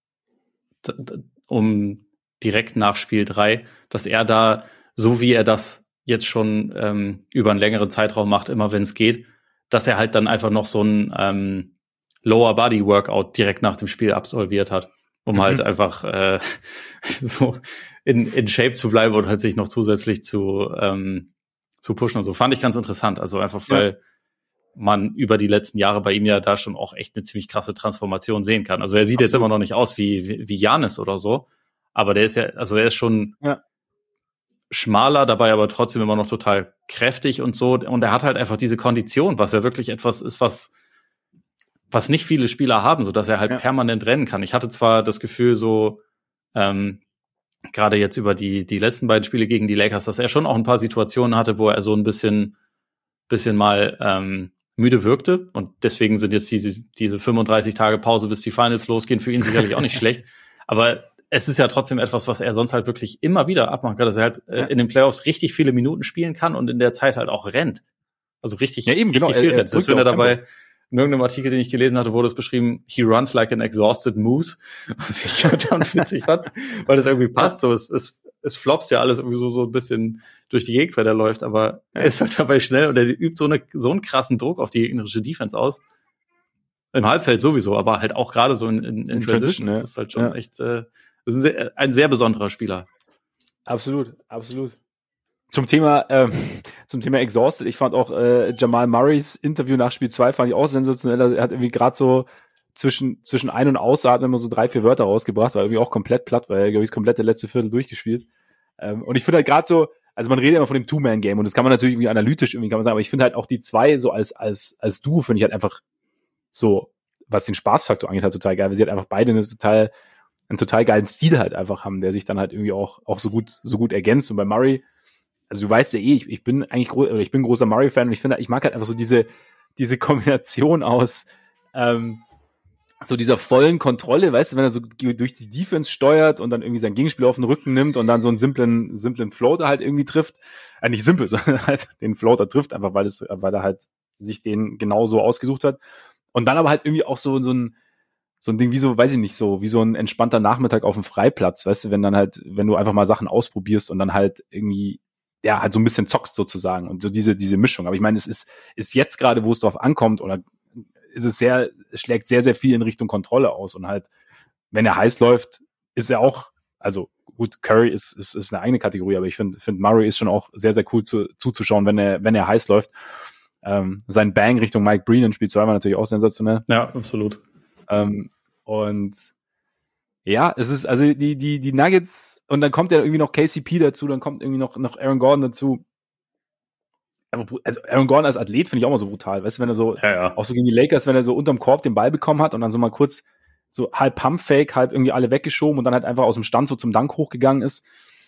Speaker 2: um direkt nach Spiel 3, dass er da, so wie er das jetzt schon über einen längeren Zeitraum macht, immer wenn es geht, dass er halt dann einfach noch so ein Lower Body Workout direkt nach dem Spiel absolviert hat, um halt einfach so in Shape zu bleiben und halt sich noch zusätzlich zu pushen und so. Fand ich ganz interessant. Also einfach, weil man über die letzten Jahre bei ihm ja da schon auch echt eine ziemlich krasse Transformation sehen kann. Also er sieht jetzt immer noch nicht aus wie Giannis oder so, aber er ist schon schmaler, dabei aber trotzdem immer noch total kräftig und so. Und er hat halt einfach diese Kondition, was ja wirklich etwas ist, was nicht viele Spieler haben, so dass er halt permanent rennen kann. Ich hatte zwar das Gefühl so, gerade jetzt über die letzten beiden Spiele gegen die Lakers, dass er schon auch ein paar Situationen hatte, wo er so ein bisschen mal müde wirkte. Und deswegen sind jetzt diese 35 Tage Pause, bis die Finals losgehen, für ihn sicherlich auch nicht schlecht. Aber es ist ja trotzdem etwas, was er sonst halt wirklich immer wieder abmachen kann, dass er halt in den Playoffs richtig viele Minuten spielen kann und in der Zeit halt auch rennt. Also richtig viel rennt. Selbst wenn er dabei in irgendeinem Artikel, den ich gelesen hatte, wurde es beschrieben, he runs like an exhausted moose, was ich dann witzig fand, weil das irgendwie passt. So, es flops ja alles irgendwie so ein bisschen durch die Gegend, wenn er läuft, aber er ist halt dabei schnell und er übt so einen krassen Druck auf die gegnerische Defense aus. Im Halbfeld sowieso, aber halt auch gerade so in Transition. Das ist halt schon echt, das ist ein sehr besonderer Spieler.
Speaker 1: Absolut. Zum Thema Exhausted, ich fand auch Jamal Murrays Interview nach Spiel 2 fand ich auch sensationell. Er hat irgendwie gerade so zwischen Ein- und Ausatmen immer so 3-4 Wörter rausgebracht, war irgendwie auch komplett platt, weil er, glaube ich, das komplette letzte Viertel durchgespielt. Und ich finde halt gerade so, also man redet immer von dem Two-Man-Game und das kann man natürlich irgendwie analytisch kann man sagen, aber ich finde halt auch die zwei so als Duo finde ich halt einfach so, was den Spaßfaktor angeht, halt total geil, weil sie halt einfach beide einen total geilen Stil halt einfach haben, der sich dann halt irgendwie auch so gut ergänzt. Und bei Murray, also du weißt ja ich bin eigentlich ich bin großer Murray-Fan und ich mag halt einfach so diese Kombination aus so dieser vollen Kontrolle, weißt du, wenn er so durch die Defense steuert und dann irgendwie sein Gegenspiel auf den Rücken nimmt und dann so einen simplen Floater halt irgendwie trifft. Nicht simpel, sondern halt den Floater trifft, einfach weil er halt sich den genau so ausgesucht hat. Und dann aber halt irgendwie auch so ein Ding wie so, weiß ich nicht, so wie so ein entspannter Nachmittag auf dem Freiplatz, weißt du, wenn du einfach mal Sachen ausprobierst und dann halt irgendwie halt so ein bisschen zockst sozusagen und so diese Mischung. Aber ich meine, es ist jetzt gerade, wo es drauf ankommt, oder schlägt sehr, sehr viel in Richtung Kontrolle aus und halt, wenn er heiß läuft, ist er auch, also gut, Curry ist eine eigene Kategorie, aber ich finde Murray ist schon auch sehr, sehr cool zuzuschauen, wenn er heiß läuft. Sein Bang Richtung Mike Breen in Spiel 2 war natürlich auch sensationell.
Speaker 2: Ja, absolut.
Speaker 1: Und Ja, es ist, also die Nuggets, und dann kommt ja irgendwie noch KCP dazu, dann kommt irgendwie noch Aaron Gordon dazu. Also Aaron Gordon als Athlet finde ich auch mal so brutal, weißt du, wenn er so, auch so gegen die Lakers, wenn er so unterm Korb den Ball bekommen hat und dann so mal kurz so halb Pump-Fake, halb irgendwie alle weggeschoben und dann halt einfach aus dem Stand so zum Dank hochgegangen ist.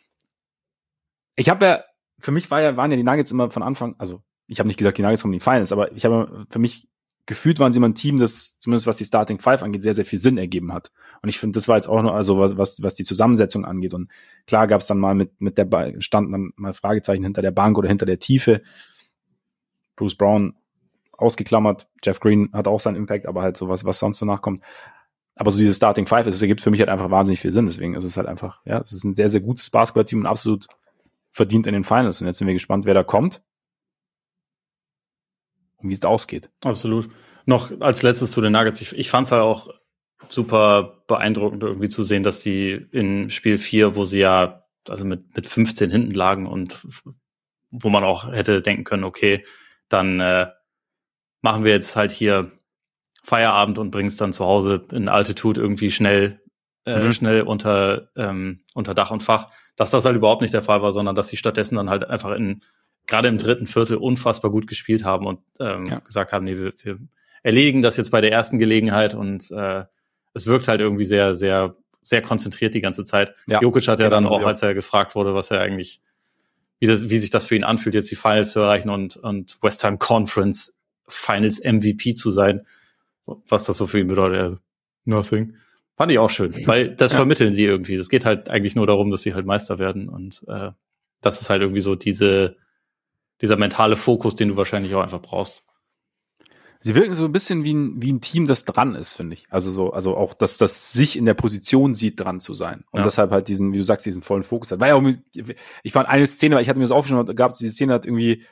Speaker 1: Für mich waren ja die Nuggets immer von Anfang, also ich habe nicht gesagt, die Nuggets kommen in die Finals, aber für mich gefühlt waren sie immer ein Team, das zumindest was die Starting Five angeht, sehr, sehr viel Sinn ergeben hat. Und ich finde, das war jetzt auch noch, also was die Zusammensetzung angeht. Und klar gab es dann mal standen dann mal Fragezeichen hinter der Bank oder hinter der Tiefe. Bruce Brown ausgeklammert, Jeff Green hat auch seinen Impact, aber halt so was sonst so nachkommt. Aber so diese Starting Five, es ergibt für mich halt einfach wahnsinnig viel Sinn. Deswegen ist es halt einfach, ja, es ist ein sehr, sehr gutes Basketballteam und absolut verdient in den Finals. Und jetzt sind wir gespannt, wer da kommt und wie es ausgeht.
Speaker 2: Absolut. Noch als letztes zu den Nuggets. Ich fand es halt auch super beeindruckend irgendwie zu sehen, dass die in Spiel 4, wo sie ja also mit 15 hinten lagen und wo man auch hätte denken können, okay, dann machen wir jetzt halt hier Feierabend und bringen es dann zu Hause in Altitude irgendwie schnell unter Dach und Fach, dass das halt überhaupt nicht der Fall war, sondern dass sie stattdessen dann halt einfach gerade im dritten Viertel unfassbar gut gespielt haben und gesagt haben, nee, wir erledigen das jetzt bei der ersten Gelegenheit und es wirkt halt irgendwie sehr, sehr, sehr konzentriert die ganze Zeit. Ja, Jokic hat ja dann auch, als er gefragt wurde, was er eigentlich, wie sich das für ihn anfühlt, jetzt die Finals zu erreichen und Western Conference Finals MVP zu sein, was das so für ihn bedeutet. Also, nothing. Fand ich auch schön, weil das vermitteln sie irgendwie. Es geht halt eigentlich nur darum, dass sie halt Meister werden und das ist halt irgendwie so dieser mentale Fokus, den du wahrscheinlich auch einfach brauchst.
Speaker 1: Sie wirken so ein bisschen wie ein Team, das dran ist, finde ich. Also auch, dass das sich in der Position sieht, dran zu sein. Und deshalb halt diesen, wie du sagst, diesen vollen Fokus hat. War ja auch, ich fand eine Szene, weil ich hatte mir das aufgeschrieben, da gab es diese Szene, hat irgendwie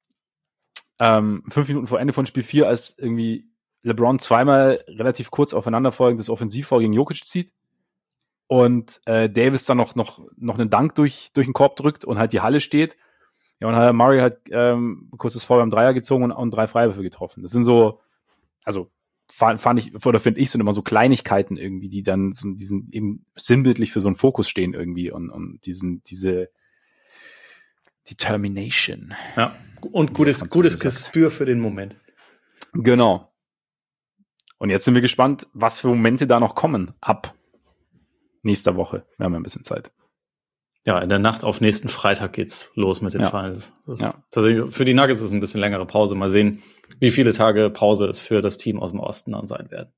Speaker 1: 5 Minuten vor Ende von Spiel 4, als irgendwie LeBron zweimal relativ kurz aufeinanderfolgend das Offensivfoul gegen Jokic zieht und Davis dann noch einen Dank durch den Korb drückt und halt die Halle steht. Ja, und hat Murray halt kurz das Foul beim Dreier gezogen und 3 Freiwürfe getroffen. Das sind so, also fand ich, oder finde ich, sind immer so Kleinigkeiten irgendwie, die dann so diesen eben sinnbildlich für so einen Fokus stehen irgendwie und diese Determination.
Speaker 2: Ja, und gutes Gespür für den Moment.
Speaker 1: Genau. Und jetzt sind wir gespannt, was für Momente da noch kommen ab nächster Woche. Wir haben ja ein bisschen Zeit.
Speaker 2: Ja, in der Nacht auf nächsten Freitag geht's los mit den Finals. Tatsächlich, für die Nuggets ist es ein bisschen längere Pause. Mal sehen, wie viele Tage Pause es für das Team aus dem Osten dann sein werden.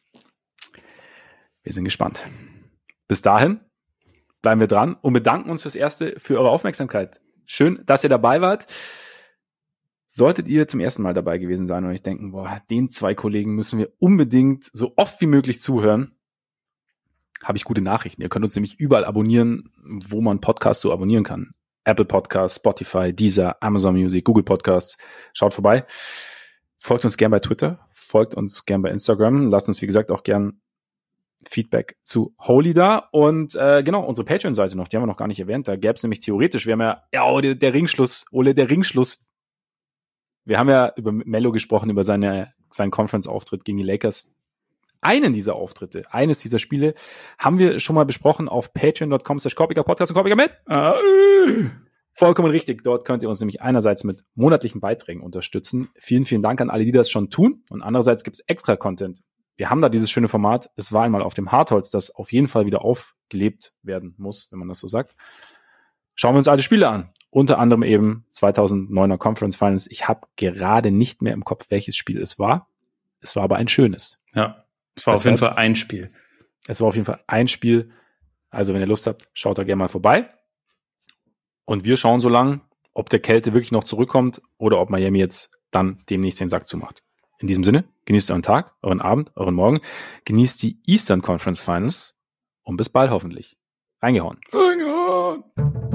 Speaker 1: Wir sind gespannt. Bis dahin bleiben wir dran und bedanken uns fürs Erste für eure Aufmerksamkeit. Schön, dass ihr dabei wart. Solltet ihr zum ersten Mal dabei gewesen sein und euch denken, den 2 Kollegen müssen wir unbedingt so oft wie möglich zuhören, habe ich gute Nachrichten. Ihr könnt uns nämlich überall abonnieren, wo man Podcasts so abonnieren kann. Apple Podcasts, Spotify, Deezer, Amazon Music, Google Podcasts. Schaut vorbei. Folgt uns gern bei Twitter, folgt uns gern bei Instagram. Lasst uns, wie gesagt, auch gern Feedback zu Holy da. Und genau, unsere Patreon-Seite noch, die haben wir noch gar nicht erwähnt. Da gäbe es nämlich theoretisch, wir haben der Ringschluss. Wir haben ja über Melo gesprochen, über seinen Conference-Auftritt gegen die Lakers. Eines dieser Spiele haben wir schon mal besprochen auf patreon.com/Korpiger-Podcast und Korpiger mit. Vollkommen richtig. Dort könnt ihr uns nämlich einerseits mit monatlichen Beiträgen unterstützen. Vielen, vielen Dank an alle, die das schon tun. Und andererseits gibt es extra Content. Wir haben da dieses schöne Format. Es war einmal auf dem Hartholz, das auf jeden Fall wieder aufgelebt werden muss, wenn man das so sagt. Schauen wir uns alte Spiele an. Unter anderem eben 2009er Conference Finals. Ich habe gerade nicht mehr im Kopf, welches Spiel es war. Es war aber ein schönes.
Speaker 2: Ja. Es war auf jeden Fall ein Spiel.
Speaker 1: Es war auf jeden Fall ein Spiel. Also wenn ihr Lust habt, schaut da gerne mal vorbei. Und wir schauen so lang, ob der Kälte wirklich noch zurückkommt oder ob Miami jetzt dann demnächst den Sack zumacht. In diesem Sinne, genießt euren Tag, euren Abend, euren Morgen. Genießt die Eastern Conference Finals und bis bald hoffentlich. Reingehauen.